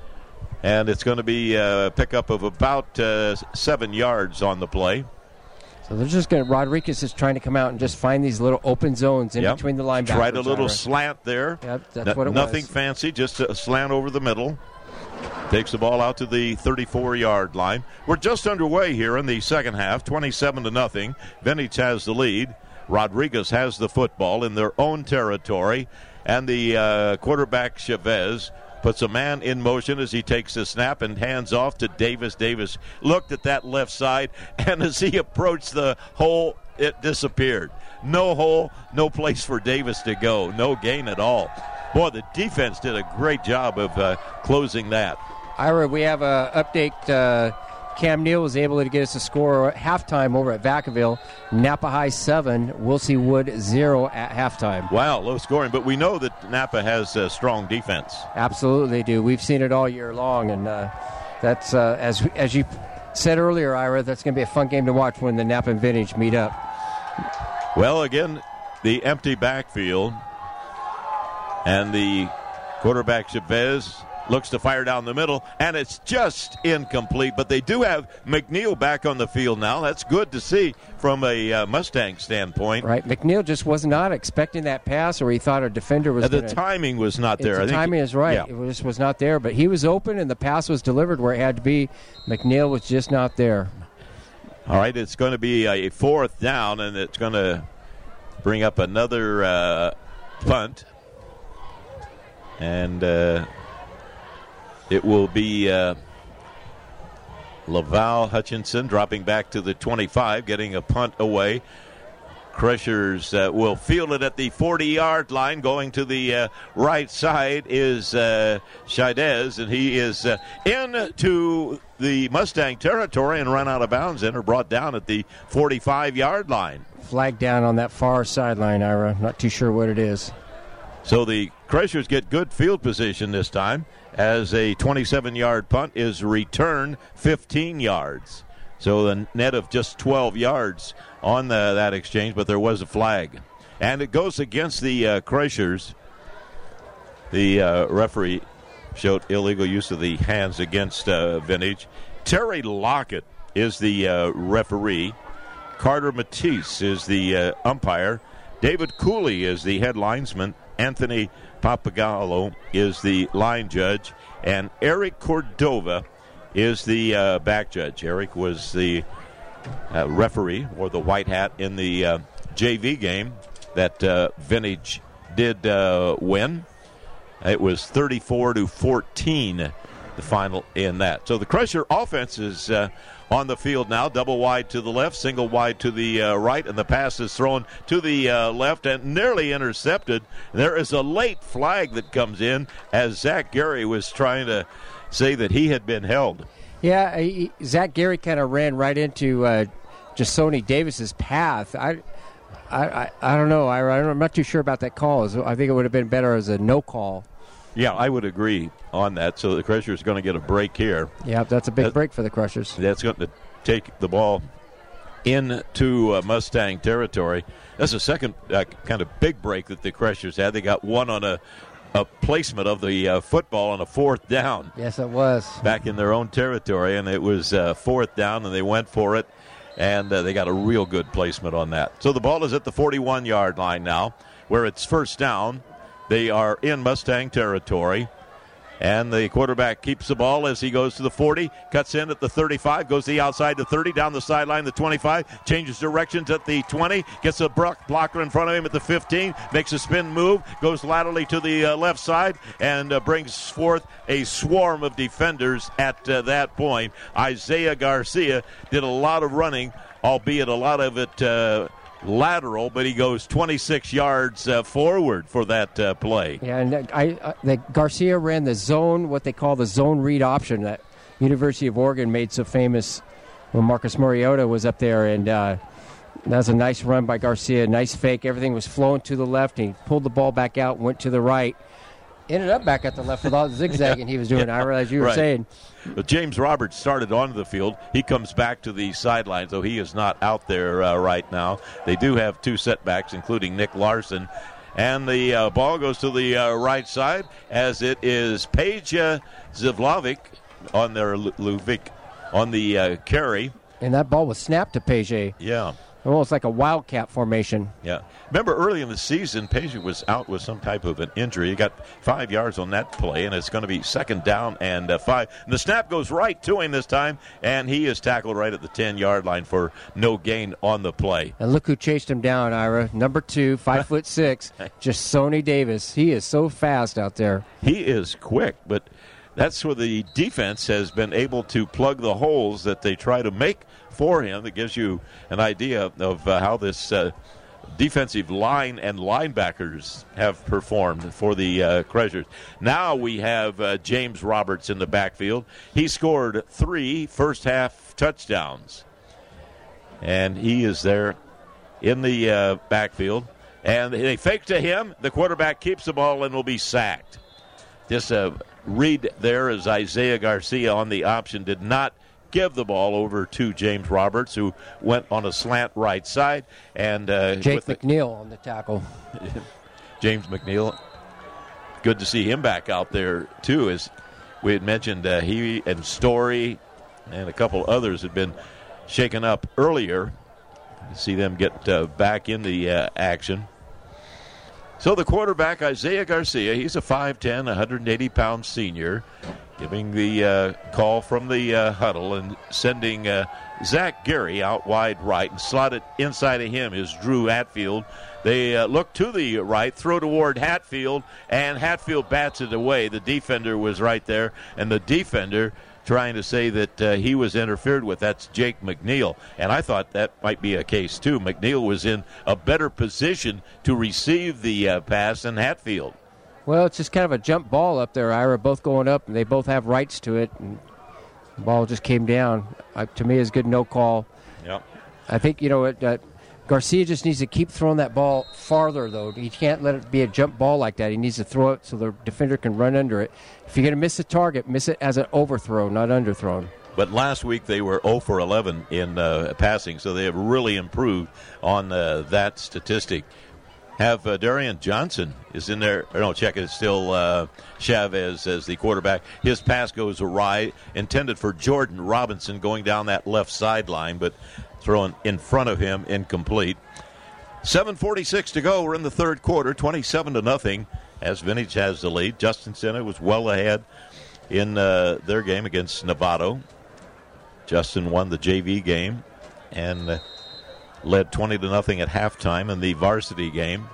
and it's going to be a pickup of about uh, seven yards on the play. So they're just going to, Rodriguez is trying to come out and just find these little open zones in yep. between the linebackers. Tried a little slant there. Yep, that's no, what it nothing was. fancy, just a slant over the middle. Takes the ball out to the thirty-four-yard line. We're just underway here in the second half, twenty-seven to nothing. Vintage has the lead. Rodriguez has the football in their own territory, and the uh, quarterback Chavez puts a man in motion as he takes the snap and hands off to Davis. Davis looked at that left side, and as he approached the hole, it disappeared. No hole, no place for Davis to go. No gain at all. Boy, the defense did a great job of uh, closing that. Ira, we have an update. Uh, Cam Neal was able to get us a score at halftime over at Vacaville. Napa High seven, Wilsey Wood zero at halftime. Wow, low scoring, but we know that Napa has a strong defense. Absolutely they do. We've seen it all year long, and uh, that's, uh, as as you said earlier, Ira, that's going to be a fun game to watch when the Napa and Vintage meet up. Well, again, the empty backfield, and the quarterback Chavez looks to fire down the middle, and it's just incomplete. But they do have McNeil back on the field now. That's good to see from a uh, Mustang standpoint. Right. McNeil just was not expecting that pass, or he thought a defender was uh, The gonna, timing was not there. The I think timing is right. Yeah. It just was not there. But he was open, and the pass was delivered where it had to be. McNeil was just not there. All right, it's going to be a fourth down, and it's going to bring up another uh, punt. And uh, it will be uh, Laval Hutchinson dropping back to the twenty-five, getting a punt away. Crushers uh, will field it at the forty-yard line. Going to the uh, right side is uh, Chaidez, and he is uh, into the Mustang territory and run out of bounds and are brought down at the forty-five-yard line. Flag down on that far sideline, Ira. Not too sure what it is. So the Crushers get good field position this time as a twenty-seven-yard punt is returned fifteen yards. So the net of just twelve yards on the, that exchange, but there was a flag. And it goes against the uh, Crushers. The uh, referee showed illegal use of the hands against uh, Vintage. Terry Lockett is the uh, referee. Carter Matisse is the uh, umpire. David Cooley is the head linesman. Anthony Papagallo is the line judge. And Eric Cordova is the uh, back judge. Eric was the uh, referee, or the white hat, in the uh, J V game that uh, Vintage did uh, win. It was thirty-four to fourteen, the final in that. So the Crusher offense is uh, on the field now, double wide to the left, single wide to the uh, right, and the pass is thrown to the uh, left and nearly intercepted. There is a late flag that comes in as Zach Gary was trying to say that he had been held. Yeah, he, Zach Gary kind of ran right into uh, Jasoni Davis's path. I, I, I, I don't know. I, I'm not too sure about that call. I think it would have been better as a no call. Yeah, I would agree on that. So the Crushers are going to get a break here. Yeah, that's a big that, break for the Crushers. That's going to take the ball into uh, Mustang territory. That's the second uh, kind of big break that the Crushers had. They got one on a a placement of the uh, football on a fourth down. Yes, it was. Back in their own territory, and it was uh, fourth down, and they went for it, and uh, they got a real good placement on that. So the ball is at the forty-one-yard line now, where it's first down. They are in Mustang territory, and the quarterback keeps the ball as he goes to the forty, cuts in at the thirty-five, goes to the outside to thirty, down the sideline, the twenty-five, changes directions at the twenty, gets a blocker in front of him at the fifteen, makes a spin move, goes laterally to the uh, left side, and uh, brings forth a swarm of defenders at uh, that point. Isaiah Garcia did a lot of running, albeit a lot of it uh, lateral, but he goes twenty-six yards uh, forward for that uh, play. Yeah, and I, I, the Garcia ran the zone, what they call the zone read option that University of Oregon made so famous when Marcus Mariota was up there, and uh, that was a nice run by Garcia, nice fake. Everything was flowing to the left, and he pulled the ball back out and went to the right. Ended up back at the left with all the zigzagging yeah, he was doing, yeah, I realize you were right. saying. But James Roberts started onto the field. He comes back to the sideline, so he is not out there uh, right now. They do have two setbacks, including Nick Larson. And the uh, ball goes to the uh, right side as it is Peja Zivlovic on their Luvic on the uh, carry. And that ball was snapped to Peja. Yeah. Almost like a wildcat formation. Yeah. Remember early in the season, Peja was out with some type of an injury. He got five yards on that play, and it's going to be second down and uh, five. And the snap goes right to him this time, and he is tackled right at the ten-yard line for no gain on the play. And look who chased him down, Ira. Number two, five foot six, Jasoni Davis. He is so fast out there. He is quick, but that's where the defense has been able to plug the holes that they try to make for him. That gives you an idea of uh, how this uh, defensive line and linebackers have performed for the uh, Crushers. Now we have uh, James Roberts in the backfield. He scored three first-half touchdowns, and he is there in the uh, backfield. And they fake to him. The quarterback keeps the ball and will be sacked. Just a read there as Isaiah Garcia on the option did not give the ball over to James Roberts, who went on a slant right side. And uh, Jake McNeil the, on the tackle. James McNeil. Good to see him back out there, too, as We had mentioned uh, he and Story and a couple others had been shaken up earlier. You see them get uh, back in the uh, action. So the quarterback, Isaiah Garcia, he's a five ten, one hundred eighty pound senior, giving the uh, call from the uh, huddle and sending uh, Zach Gary out wide right, and slotted inside of him is Drew Hatfield. They uh, look to the right, throw toward Hatfield, and Hatfield bats it away. The defender was right there, and the defender trying to say that uh, he was interfered with. That's Jake McNeil. And I thought that might be a case, too. McNeil was in a better position to receive the uh, pass than Hatfield. Well, it's just kind of a jump ball up there, Ira, both going up, and they both have rights to it. And the ball just came down. Uh, to me, it's good no call. Yep. I think, you know, it, uh, Garcia just needs to keep throwing that ball farther, though. He can't let it be a jump ball like that. He needs to throw it so the defender can run under it. If you're going to miss the target, miss it as an overthrow, not underthrown. But last week they were zero for eleven in uh, passing, so they have really improved on uh, that statistic. Have uh, Darian Johnson is in there. Or no, check it. It's still uh, Chavez as the quarterback. His pass goes awry, intended for Jordan Robinson going down that left sideline, but thrown in front of him, incomplete. seven forty-six to go. We're in the third quarter, twenty-seven to nothing, as Vintage has the lead. Justin Senna was well ahead in uh, their game against Novato. Justin won the J V game and uh, led twenty to nothing at halftime in the varsity game.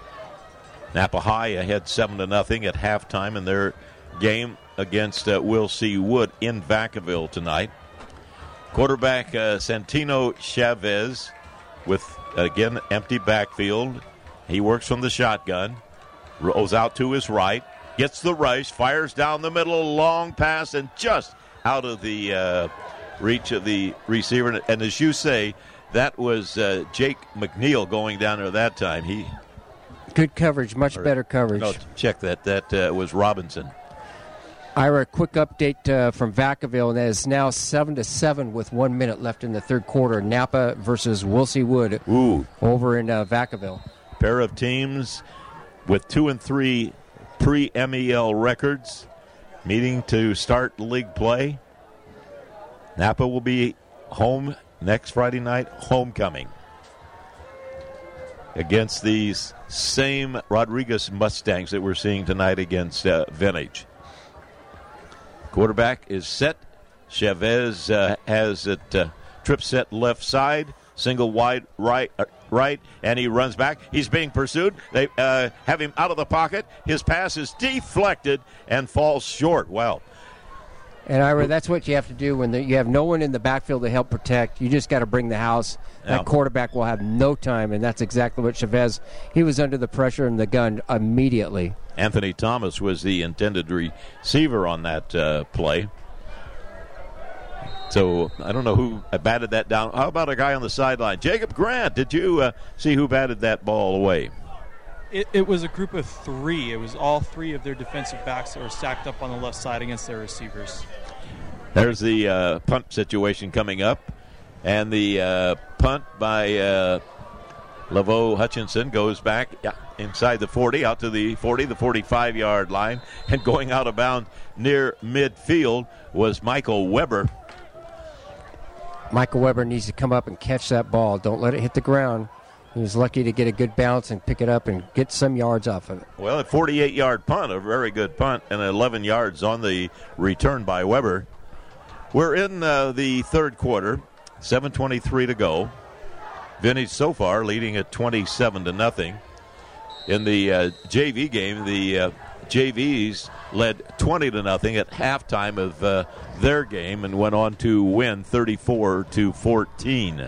Napa High ahead seven to nothing at halftime in their game against uh, Will C. Wood in Vacaville tonight. Quarterback uh, Santino Chavez with, again, empty backfield. He works from the shotgun, rolls out to his right, gets the rush, fires down the middle, long pass, and just out of the uh, reach of the receiver. And as you say, that was uh, Jake McNeil going down there that time. He Good coverage, much or, better coverage. No, check that. That uh, was Robinson. Ira, a quick update uh, from Vacaville, and that is now seven to seven with one minute left in the third quarter. Napa versus Wilsey Wood Ooh. over in uh, Vacaville. Pair of teams with two and three pre-M E L records meeting to start league play. Napa will be home next Friday night, homecoming, against these same Rodriguez Mustangs that we're seeing tonight against uh, Vintage. Quarterback is set. Chavez uh, has it uh, trip set left side, single wide right, uh, right, and he runs back. He's being pursued. They uh, have him out of the pocket. His pass is deflected and falls short. Wow. And Ira, that's what you have to do when the, you have no one in the backfield to help protect. You just got to bring the house. That yeah. quarterback will have no time, and that's exactly what Chavez. He was under the pressure and the gun immediately. Anthony Thomas was the intended receiver on that uh, play. So I don't know who batted that down. How about a guy on the sideline? Jacob Grant, did you uh, see who batted that ball away? It, it was a group of three. It was all three of their defensive backs that were stacked up on the left side against their receivers. There's the uh, punt situation coming up. And the uh, punt by uh, Laveau Hutchinson goes back inside the forty, out to the forty, the forty-five-yard line. And going out of bounds near midfield was Michael Weber. Michael Weber needs to come up and catch that ball. Don't let it hit the ground. He was lucky to get a good bounce and pick it up and get some yards off of it. Well, a forty-eight-yard punt, a very good punt, and eleven yards on the return by Weber. We're in uh, the third quarter, seven twenty-three to go. Vintage so far leading at twenty-seven to nothing. In the uh, J V game, the uh, J Vs led twenty to nothing at halftime of uh, their game and went on to win thirty-four to fourteen.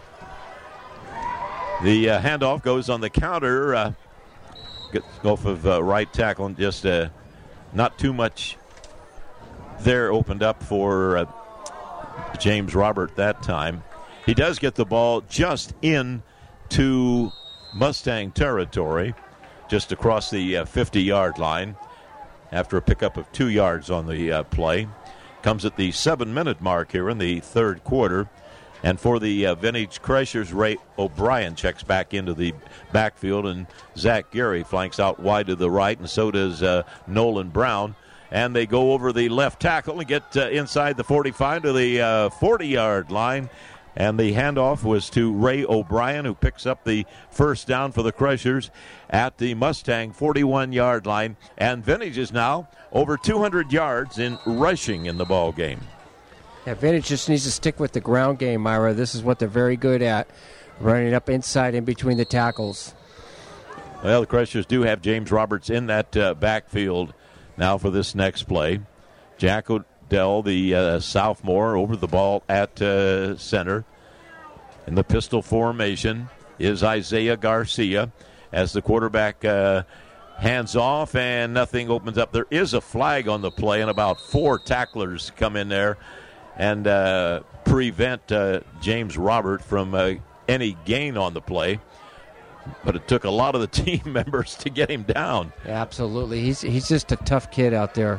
The uh, handoff goes on the counter. Uh, gets off of uh, right tackle, and just uh, not too much there opened up for uh, James Robert that time. He does get the ball just into Mustang territory, just across the uh, fifty-yard line after a pickup of two yards on the uh, play. Comes at the seven-minute mark here in the third quarter. And for the uh, Vintage Crushers, Ray O'Brien checks back into the backfield, and Zach Gary flanks out wide to the right, and so does uh, Nolan Brown. and they go over the left tackle and get uh, inside the forty-five to the uh, forty-yard line. And the handoff was to Ray O'Brien, who picks up the first down for the Crushers at the Mustang forty-one-yard line. And Vintage is now over two hundred yards in rushing in the ball game. Yeah, Vintage just needs to stick with the ground game, Myra. This is what they're very good at, running up inside in between the tackles. Well, the Crushers do have James Roberts in that uh, backfield now for this next play. Jack Odell, the uh, sophomore, over the ball at uh, center. In the pistol formation is Isaiah Garcia as the quarterback uh, hands off and nothing opens up. There is a flag on the play, and about four tacklers come in there and uh, prevent uh, James Robert from uh, any gain on the play. But it took a lot of the team members to get him down. Yeah, absolutely. He's he's just a tough kid out there.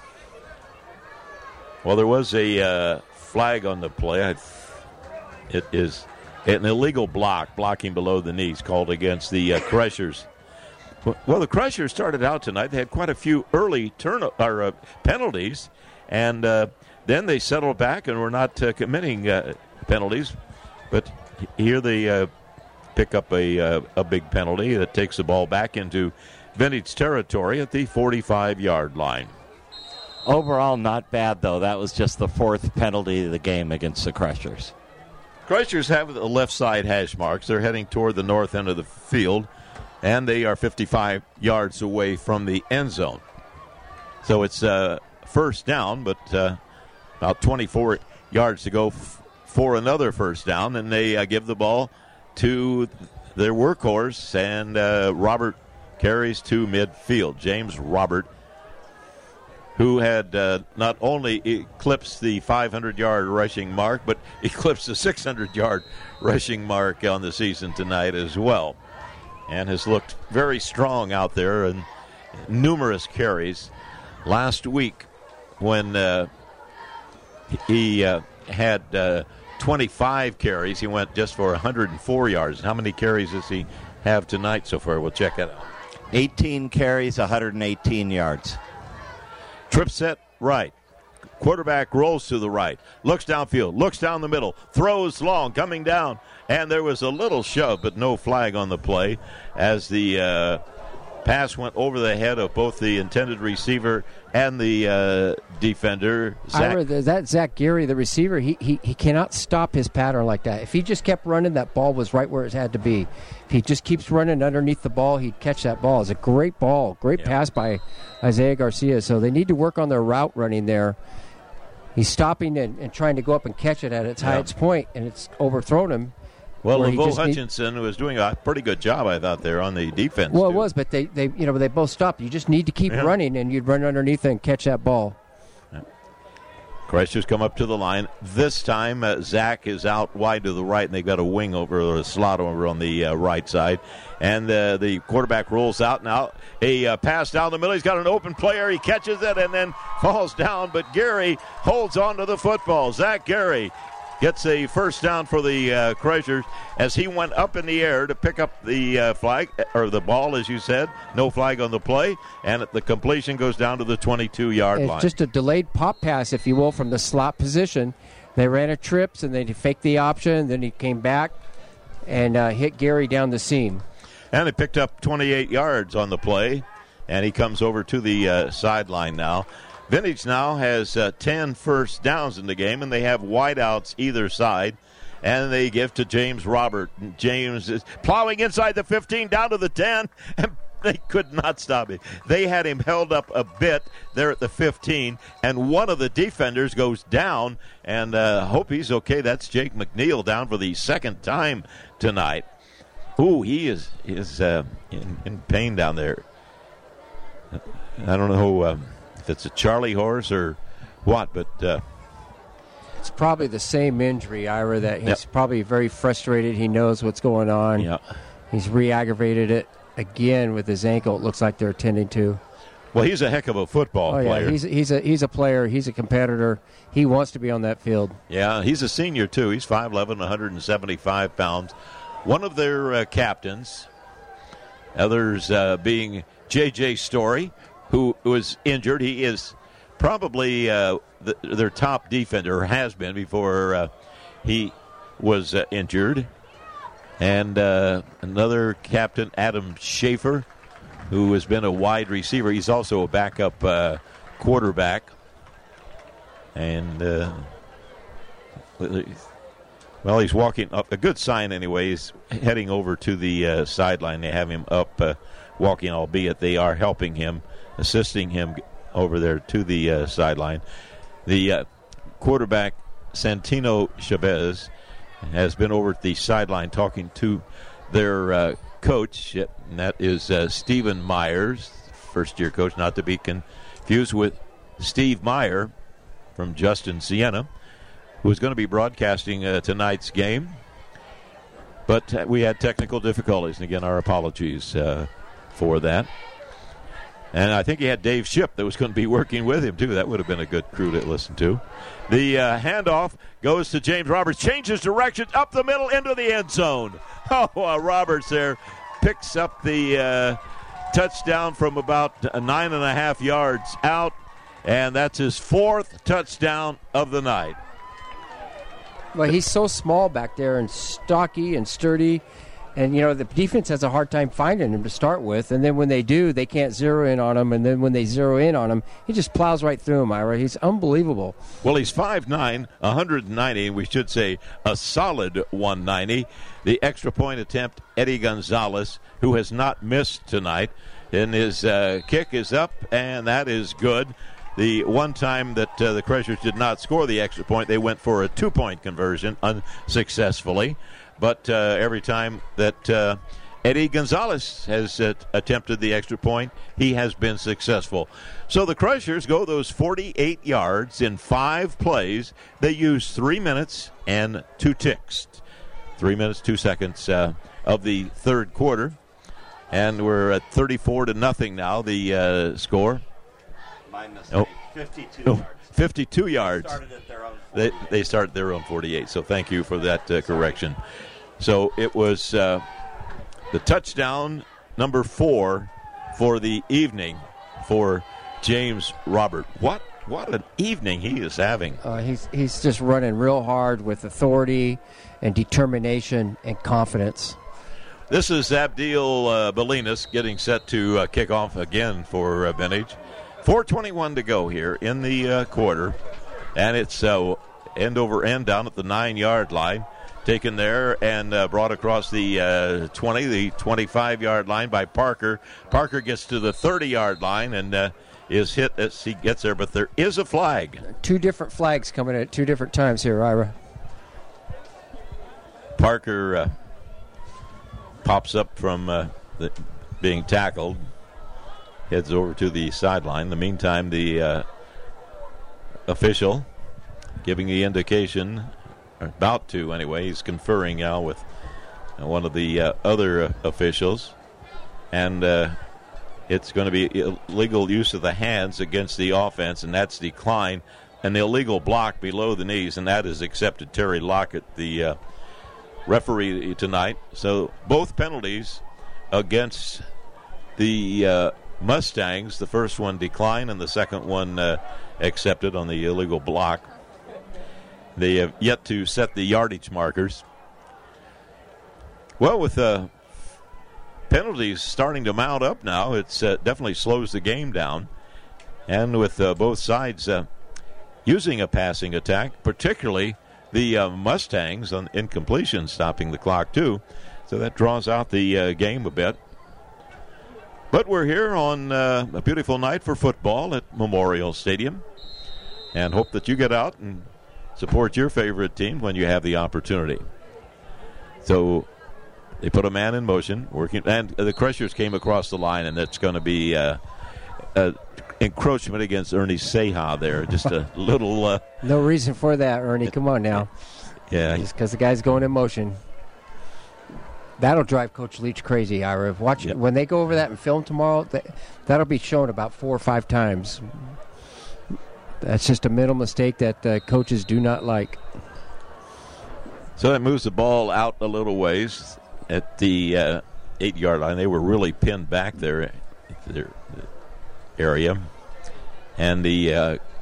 Well, there was a uh, flag on the play. I, it is an illegal block, blocking below the knees, called against the uh, Crushers. Well, the Crushers started out tonight. They had quite a few early turn or uh, penalties, and uh, then they settled back and were not uh, committing uh, penalties. But here they uh, pick up a uh, a big penalty that takes the ball back into Vintage territory at the forty-five-yard line. Overall, not bad, though. That was just the fourth penalty of the game against the Crushers. Crushers have the left side hash marks. They're heading toward the north end of the field, and they are fifty-five yards away from the end zone. So it's uh, first down, but uh, about twenty-four yards to go f- for another first down, and they uh, give the ball to their workhorse, and uh, Robert carries to midfield. James Robert, who had uh, not only eclipsed the five hundred-yard rushing mark, but eclipsed the six hundred-yard rushing mark on the season tonight as well, and has looked very strong out there in numerous carries. Last week, when uh, he uh, had uh, twenty-five carries, he went just for one hundred four yards. How many carries does he have tonight so far? We'll check it out. eighteen carries, one hundred eighteen yards. Trip set right. Quarterback rolls to the right. Looks downfield. Looks down the middle. Throws long. Coming down. And there was a little shove, but no flag on the play as the uh, pass went over the head of both the intended receiver and the uh, defender. Zach. Ira, that Zach Geary, the receiver, he, he he cannot stop his pattern like that. If he just kept running, that ball was right where it had to be. If he just keeps running underneath the ball, he'd catch that ball. It's a great ball, great yeah. pass by Isaiah Garcia. So they need to work on their route running there. He's stopping and, and trying to go up and catch it at its yeah. highest point, and it's overthrown him. Well, Laveau Hutchinson need, was doing a pretty good job, I thought, there on the defense. Well, too. it was, but they, they, you know, they both stopped. You just need to keep yeah. running, and you'd run underneath it and catch that ball. Yeah. Crushers come up to the line. This time, uh, Zach is out wide to the right, and they've got a wing over or a slot over on the uh, right side. And uh, the quarterback rolls out now. A uh, pass down the middle. He's got an open player. He catches it and then falls down, but Gary holds on to the football. Zach Gary gets a first down for the uh, Crushers as he went up in the air to pick up the uh, flag, or the ball, as you said. No flag on the play, and the completion goes down to the twenty-two-yard line. It's just a delayed pop pass, if you will, from the slot position. They ran a trips, and they faked the option, then he came back and uh, hit Gary down the seam. And he picked up twenty-eight yards on the play, and he comes over to the uh, sideline now. Vintage now has uh, ten first downs in the game, and they have wideouts either side. And they give to James Robert. James is plowing inside the fifteen, down to the ten, and they could not stop it. They had him held up a bit there at the fifteen, and one of the defenders goes down, and uh, hope he's okay. That's Jake McNeil down for the second time tonight. Ooh, he is, is uh, in, in pain down there. I don't know um, if it's a Charlie horse or what, but uh, it's probably the same injury, Ira, that he's yep. probably very frustrated. He knows what's going on. Yep. He's re-aggravated it again with his ankle. It looks like they're attending to. Well, he's a heck of a football oh, player. Yeah. He's, he's, a, he's a player. He's a competitor. He wants to be on that field. Yeah, he's a senior, too. He's five eleven, one hundred seventy-five pounds. One of their uh, captains, others uh, being J J Story, who was injured. He is probably uh, the, their top defender, has been before uh, he was uh, injured. And uh, another captain, Adam Schaefer, who has been a wide receiver. He's also a backup uh, quarterback. And, uh, well, he's walking up. A good sign, anyway. He's heading over to the uh, sideline. They have him up uh, walking, albeit they are helping him, assisting him over there to the uh, sideline. The uh, quarterback, Santino Chavez, has been over at the sideline talking to their uh, coach, and that is uh, Stephen Myers, first-year coach, not to be confused with Steve Meyer from Justin Siena, who is going to be broadcasting uh, tonight's game. But uh, we had technical difficulties, and again, our apologies uh, for that. And I think he had Dave Shipp that was going to be working with him, too. That would have been a good crew to listen to. The uh, handoff goes to James Roberts. Changes direction up the middle into the end zone. Oh, uh, Roberts there picks up the uh, touchdown from about nine and a half yards out. And that's his fourth touchdown of the night. Well, he's so small back there and stocky and sturdy. And, you know, the defense has a hard time finding him to start with. And then when they do, they can't zero in on him. And then when they zero in on him, he just plows right through him, Ira. He's unbelievable. Well, he's five nine, one hundred ninety. We should say a solid one ninety. The extra point attempt, Eddie Gonzalez, who has not missed tonight. And his uh, kick is up, and that is good. The one time that uh, the Crushers did not score the extra point, they went for a two-point conversion unsuccessfully. But uh, every time that uh, Eddie Gonzalez has uh, attempted the extra point, he has been successful. So the Crushers go those forty-eight yards in five plays. They use three minutes and two ticks. Three minutes, two seconds uh, of the third quarter. And we're at thirty-four to nothing now, the uh, score. My mistake. Oh. fifty-two Oh, yards. fifty-two yards. Started at their own They, they started their own forty-eight, so thank you for that uh, correction. So it was uh, the touchdown number four for the evening for James Robert. What what an evening he is having. Uh, he's he's just running real hard with authority and determination and confidence. This is Abdil uh, Belinas getting set to uh, kick off again for uh, Vintage. four twenty-one to go here in the uh, quarter, and it's uh, end over end down at the nine-yard line. Taken there and uh, brought across the uh, twenty, the twenty-five-yard line by Parker. Parker gets to the thirty-yard line and uh, is hit as he gets there, but there is a flag. Two different flags coming at two different times here, Ira. Parker uh, pops up from uh, the, being tackled, heads over to the sideline. In the meantime, the uh, official giving the indication, about to anyway, he's conferring now with uh, one of the uh, other uh, officials, and uh, it's going to be illegal use of the hands against the offense, and that's declined. An illegal block below the knees, and that is accepted. Terry Lockett, the uh, referee tonight. So both penalties against the uh, Mustangs, the first one declined and the second one uh, accepted on the illegal block. They have yet to set the yardage markers. Well, with uh, penalties starting to mount up now, it uh, definitely slows the game down. And with uh, both sides uh, using a passing attack, particularly the uh, Mustangs on incompletion stopping the clock too. So that draws out the uh, game a bit. But we're here on uh, a beautiful night for football at Memorial Stadium, and hope that you get out and support your favorite team when you have the opportunity. So they put a man in motion, working, and the Crushers came across the line, and that's going to be uh, a encroachment against Ernie Seha there. Just a little. Uh, no reason for that, Ernie. Come on now. Yeah, just because the guy's going in motion. That'll drive Coach Leach crazy, Ira. Watch yep. When they go over that in film tomorrow. That, that'll be shown about four or five times. That's just a mental mistake that uh, coaches do not like. So that moves the ball out a little ways at the uh, eight-yard line. They were really pinned back there at their area. And the uh,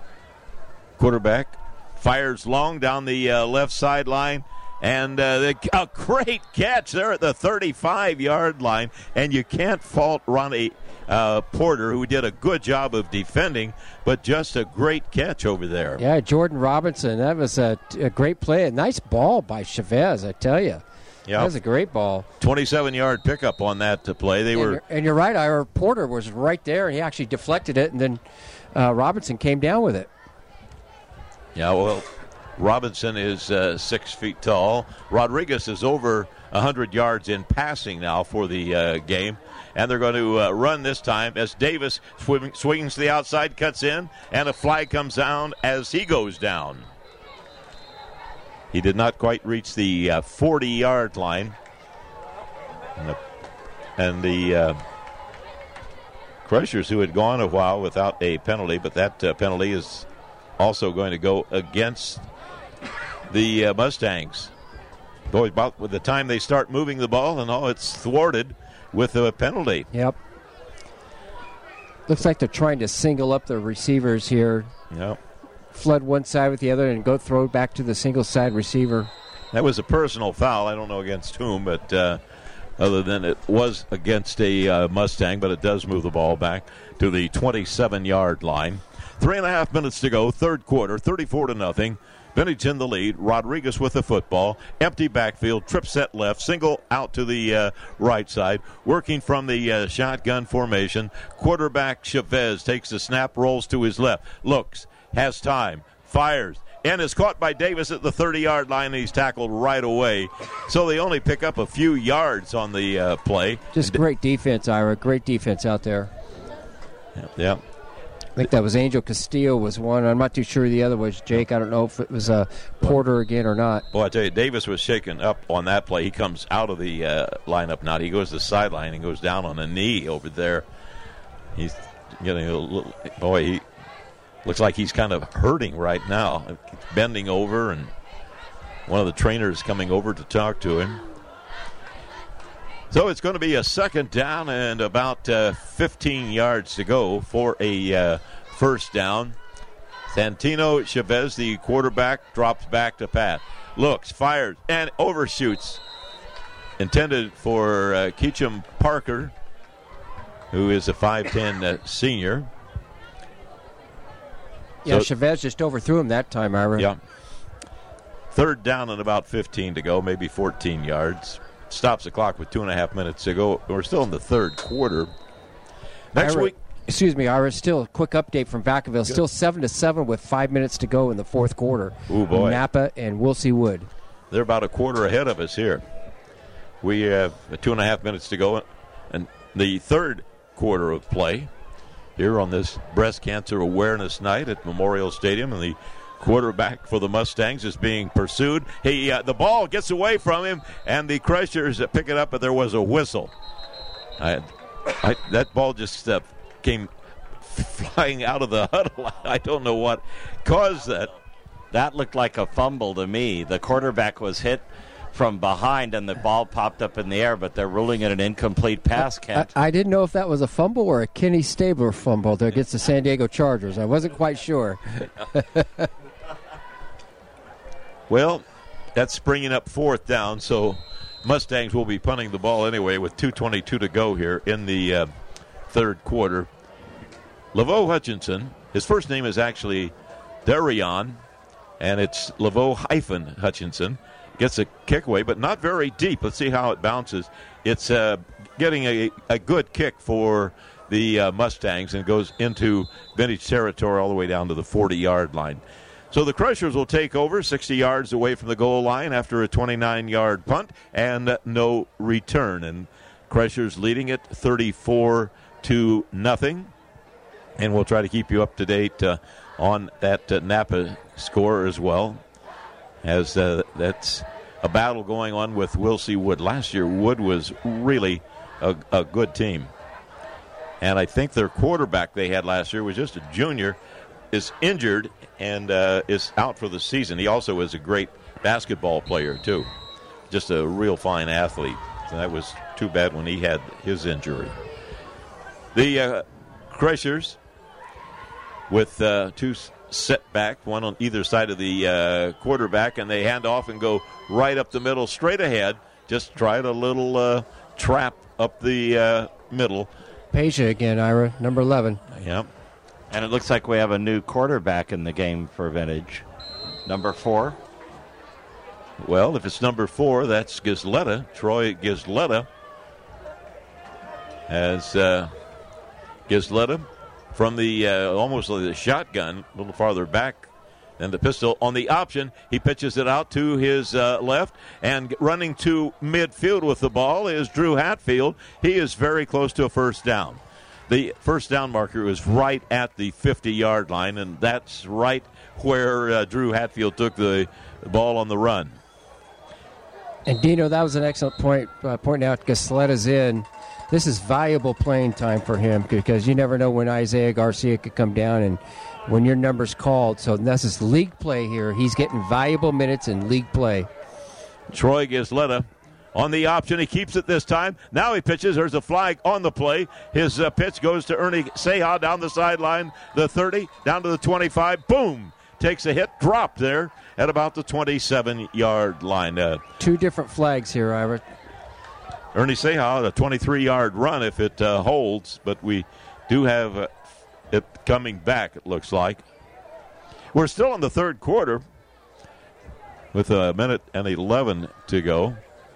Quarterback fires long down the uh, left sideline. And uh, the, a great catch there at the thirty-five-yard line. And you can't fault Ronnie uh, Porter, who did a good job of defending, but just a great catch over there. Yeah, Jordan Robinson, that was a, a great play. A nice ball by Chavez, I tell you. Yeah, that was a great ball. twenty-seven-yard pickup on that to play. They and were, you're, and you're right, Ira Porter was right there, and he actually deflected it, and then uh, Robinson came down with it. Yeah, well, Robinson is uh, six feet tall. Rodriguez is over one hundred yards in passing now for the uh, game. And they're going to uh, run this time as Davis sw- swings to the outside, cuts in, and a flag comes down as he goes down. He did not quite reach the uh, forty-yard line. And the, and the uh, Crushers, who had gone a while without a penalty, but that uh, penalty is also going to go against the uh, Mustangs. Boy, about with the time they start moving the ball, and all, it's thwarted with a penalty. Yep. Looks like they're trying to single up the receivers here. Yep. Flood one side with the other and go throw back to the single side receiver. That was a personal foul. I don't know against whom, but uh, other than it was against a uh, Mustang, but it does move the ball back to the twenty-seven-yard line. Three and a half minutes to go, third quarter, thirty-four to nothing. Vintage in the lead. Rodriguez with the football. Empty backfield. Trip set left. Single out to the uh, right side. Working from the uh, shotgun formation. Quarterback Chavez takes the snap, rolls to his left. Looks, has time, fires, and is caught by Davis at the thirty-yard line, and he's tackled right away. So they only pick up a few yards on the uh, play. Just great defense, Ira. Great defense out there. Yeah. yeah. I think that was Angel Castillo was one. I'm not too sure who the other was, Jake. I don't know if it was uh, Porter again or not. Boy, I tell you, Davis was shaken up on that play. He comes out of the uh, lineup now. He goes to the sideline and goes down on a knee over there. He's getting a little, boy, he looks like he's kind of hurting right now. He's bending over, and one of the trainers coming over to talk to him. So it's going to be a second down and about uh, fifteen yards to go for a uh, first down. Santino Chavez, the quarterback, drops back to pass. Looks, fires, and overshoots. Intended for uh, Keechum Parker, who is a five ten uh, senior. Yeah, so, Chavez just overthrew him that time, Ira. Yeah. Third down and about fifteen to go, maybe fourteen yards. Stops the clock with two and a half minutes to go. We're still in the third quarter. Next Ira, week. Excuse me, Ira. Still a quick update from Vacaville. Good. Still seven to seven with five minutes to go in the fourth quarter. Oh boy! Napa and Wilsey Wood. They're about a quarter ahead of us here. We have two and a half minutes to go, and the third quarter of play here on this Breast Cancer Awareness Night at Memorial Stadium, and the quarterback for the Mustangs is being pursued. He uh, the ball gets away from him, and the Crushers pick it up, but there was a whistle. I, I, that ball just uh, came flying out of the huddle. I don't know what caused that. That looked like a fumble to me. The quarterback was hit from behind, and the ball popped up in the air, but they're ruling it an incomplete pass, Kent. I, I didn't know if that was a fumble or a Kenny Stabler fumble against the San Diego Chargers. I wasn't quite sure. Well, that's bringing up fourth down, so Mustangs will be punting the ball anyway with two twenty-two to go here in the uh, third quarter. Laveau Hutchinson, his first name is actually Darion, and it's Laveau hyphen Hutchinson. Gets a kick away, but not very deep. Let's see how it bounces. It's uh, getting a, a good kick for the uh, Mustangs and goes into vintage territory all the way down to the forty-yard line. So the Crushers will take over sixty yards away from the goal line after a twenty-nine-yard punt and no return. And Crushers leading it thirty-four to nothing. And we'll try to keep you up to date uh, on that uh, Napa score as well, as uh, that's a battle going on with Wilsey Wood. Last year, Wood was really a, a good team. And I think their quarterback they had last year was just a junior, is injured and uh, is out for the season. He also is a great basketball player, too. Just a real fine athlete. And that was too bad when he had his injury. The uh, Crushers with uh, two set back, one on either side of the uh, quarterback, and they hand off and go right up the middle, straight ahead. Just tried a little uh, trap up the uh, middle. Peja again, Ira, number eleven. Yep. And it looks like we have a new quarterback in the game for Vintage. Number four. Well, if it's number four, that's Gisletta, Troy Gisletta. As uh, Gisletta from the uh, almost like the shotgun, a little farther back than the pistol. On the option, he pitches it out to his uh, left, and running to midfield with the ball is Drew Hatfield. He is very close to a first down. The first down marker is right at the fifty-yard line, and that's right where uh, Drew Hatfield took the ball on the run. And, Dino, that was an excellent point, uh, pointing out Gisletta's in. This is valuable playing time for him because you never know when Isaiah Garcia could come down and when your number's called. So this is league play here. He's getting valuable minutes in league play. Troy Gisletta on the option. He keeps it this time. Now he pitches. There's a flag on the play. His uh, pitch goes to Ernie Seha down the sideline, the thirty, down to the twenty-five. Boom! Takes a hit, drop there at about the twenty-seven-yard line. Uh, Two different flags here, Ira. Ernie Seha, a twenty-three-yard run if it uh, holds, but we do have uh, it coming back, it looks like. We're still in the third quarter with a minute and eleven to go.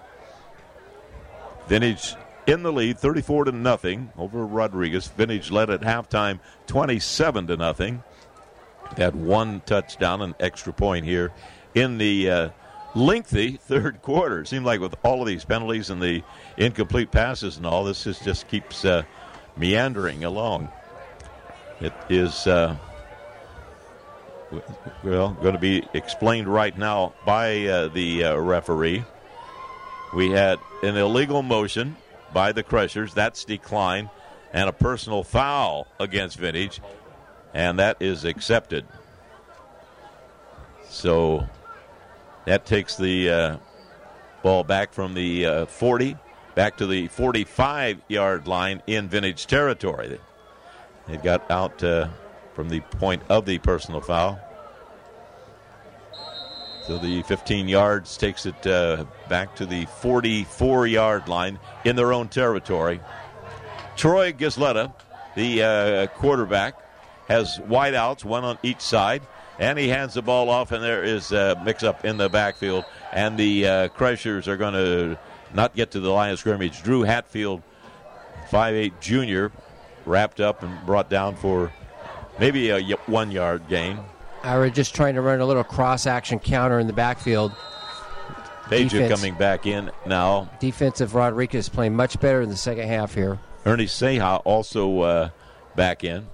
Vintage in the lead, thirty-four to nothing over Rodriguez. Vintage led at halftime, twenty-seven to nothing. Had one touchdown, an extra point here in the uh, lengthy third quarter. It seemed like with all of these penalties and the incomplete passes and all, this is just keeps uh, meandering along. It is, uh, well, going to be explained right now by uh, the uh, referee. We had an illegal motion by the Crushers. That's declined. And a personal foul against Vintage. And that is accepted. So that takes the uh, ball back from the uh, forty back to the forty-five-yard line in Vintage territory. They got out uh, from the point of the personal foul. So the fifteen yards takes it uh, back to the forty-four-yard line in their own territory. Troy Gisletta, the uh, quarterback, has wideouts, one on each side, and he hands the ball off, and there is a mix-up in the backfield, and the uh, Crushers are going to not get to the line of scrimmage. Drew Hatfield, five eight junior, wrapped up and brought down for maybe a one-yard gain. Ira just trying to run a little cross-action counter in the backfield. Peja coming back in now. Defensive Rodriguez playing much better in the second half here. Ernie Seha also uh, back in.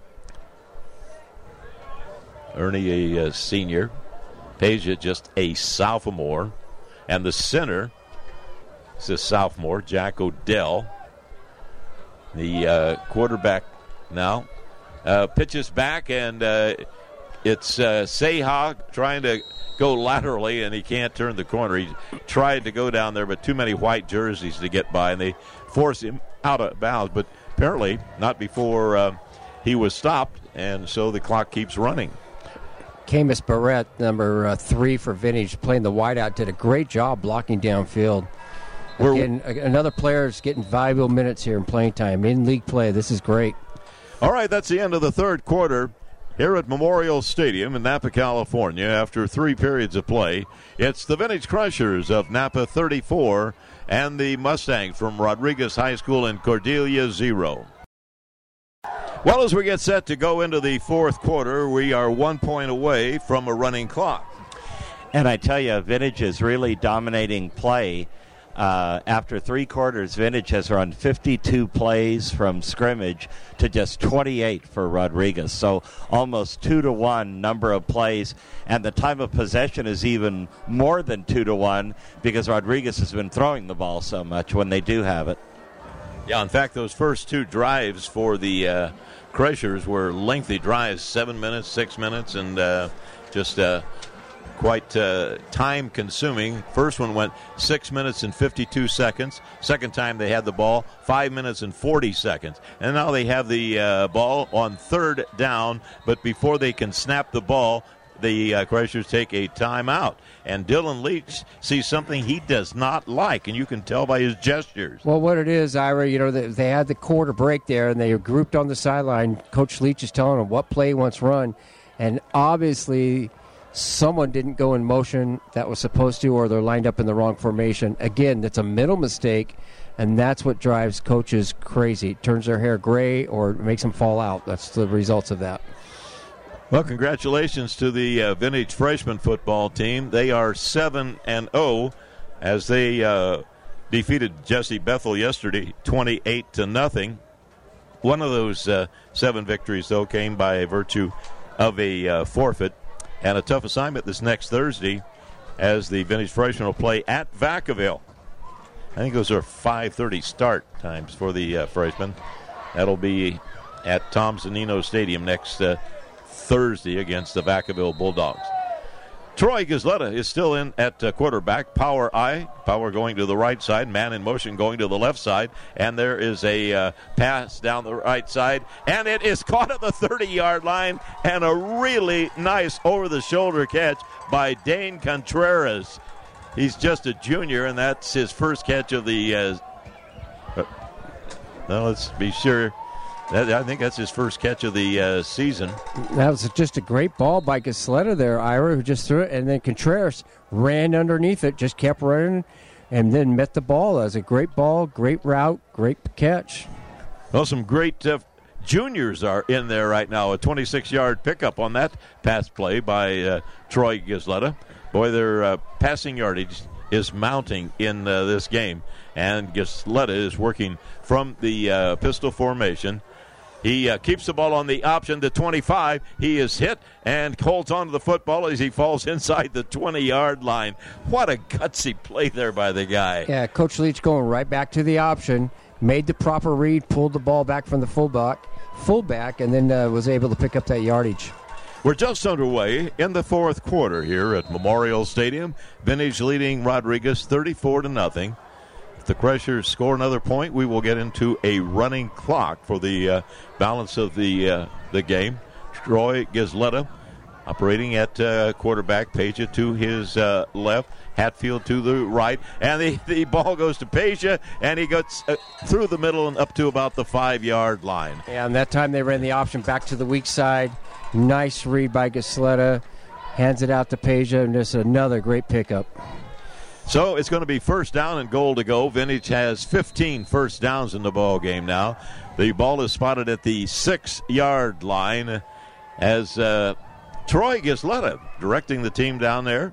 Ernie, a uh, senior. Peja, just a sophomore. And the center is a sophomore, Jack Odell. The uh, quarterback now uh, pitches back, and uh, it's uh, Seha trying to go laterally, and he can't turn the corner. He tried to go down there, but too many white jerseys to get by, and they force him out of bounds. But apparently not before uh, he was stopped, and so the clock keeps running. Camus Barrett, number uh, three for Vintage, playing the wideout, did a great job blocking downfield. Again, another player is getting valuable minutes here in playing time. In league play, this is great. All right, that's the end of the third quarter here at Memorial Stadium in Napa, California. After three periods of play, it's the Vintage Crushers of Napa thirty-four and the Mustangs from Rodriguez High School in Cordelia zero. Well, as we get set to go into the fourth quarter, we are one point away from a running clock. And I tell you, Vintage is really dominating play. Uh, after three quarters, Vintage has run fifty-two plays from scrimmage to just twenty-eight for Rodriguez. So almost two to one number of plays. And the time of possession is even more than two to one because Rodriguez has been throwing the ball so much when they do have it. Yeah, in fact, those first two drives for the uh, Crushers were lengthy drives, seven minutes, six minutes, and uh, just uh, quite uh, time-consuming. First one went six minutes and fifty-two seconds. Second time they had the ball, five minutes and forty seconds. And now they have the uh, ball on third down, but before they can snap the ball, the uh, Crushers take a timeout. And Dylan Leach sees something he does not like, and you can tell by his gestures. Well, what it is, Ira, you know, they, they had the quarter break there, and they were grouped on the sideline. Coach Leach is telling them what play wants run, and obviously someone didn't go in motion that was supposed to, or they're lined up in the wrong formation. Again, that's a mental mistake, and that's what drives coaches crazy. It turns their hair gray or makes them fall out. That's the results of that. Well, congratulations to the uh, Vintage freshman football team. They are seven and oh as they uh, defeated Jesse Bethel yesterday, twenty-eight to nothing. One of those uh, seven victories, though, came by virtue of a uh, forfeit. And a tough assignment this next Thursday as the Vintage freshmen will play at Vacaville. I think those are five thirty start times for the uh, freshmen. That'll be at Tom Zanino Stadium next uh, Thursday against the Vacaville Bulldogs. Troy Gisletta is still in at uh, quarterback. Power I. Power going to the right side. Man in motion going to the left side. And there is a uh, pass down the right side. And it is caught at the thirty-yard line. And a really nice over-the-shoulder catch by Dane Contreras. He's just a junior, and that's his first catch of the... Uh, uh, well, let's be sure... I think that's his first catch of the uh, season. That was just a great ball by Gisletta there, Ira, who just threw it. And then Contreras ran underneath it, just kept running, and then met the ball. That was a great ball, great route, great catch. Well, some great uh, juniors are in there right now. A twenty-six-yard pickup on that pass play by uh, Troy Gisletta. Boy, their uh, passing yardage is mounting in uh, this game. And Gisletta is working from the uh, pistol formation. He uh, keeps the ball on the option to twenty-five. He is hit and holds on to the football as he falls inside the twenty-yard line. What a gutsy play there by the guy. Yeah, Coach Leach going right back to the option, made the proper read, pulled the ball back from the fullback, fullback, and then uh, was able to pick up that yardage. We're just underway in the fourth quarter here at Memorial Stadium. Vintage leading Rodriguez thirty-four to nothing. The Crushers score another point, we will get into a running clock for the uh, balance of the uh, the game. Troy Gisletta operating at uh, quarterback, Peja to his uh, left, Hatfield to the right, and the, the ball goes to Peja, and he gets uh, through the middle and up to about the five-yard line. Yeah, and that time they ran the option back to the weak side. Nice read by Gisletta, hands it out to Peja, and just another great pickup. So it's going to be first down and goal to go. Vintage has fifteen first downs in the ball game now. The ball is spotted at the six-yard line as uh, Troy Gisletta directing the team down there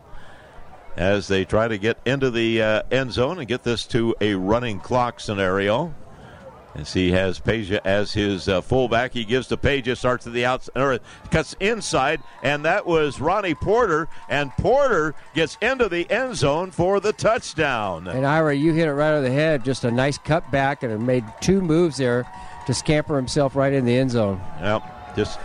as they try to get into the uh, end zone and get this to a running clock scenario. As he has Peja as his uh, fullback, he gives to Peja, starts to the outside, or cuts inside, and that was Ronnie Porter, and Porter gets into the end zone for the touchdown. And Ira, you hit it right over the head, just a nice cut back, and it made two moves there to scamper himself right in the end zone. Yep, just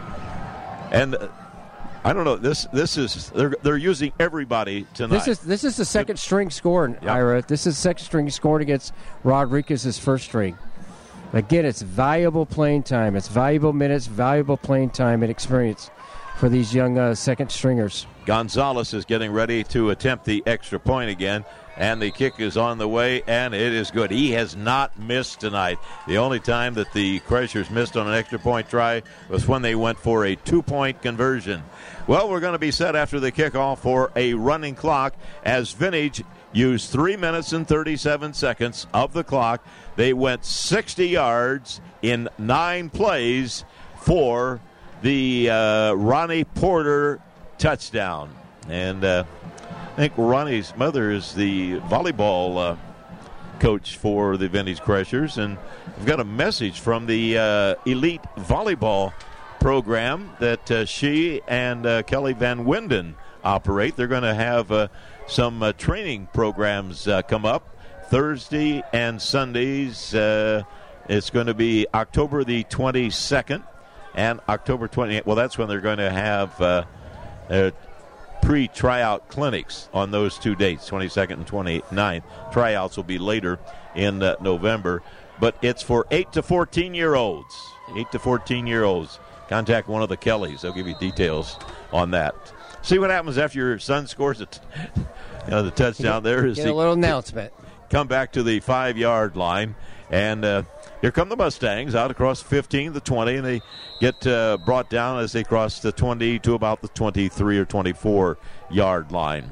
and. Uh, I don't know. This this is they're they're using everybody tonight. This is this is the second string scoring, yep. Ira. This is second string scoring against Rodriguez's first string. Again, it's valuable playing time. It's valuable minutes, valuable playing time and experience for these young uh, second stringers. Gonzalez is getting ready to attempt the extra point again, and the kick is on the way, and it is good. He has not missed tonight. The only time that the Crushers missed on an extra point try was when they went for a two-point conversion. Well, we're going to be set after the kickoff for a running clock as Vintage used three minutes and thirty-seven seconds of the clock. They went sixty yards in nine plays for the uh, Ronnie Porter touchdown. And uh, I think Ronnie's mother is the volleyball uh, coach for the Vintage Crushers. And we've got a message from the uh, Elite Volleyball program that uh, she and uh, Kelly Van Winden operate. They're going to have uh, some uh, training programs uh, come up Thursday and Sundays. Uh, it's going to be October the twenty-second and October twentieth. Well, that's when they're going to have uh, their pre-tryout clinics on those two dates, twenty-second and twenty-ninth. Tryouts will be later in uh, November. But it's for eight to fourteen-year-olds. eight to fourteen-year-olds. Contact one of the Kellys. They'll give you details on that. See what happens after your son scores a t- you know, the touchdown there. Is Get a little announcement. Come back to the five-yard line. And uh, here come the Mustangs out across fifteen, the twenty, and they get uh, brought down as they cross the twenty to about the twenty-three or twenty-four-yard line.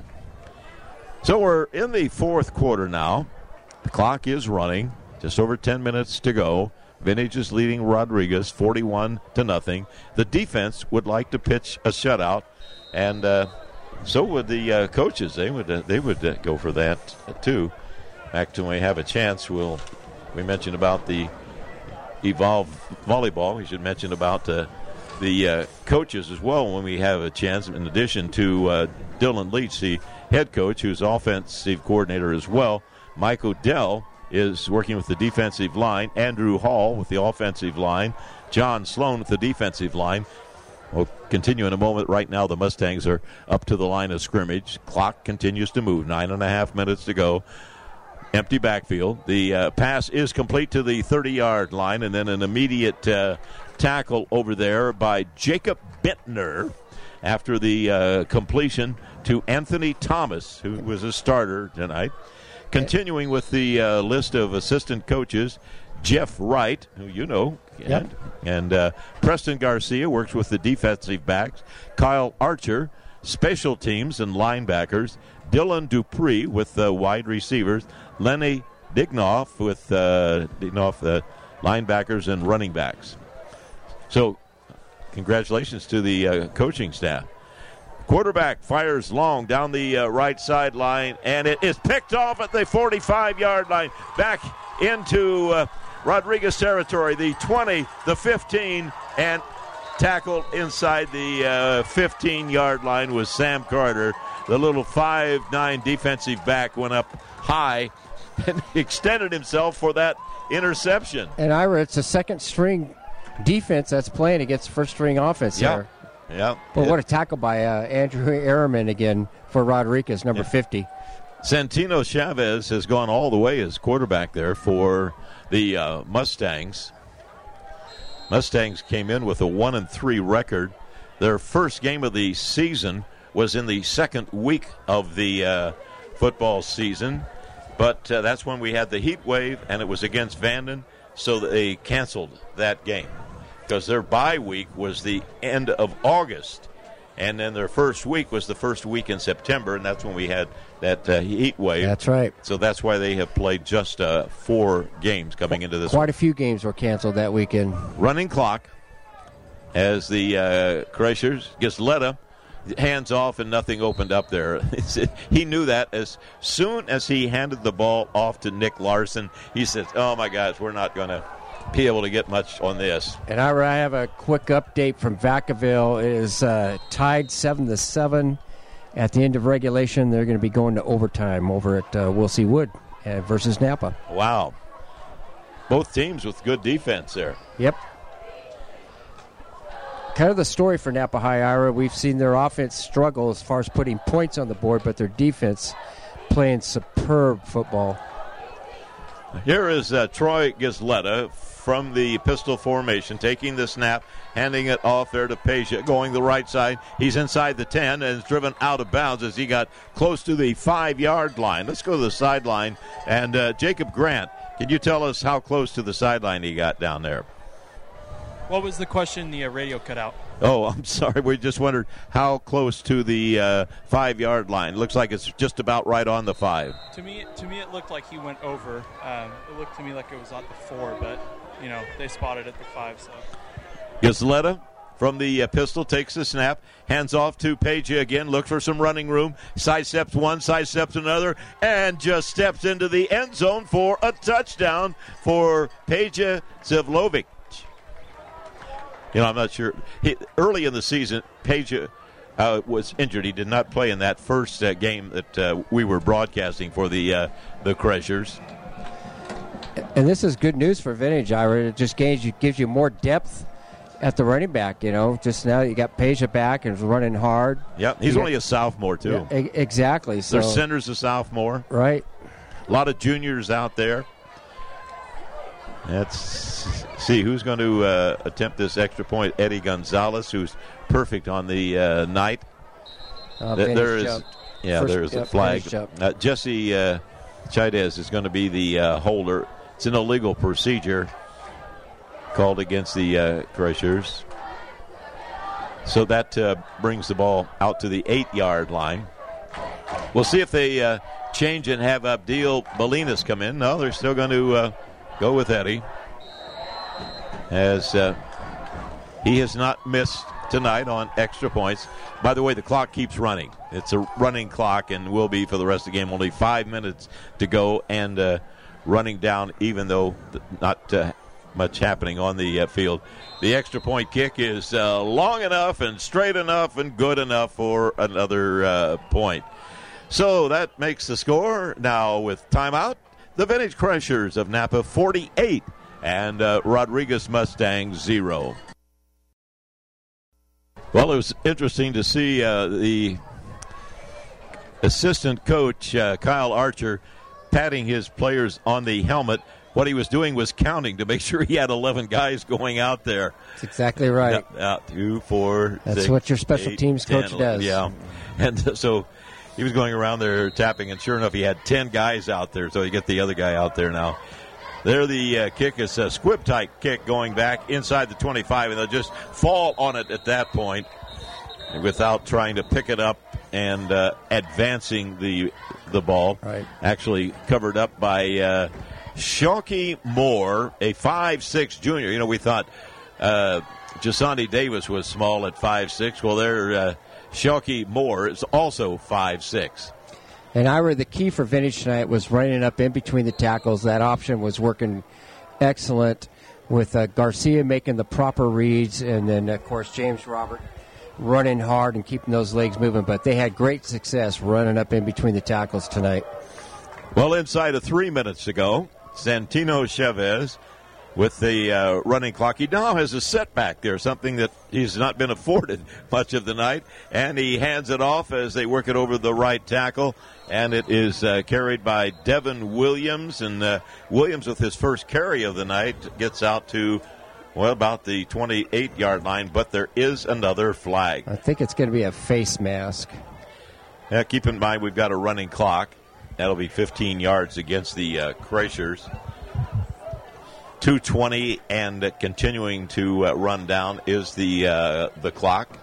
So we're in the fourth quarter now. The clock is running. Just over ten minutes to go. Vintage is leading Rodriguez forty-one to nothing. The defense would like to pitch a shutout, and uh, so would the uh, coaches. They would uh, they would uh, go for that uh, too. Back when we have a chance, we'll we mentioned about the Evolve volleyball. We should mention about uh, the uh, coaches as well when we have a chance. In addition to uh, Dylan Leach, the head coach, who's offensive coordinator as well. Mike Odell is working with the defensive line. Andrew Hall with the offensive line. John Sloan with the defensive line. We'll continue in a moment. Right now, the Mustangs are up to the line of scrimmage. Clock continues to move. Nine and a half minutes to go. Empty backfield. The uh, pass is complete to the thirty-yard line, and then an immediate uh, tackle over there by Jacob Bittner after the uh, completion to Anthony Thomas, who was a starter tonight. Continuing with the uh, list of assistant coaches, Jeff Wright, who you know, Yep. and, and uh, Preston Garcia works with the defensive backs, Kyle Archer, special teams and linebackers, Dylan Dupree with the wide receivers, Lenny Dignoff with uh, Dignoff, the linebackers and running backs. So, congratulations to the uh, coaching staff. Quarterback fires long down the uh, right sideline, and it is picked off at the forty-five-yard line. Back into uh, Rodriguez territory, the twenty, the fifteen, and tackled inside the uh, fifteen-yard line was Sam Carter. The little five nine defensive back went up high and extended himself for that interception. And Ira, it's a second-string defense that's playing against first-string offense Yeah. there. Yeah. Well, what a tackle by uh, Andrew Ehrman again for Rodriguez, number Yeah. fifty. Santino Chavez has gone all the way as quarterback there for the uh, Mustangs. Mustangs came in with a one and three record. Their first game of the season was in the second week of the uh, football season, but uh, that's when we had the heat wave, and it was against Vanden, so they canceled that game because their bye week was the end of August. And then their first week was the first week in September, and that's when we had that uh, heat wave. That's right. So that's why they have played just uh, four games coming into this. Quite a few games were canceled that weekend. Running clock as the uh, Crushers gets Letta hands off and nothing opened up there. He knew that as soon as he handed the ball off to Nick Larson. He said, "Oh my gosh, we're not going to be able to get much on this." And I I have a quick update from Vacaville. It is uh, tied seven to seven at the end of regulation. They're going to be going to overtime over at uh, Wilsey Wood uh, versus Napa. Wow. Both teams with good defense there. Yep. Kind of the story for Napa High, Ira. We've seen their offense struggle as far as putting points on the board, but their defense playing superb football. Here is uh, Troy Gisletta from the pistol formation, taking the snap, handing it off there to Peja, going the right side. He's inside the ten and is driven out of bounds as he got close to the five-yard line. Let's go to the sideline. And uh, Jacob Grant, can you tell us how close to the sideline he got down there? What was the question? The uh, radio cut out. Oh, I'm sorry. We just wondered how close to the uh, five-yard line. Looks like it's just about right on the five. To me, to me, it looked like he went over. Um, it looked to me like it was at the four, but you know they spotted at the five. So Gisletta from the uh, pistol takes the snap, hands off to Peja again. Look for some running room. Sidesteps one, sidesteps another, and just steps into the end zone for a touchdown for Peja Zivlovic. You know, I'm not sure. He, early in the season, Peja uh, was injured. He did not play in that first uh, game that uh, we were broadcasting for the uh, the Crushers. And this is good news for Vintage, Ira. It just gives you, gives you more depth at the running back. You know, just now you got Peja back and running hard. Yep, he's You only got- a sophomore too. Yeah, e- exactly. So Their center's a sophomore. right. A lot of juniors out there. Let's see who's going to uh, attempt this extra point. Eddie Gonzalez, who's perfect on the uh, night. Uh, Th- Vintage there is, jumped. yeah, First- there is yeah, a flag. Vintage jumped. Uh, Jesse uh, Chaidez is going to be the uh, holder. It's an illegal procedure called against the uh, Crushers. So that uh, brings the ball out to the eight-yard line. We'll see if they uh, change and have Abdil Bolinas come in. No, they're still going to uh, go with Eddie, as uh, he has not missed tonight on extra points. By the way, the clock keeps running. It's a running clock and will be for the rest of the game. Only five minutes to go and uh, running down, even though not uh, much happening on the uh, field. The extra point kick is uh, long enough and straight enough and good enough for another uh, point. So that makes the score now with timeout. The Vintage Crushers of Napa forty-eight and uh, Rodriguez Mustangs zero. Well, it was interesting to see uh, the assistant coach, uh, Kyle Archer, patting his players on the helmet. What he was doing was counting to make sure he had eleven guys going out there. That's exactly right. Yeah, out two, four, That's six, what your special eight, teams ten, coach eleven. does. Yeah, and so he was going around there tapping, and sure enough, he had ten guys out there. So you get the other guy out there now. There, the uh, kick is a squib-type kick going back inside the twenty-five, and they'll just fall on it at that point without trying to pick it up and uh, advancing the the ball. Right. Actually covered up by uh, Shawkey Moore, a five six junior. You know, we thought uh, Jasandi Davis was small at five six. Well, there, uh, Shawkey Moore is also five six. And Ira, the key for Vintage tonight was running up in between the tackles. That option was working excellent with uh, Garcia making the proper reads, and then, of course, James Robert running hard and keeping those legs moving. But they had great success running up in between the tackles tonight. Well, inside of three minutes to go, Santino Chavez with the uh, running clock. He now has a setback there, something that he's not been afforded much of the night. And he hands it off as they work it over the right tackle. And it is uh, carried by Devin Williams. And uh, Williams, with his first carry of the night, gets out to, well, about the twenty-eight-yard line. But there is another flag. I think it's going to be a face mask. Yeah, keep in mind we've got a running clock. That'll be fifteen yards against the uh, Crushers. two twenty and uh, continuing to uh, run down is the uh, the clock.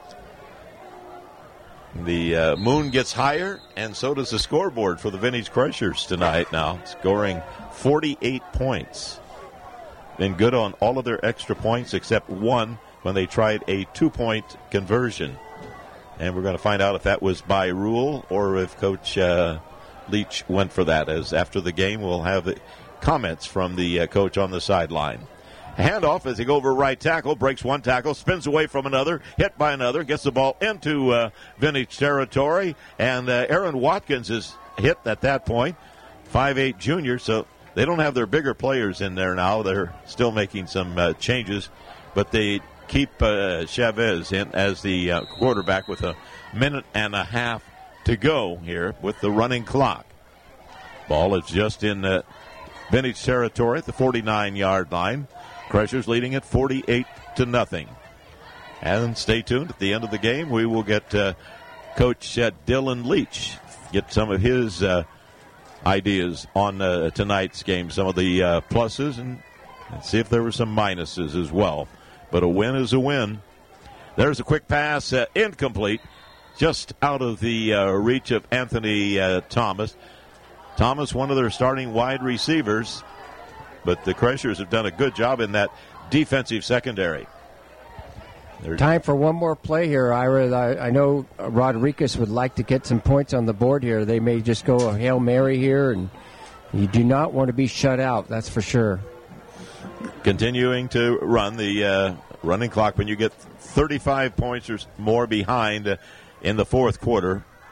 The uh, moon gets higher, and so does the scoreboard for the Vintage Crushers tonight now, scoring forty-eight points. Been good on all of their extra points except one when they tried a two-point conversion. And we're going to find out if that was by rule or if Coach uh, Leach went for that, as after the game we'll have the comments from the uh, coach on the sideline. Handoff as they go over right tackle, breaks one tackle, spins away from another, hit by another, gets the ball into uh, Vintage territory, and uh, Aaron Watkins is hit at that point, five eight junior, so they don't have their bigger players in there now. They're still making some uh, changes, but they keep uh, Chavez in as the uh, quarterback with a minute and a half to go here with the running clock. Ball is just in uh, Vintage territory at the forty-nine-yard line. Crushers leading at forty-eight to nothing. And stay tuned. At the end of the game, we will get uh, Coach uh, Dylan Leach, get some of his uh, ideas on uh, tonight's game, some of the uh, pluses, and, and see if there were some minuses as well. But a win is a win. There's a quick pass, uh, incomplete, just out of the uh, reach of Anthony uh, Thomas. Thomas, one of their starting wide receivers, but the Crushers have done a good job in that defensive secondary. They're Time for one more play here, Ira. I, I know Rodriguez would like to get some points on the board here. They may just go a Hail Mary here, and you do not want to be shut out, that's for sure. continuing to run the uh, running clock. When you get thirty-five points or more behind uh, in the fourth quarter,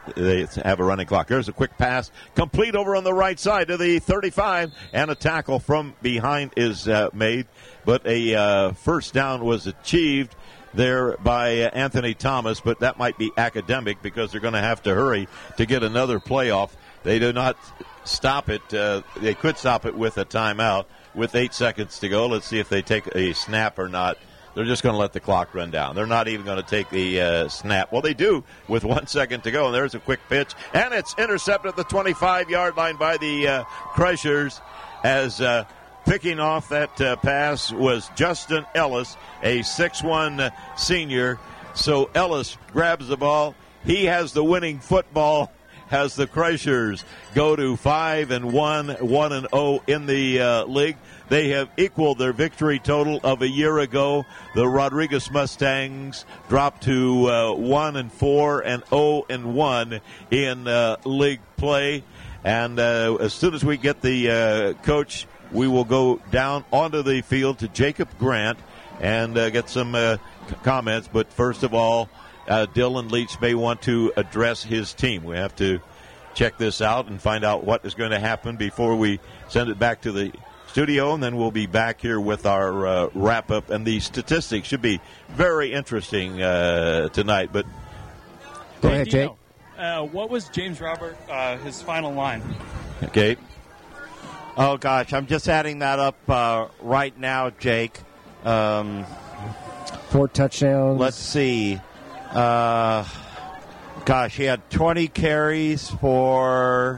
they have a running clock. There's a quick pass, complete over on the right side to the thirty-five, and a tackle from behind is uh, made. But a uh, first down was achieved there by uh, Anthony Thomas, but that might be academic because they're going to have to hurry to get another playoff. They do not stop it. Uh, they could stop it with a timeout with eight seconds to go. Let's see if they take a snap or not. They're just going to let the clock run down. They're not even going to take the uh, snap. Well, they do with one second to go, and there's a quick pitch, and it's intercepted at the twenty-five-yard line by the uh, Crushers as uh, picking off that uh, pass was Justin Ellis, a six one senior. So Ellis grabs the ball. He has the winning football as the Crushers go to five and one, one and zero in the uh, league. They have equaled their victory total of a year ago. The Rodriguez Mustangs dropped to uh, one and four and zero and one in uh, league play. And uh, as soon as we get the uh, coach, we will go down onto the field to Jacob Grant and uh, get some uh, comments. But first of all, uh, Dylan Leach may want to address his team. We have to check this out and find out what is going to happen before we send it back to the studio, and then we'll be back here with our uh, wrap-up. And the statistics should be very interesting uh, tonight. But go ahead, Jake. Uh, what was James Robert, uh, his final line? Okay. Oh, gosh, I'm just adding that up uh, right now, Jake. Um, Four touchdowns. Let's see. Uh, gosh, he had twenty carries for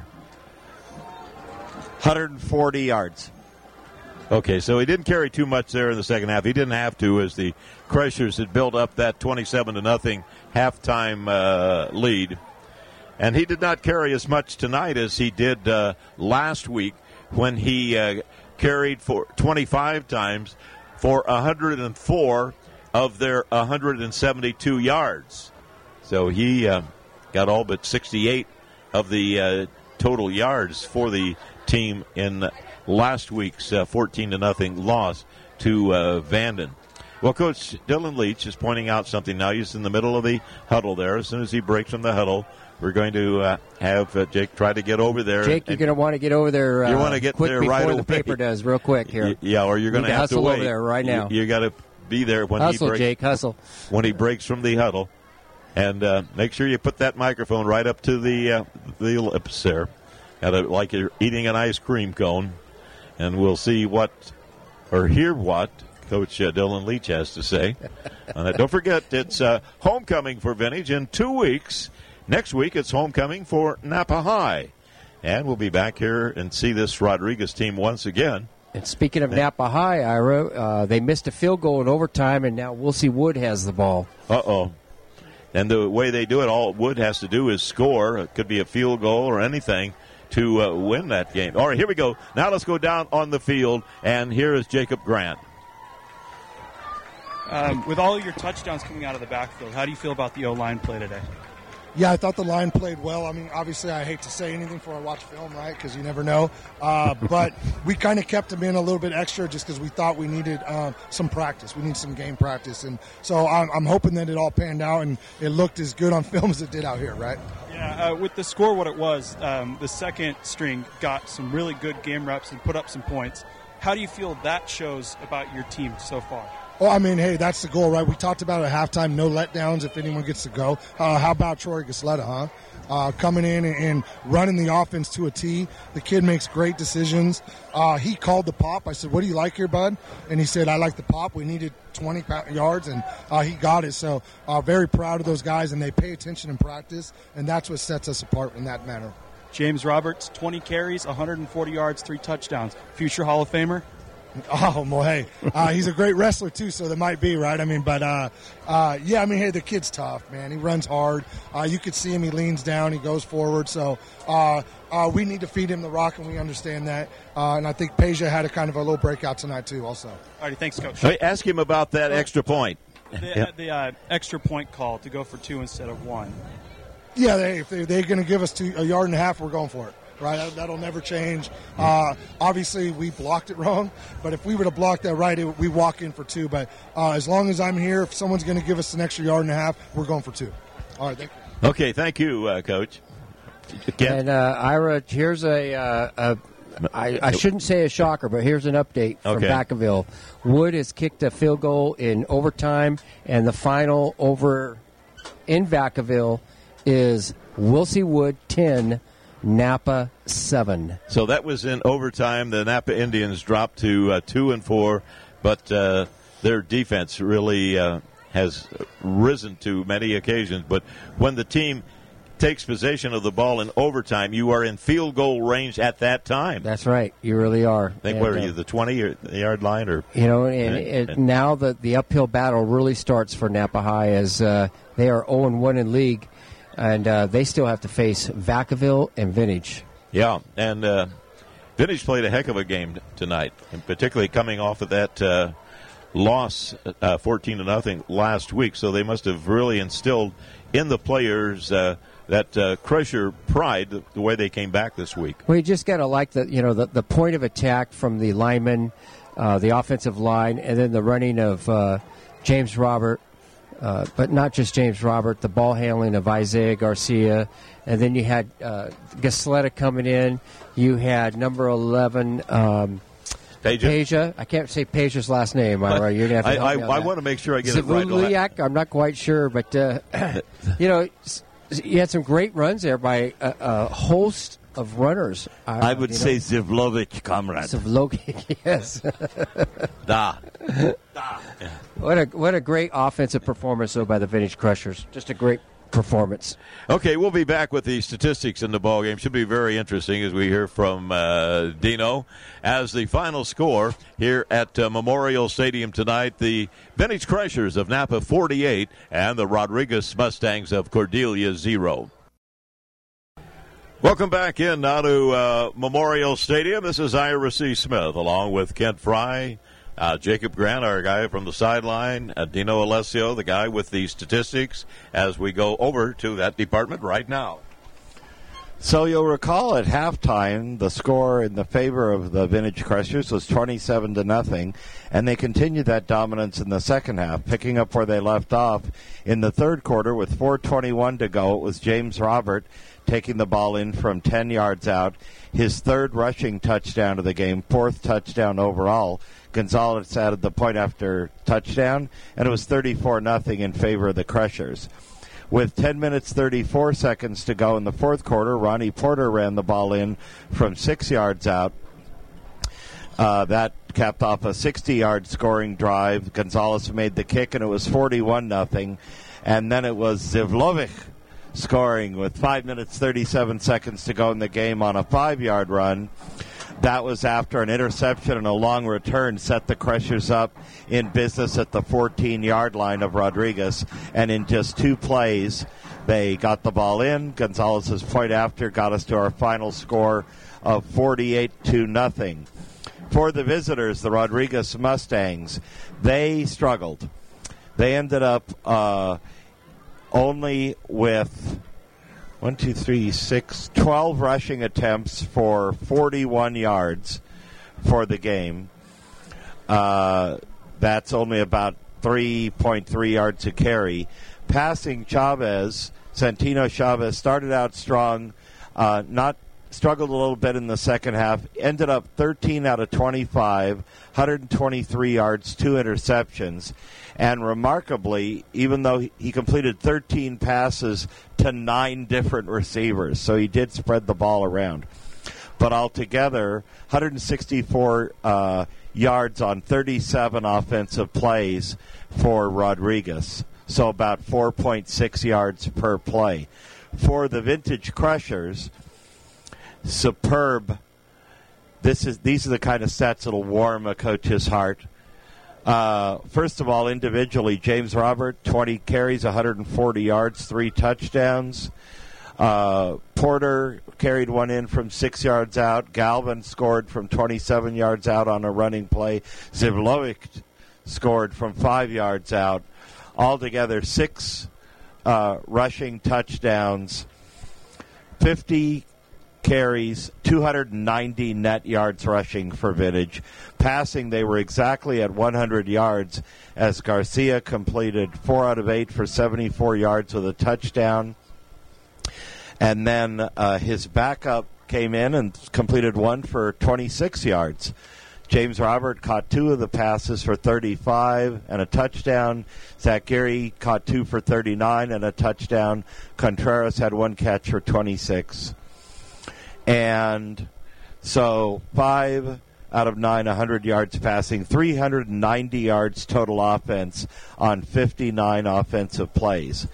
one hundred forty yards. Okay, so he didn't carry too much there in the second half. He didn't have to, as the Crushers had built up that twenty-seven to nothing halftime uh, lead. And he did not carry as much tonight as he did uh, last week when he uh, carried for twenty-five times for one hundred four of their one hundred seventy-two yards. So he uh, got all but sixty-eight of the uh, total yards for the team in last week's uh, fourteen to nothing loss to uh, Vanden. Well, Coach Dylan Leach is pointing out something now. He's in the middle of the huddle there. As soon as he breaks from the huddle, we're going to uh, have uh, Jake try to get over there. Jake, you're going to want to get over there. Uh, you want to get quick there before right the away. paper does, real quick here. Y- yeah, or you're going to have to hustle wait over there right now. You, you got to be there when hustle, he breaks. Jake, hustle. When he breaks from the huddle, and uh, make sure you put that microphone right up to the uh, the lips there, at a, like you're eating an ice cream cone. And we'll see what, or hear what, Coach uh, Dylan Leach has to say. uh, don't forget, it's uh, homecoming for Vintage in two weeks. Next week, it's homecoming for Napa High. And we'll be back here and see this Rodriguez team once again. And speaking of Napa High, Ira, uh, they missed a field goal in overtime, and now Wilsey Wood has the ball. Uh-oh. And the way they do it, all Wood has to do is score. It could be a field goal or anything to uh, win that game. All right, here we go. Now let's go down on the field, and here is Jacob Grant. Um, with all your touchdowns coming out of the backfield, how do you feel about the O-line play today? Yeah, I thought the line played well. I mean, obviously, I hate to say anything before I watch film, right, because you never know. Uh, but we kind of kept them in a little bit extra just because we thought we needed um, some practice. We need some game practice. And so I'm, I'm hoping that it all panned out and it looked as good on film as it did out here, right? Yeah, uh, with the score what it was, um, the second string got some really good game reps and put up some points. How do you feel that shows about your team so far? Well, I mean, hey, that's the goal, right? We talked about at halftime, no letdowns if anyone gets to go. Uh, how about Troy Gasletta, huh? Uh, coming in and, and running the offense to a T. The kid makes great decisions. Uh, he called the pop. I said, what do you like here, bud? And he said, I like the pop. We needed twenty yards, and uh, he got it. So uh, very proud of those guys, and they pay attention in practice, and that's what sets us apart in that manner. James Roberts, twenty carries, one hundred forty yards, three touchdowns. Future Hall of Famer? Oh, well, hey, uh, he's a great wrestler, too, so there might be, right? I mean, but, uh, uh, yeah, I mean, hey, the kid's tough, man. He runs hard. Uh, you could see him. He leans down. He goes forward. So uh, uh, we need to feed him the rock, and we understand that. Uh, and I think Peja had a kind of a little breakout tonight, too, also. All right, thanks, Coach. Hey, ask him about that extra point. The, yeah. the uh, extra point call to go for two instead of one. Yeah, they, if they, they're going to give us two, a yard and a half, we're going for it. Right, that'll never change. Uh, obviously, we blocked it wrong, but if we were to block that right, it, we walk in for two. But uh, as long as I'm here, if someone's going to give us an extra yard and a half, we're going for two. All right, thank you. Okay, thank you, uh, Coach. Kent? And uh, Ira, here's a, uh, a I, I shouldn't say a shocker, but here's an update from Okay. Vacaville. Wood has kicked a field goal in overtime, and the final over in Vacaville is Wilsey Wood ten, Napa seven. So that was in overtime. The Napa Indians dropped to uh, two and four, but uh, their defense really uh, has risen to many occasions. But when the team takes possession of the ball in overtime, you are in field goal range at that time. That's right. You really are. I think, And, what are uh, you, the twenty-yard line? Or You know, and Right. it, now the, the uphill battle really starts for Napa High as uh, they are oh and one in league, and uh, they still have to face Vacaville and Vintage. Yeah, and uh, Vintage played a heck of a game tonight, and particularly coming off of that uh, loss, uh, fourteen to nothing last week. So they must have really instilled in the players uh, that uh, Crusher pride, the, the way they came back this week. Well, you just got to like the you know the, the point of attack from the linemen, uh, the offensive line, and then the running of uh, James Robert, uh, but not just James Robert, the ball handling of Isaiah Garcia, and then you had uh, Gasletta coming in. You had number eleven. Um, Peja. Peja. I can't say Peja's last name. Ira. You're gonna have to I, help I, me on I that. want to make sure I get it right. Zavuliak, I'm not quite sure, but uh, you know, s- you had some great runs there by a, a host of runners. Uh, I would you say know. Zivlovic, comrade. Zavlovic, yes. Da. What a what a great offensive performance though by the Vintage Crushers. Just a great performance. Okay, we'll be back with the statistics in the ball game. Should be very interesting as we hear from uh, Dino. As the final score here at uh, Memorial Stadium tonight, the Vintage Crushers of Napa forty-eight and the Rodriguez Mustangs of Cordelia zero. Welcome back in now to uh, Memorial Stadium. This is Ira C. Smith along with Kent Fry, uh, Jacob Grant, our guy from the sideline, uh, Dino Alessio, the guy with the statistics, as we go over to that department right now. So you'll recall at halftime, the score in the favor of the Vintage Crushers was twenty-seven to nothing, and they continued that dominance in the second half, picking up where they left off in the third quarter with four twenty-one to go. It was James Robert taking the ball in from ten yards out, his third rushing touchdown of the game, fourth touchdown overall. Gonzalez added the point after touchdown, and it was thirty-four nothing in favor of the Crushers. With ten minutes, thirty-four seconds to go in the fourth quarter, Ronnie Porter ran the ball in from six yards out. Uh, that capped off a sixty-yard scoring drive. Gonzalez made the kick, and it was forty-one nothing. And then it was Zivlovic scoring with five minutes, thirty-seven seconds to go in the game on a five-yard run. That was after an interception and a long return set the Crushers up in business at the fourteen-yard line of Rodriguez. And in just two plays, they got the ball in. Gonzalez's point after got us to our final score of forty-eight to nothing. For the visitors, the Rodriguez Mustangs, they struggled. They ended up uh, only with one, two, three, six, twelve rushing attempts for forty-one yards for the game. Uh, that's only about three point three yards a carry. Passing, Chavez, Santino Chavez, started out strong, uh, not struggled a little bit in the second half, ended up thirteen out of twenty-five, one hundred twenty-three yards, two interceptions. And remarkably, even though he completed thirteen passes to nine different receivers, so he did spread the ball around. But altogether, one hundred sixty-four uh, yards on thirty-seven offensive plays for Rodriguez, so about four point six yards per play. For the Vintage Crushers, superb. This is these are the kind of stats that'll warm a coach's heart. Uh, first of all, individually, James Robert, twenty carries, one hundred forty yards, three touchdowns. Uh, Porter carried one in from six yards out. Galvin scored from twenty-seven yards out on a running play. Zivlovic scored from five yards out. Altogether, six uh, rushing touchdowns, fifty carries, two hundred ninety net yards rushing for Vintage. Passing, they were exactly at one hundred yards as Garcia completed four out of eight for seventy-four yards with a touchdown. And then uh, his backup came in and completed one for twenty-six yards. James Robert caught two of the passes for thirty-five and a touchdown. Zach Gary caught two for thirty-nine and a touchdown. Contreras had one catch for twenty-six. And so five out of nine, one hundred yards passing, three hundred ninety yards total offense on fifty-nine offensive plays.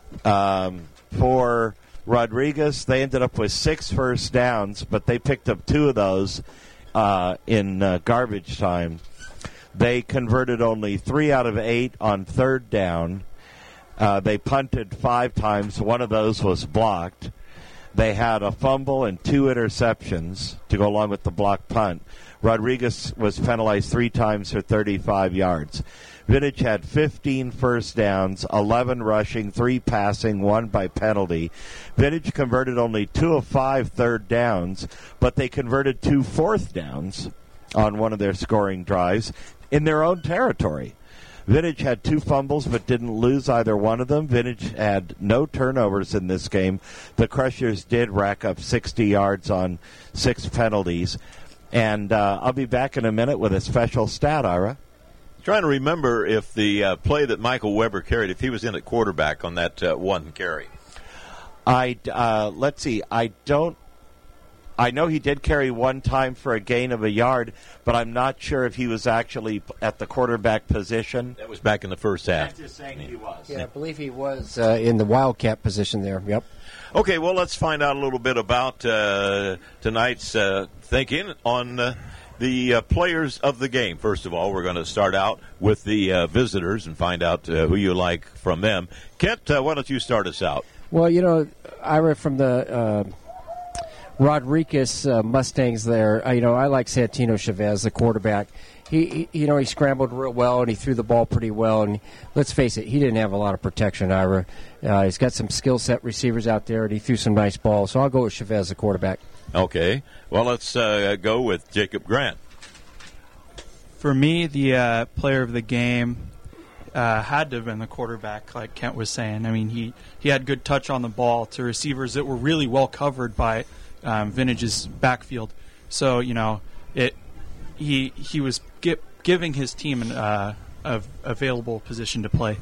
Um, for Rodriguez, they ended up with six first downs, but they picked up two of those uh, in uh, garbage time. They converted only three out of eight on third down. Uh, they punted five times. One of those was blocked. They had a fumble and two interceptions to go along with the blocked punt. Rodriguez was penalized three times for thirty-five yards. Vintage had fifteen first downs, eleven rushing, three passing, one by penalty. Vintage converted only two of five third downs, but they converted two fourth downs on one of their scoring drives in their own territory. Vintage had two fumbles but didn't lose either one of them. Vintage had no turnovers in this game. The Crushers did rack up sixty yards on six penalties. And uh, I'll be back in a minute with a special stat, Ira. Trying to remember if the uh, play that Michael Weber carried, if he was in at quarterback on that uh, one carry. I uh, let's see. I don't. I know he did carry one time for a gain of a yard, but I'm not sure if he was actually at the quarterback position. That was back in the first half. I'm just saying he was. Yeah, I believe he was uh, in the Wildcat position there. Yep. Okay, well, let's find out a little bit about uh, tonight's uh, thinking on uh, the uh, players of the game. First of all, we're going to start out with the uh, visitors and find out uh, who you like from them. Kent, uh, why don't you start us out? Well, you know, Ira, from the uh, Rodriguez uh, Mustangs there, uh, you know, I like Santino Chavez, the quarterback. He, he, you know, he scrambled real well and he threw the ball pretty well. And let's face it, he didn't have a lot of protection, Ira. Uh, he's got some skill set receivers out there, and he threw some nice balls. So I'll go with Chavez, the quarterback. Okay. Well, let's uh, go with Jacob Grant. For me, the uh, player of the game uh, had to have been the quarterback, like Kent was saying. I mean, he, he had good touch on the ball to receivers that were really well covered by um, Vintage's backfield. So, you know, it he he was get, giving his team an uh, a available position to play.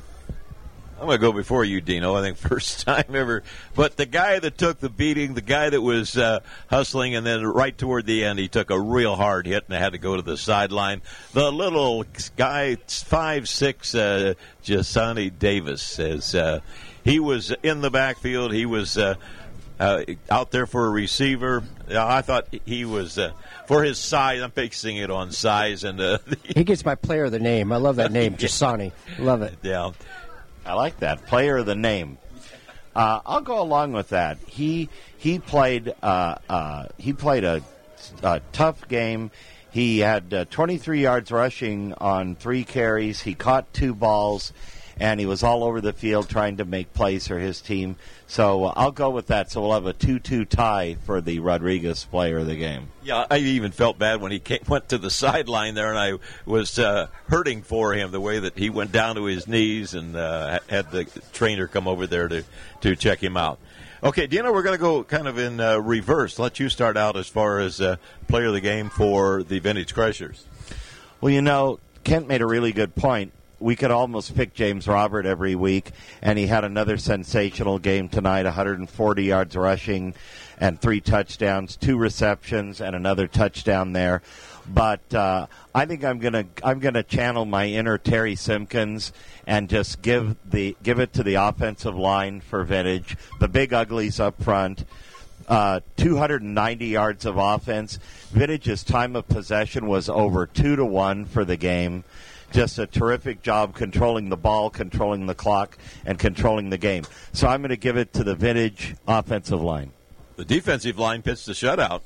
I'm going to go before you, Dino. I think first time ever. But the guy that took the beating, the guy that was uh, hustling, and then right toward the end, he took a real hard hit and had to go to the sideline. The little guy, five six, uh, Jasani Davis, says uh, he was in the backfield. He was uh, uh, out there for a receiver. Uh, I thought he was, uh, for his size, I'm fixing it on size. and uh, He gets my player of the name. I love that name, Jasani. Love it. Yeah. I like that. Player of the name. Uh, I'll go along with that. He he played uh, uh, he played a, a tough game. He had uh, twenty-three yards rushing on three carries. He caught two balls, and he was all over the field trying to make plays for his team. So uh, I'll go with that. So we'll have a two two tie for the Rodriguez player of the game. Yeah, I even felt bad when he came, went to the sideline there, and I was uh, hurting for him the way that he went down to his knees and uh, had the trainer come over there to, to check him out. Okay, Dino, we're going to go kind of in uh, reverse. Let you start out as far as uh, player of the game for the Vintage Crushers. Well, you know, Kent made a really good point. We could almost pick James Robert every week, and he had another sensational game tonight, one hundred forty yards rushing and three touchdowns, two receptions, and another touchdown there. But uh, I think I'm gonna I'm gonna channel my inner Terry Simpkins and just give the give it to the offensive line for Vintage, the big uglies up front. Uh, two hundred ninety yards of offense. Vintage's time of possession was over two to one for the game. Just a terrific job controlling the ball, controlling the clock, and controlling the game. So I'm going to give it to the Vintage offensive line. The defensive line pitched a shutout.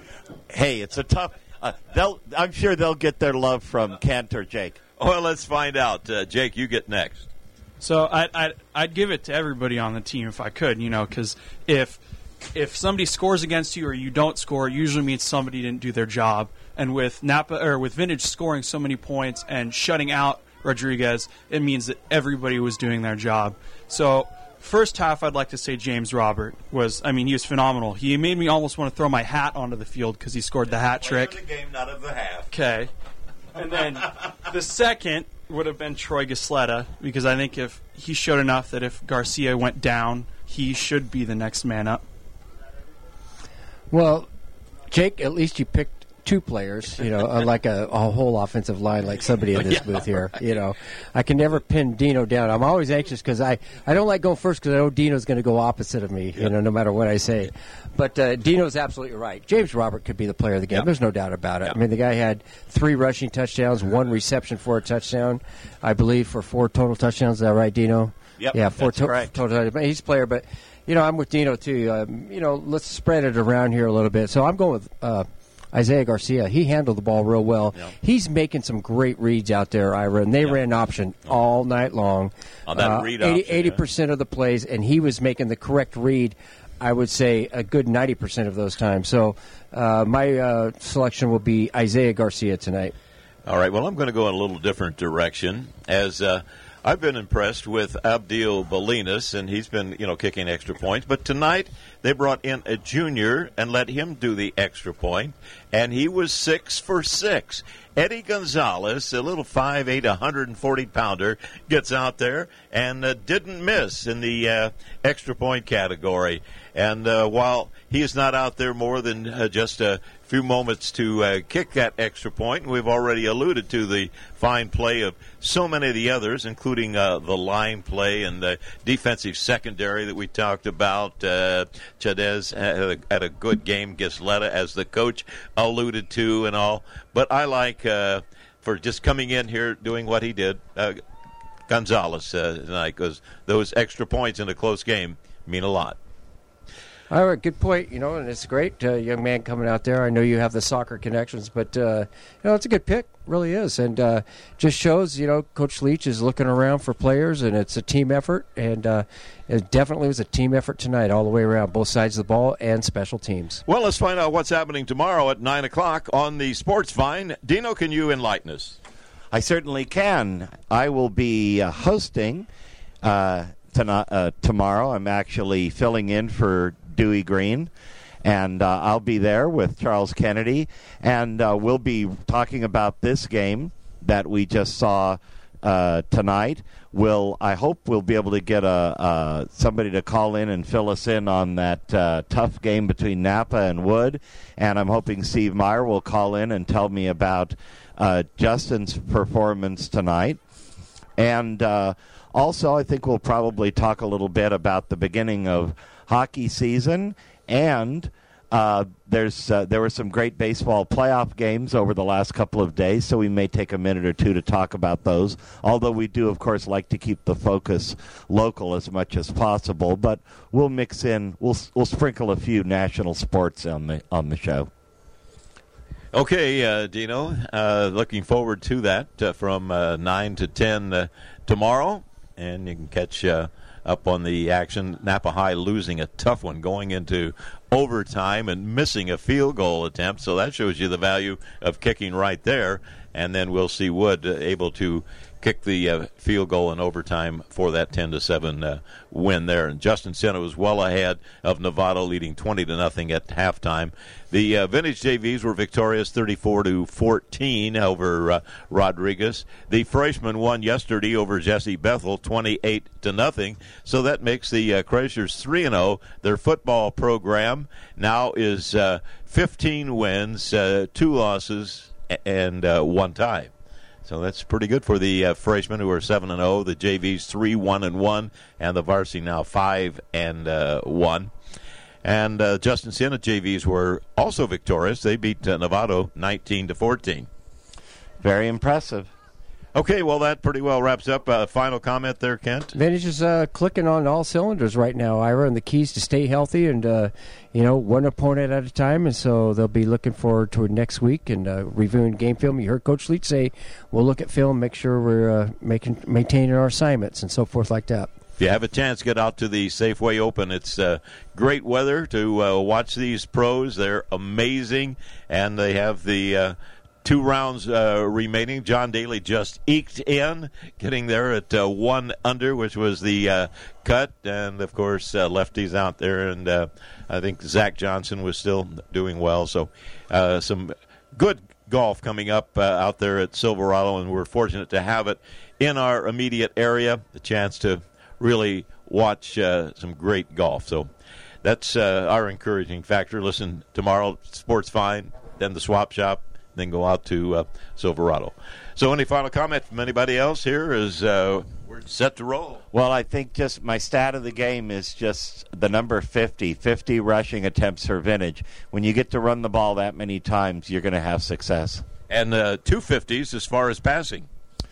Hey, it's a tough. Uh, they'll. I'm sure they'll get their love from Kent or Jake. Well, let's find out. Uh, Jake, you get next. So I'd, I'd I'd give it to everybody on the team if I could, you know, because if if somebody scores against you or you don't score, it usually means somebody didn't do their job. And with Napa or with Vintage scoring so many points and shutting out Rodriguez, it means that everybody was doing their job. So First half, I'd like to say James Robert was, I mean, he was phenomenal. He made me almost want to throw my hat onto the field because he scored the hat trick. Play the game, not of the half. Okay. And then the second would have been Troy Gasletta, because I think if he showed enough that if Garcia went down, he should be the next man up. Well, Jake, at least you picked two players, you know, unlike a, a whole offensive line like somebody in this Yeah. booth here. You know, I can never pin Dino down. I'm always anxious because I, I don't like going first because I know Dino's going to go opposite of me, you know, no matter what I say. But uh, Dino's absolutely right. James Robert could be the player of the game. Yep. There's no doubt about it. Yep. I mean, the guy had three rushing touchdowns, one reception for a touchdown, I believe, for four total touchdowns. Is that right, Dino? Yep, Yeah, four that's to- correct. total touchdowns. He's a player, but, you know, I'm with Dino, too. Um, you know, let's spread it around here a little bit. So I'm going with uh, Isaiah Garcia. He handled the ball real well. Yeah. He's making some great reads out there, Ira, and they Yeah. ran option all night long. On that read option, yeah. eighty percent of the plays, and he was making the correct read, I would say, a good ninety percent of those times. So uh, my uh, selection will be Isaiah Garcia tonight. All right, well, I'm going to go in a little different direction, as uh, I've been impressed with Abdil Bolinas, and he's been, you know, kicking extra points. But tonight they brought in a junior and let him do the extra point, and he was six for six. Eddie Gonzalez, a little five eight, one hundred forty pounder, gets out there and uh, didn't miss in the uh, extra point category. And uh, while he is not out there more than uh, just a few moments to uh, kick that extra point, and we've already alluded to the fine play of so many of the others, including uh, the line play and the defensive secondary that we talked about. Uh, Chavez had a, had a good game, Gisletta, as the coach alluded to and all. But I like, uh, for just coming in here doing what he did, uh, Gonzalez uh, tonight, because those extra points in a close game mean a lot. All right, good point. You know, and it's great, uh, young man coming out there. I know you have the soccer connections, but uh, you know, it's a good pick, really is, and uh, just shows, you know, Coach Leach is looking around for players, and it's a team effort, and uh, it definitely was a team effort tonight, all the way around, both sides of the ball and special teams. Well, let's find out what's happening tomorrow at nine o'clock on the Sports Vine. Dino, can you enlighten us? I certainly can. I will be uh, hosting uh, tonight, uh, tomorrow. I'm actually filling in for Dewey Green, and uh, I'll be there with Charles Kennedy, and uh, we'll be talking about this game that we just saw uh, tonight. We'll, I hope we'll be able to get a uh, somebody to call in and fill us in on that uh, tough game between Napa and Wood, and I'm hoping Steve Meyer will call in and tell me about uh, Justin's performance tonight. And uh, also, I think we'll probably talk a little bit about the beginning of hockey season, and uh, there's uh, there were some great baseball playoff games over the last couple of days, so we may take a minute or two to talk about those, although we do, of course, like to keep the focus local as much as possible, but we'll mix in, we'll we'll sprinkle a few national sports on the on the show. Okay, uh, Dino, uh, looking forward to that uh, from uh, nine to ten uh, tomorrow, and you can catch uh, up on the action. Napa High losing a tough one going into overtime and missing a field goal attempt, so that shows you the value of kicking right there. And then we'll see Wood uh, able to kick the uh, field goal in overtime for that ten to seven uh, win there. And Justin Senna was well ahead of Novato, leading twenty to nothing at halftime. The uh, Vintage J Vs were victorious thirty-four to fourteen over uh, Rodriguez. The freshman won yesterday over Jesse Bethel twenty-eight to nothing. So that makes the uh, Crushers three and oh. Their football program now is uh, fifteen wins, uh, two losses, and uh, one tie. So that's pretty good for the uh, freshmen, who are seven and oh. The J Vs three one and one, and the varsity now five and one. And uh, Justin Senna J Vs were also victorious. They beat uh, Novato nineteen to fourteen. Very impressive. Okay, well, that pretty well wraps up. Uh, final comment there, Kent? Vintage is uh, clicking on all cylinders right now, Ira, and the keys to stay healthy and, uh, you know, one opponent at a time. And so they'll be looking forward to next week and uh, reviewing game film. You heard Coach Leach say we'll look at film, make sure we're uh, making maintaining our assignments and so forth like that. If you have a chance, get out to the Safeway Open. It's uh, great weather to uh, watch these pros. They're amazing, and they have the uh, two rounds uh, remaining. John Daly just eked in, getting there at uh, one under, which was the uh, cut. And, of course, uh, lefties out there. And uh, I think Zach Johnson was still doing well. So uh, some good golf coming up uh, out there at Silverado, and we're fortunate to have it in our immediate area, the chance to really watch uh, some great golf. So that's uh, our encouraging factor. Listen, tomorrow, Sports Fine, then the Swap Shop, then go out to uh, Silverado. So any final comment from anybody else here as uh, we're set to roll? Well, I think just my stat of the game is just the number fifty, fifty rushing attempts for Vintage. When you get to run the ball that many times, you're going to have success. And uh, two fifties as far as passing.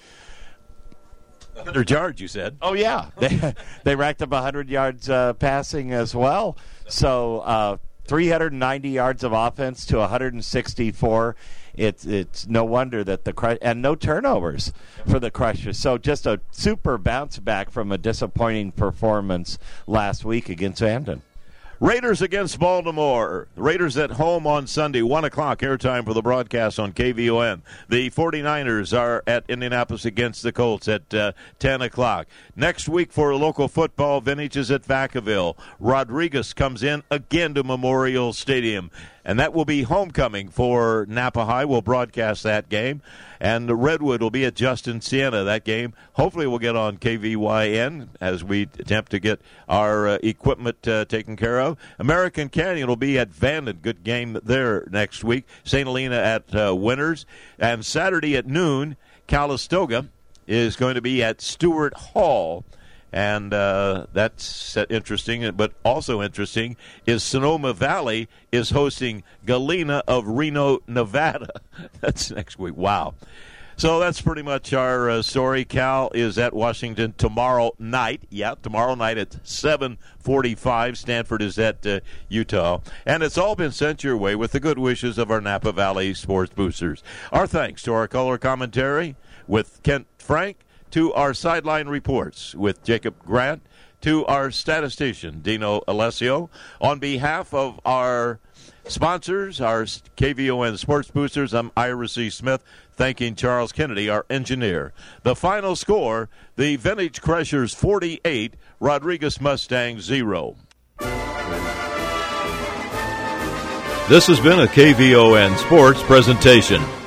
one hundred yards, you said. Oh, yeah. They, they racked up one hundred yards uh, passing as well. So uh, three hundred ninety yards of offense to one hundred sixty-four. It's it's no wonder that the – and no turnovers for the Crushers. So just a super bounce back from a disappointing performance last week against Vanden. Raiders against Baltimore. Raiders at home on Sunday, one o'clock airtime for the broadcast on K V O N. The 49ers are at Indianapolis against the Colts at uh, ten o'clock. Next week for local football, Vintage is at Vacaville. Rodriguez comes in again to Memorial Stadium. And that will be homecoming for Napa High. We'll broadcast that game. And Redwood will be at Justin Siena, that game. Hopefully we'll get on K V Y N as we attempt to get our uh, equipment uh, taken care of. American Canyon will be at Vanden. Good game there next week. Saint Helena at uh, Winters. And Saturday at noon, Calistoga is going to be at Stewart Hall. And uh, that's interesting, but also interesting is Sonoma Valley is hosting Galena of Reno, Nevada. That's next week. Wow. So that's pretty much our uh, story. Cal is at Washington tomorrow night. Yeah, tomorrow night at seven forty-five. Stanford is at uh, Utah. And it's all been sent your way with the good wishes of our Napa Valley Sports Boosters. Our thanks to our color commentary with Kent Frank, to our sideline reports with Jacob Grant, to our statistician, Dino Alessio. On behalf of our sponsors, our K V O N Sports Boosters, I'm Ira C. Smith, thanking Charles Kennedy, our engineer. The final score, the Vintage Crushers forty-eight, Rodriguez Mustang zero. This has been a K V O N Sports presentation.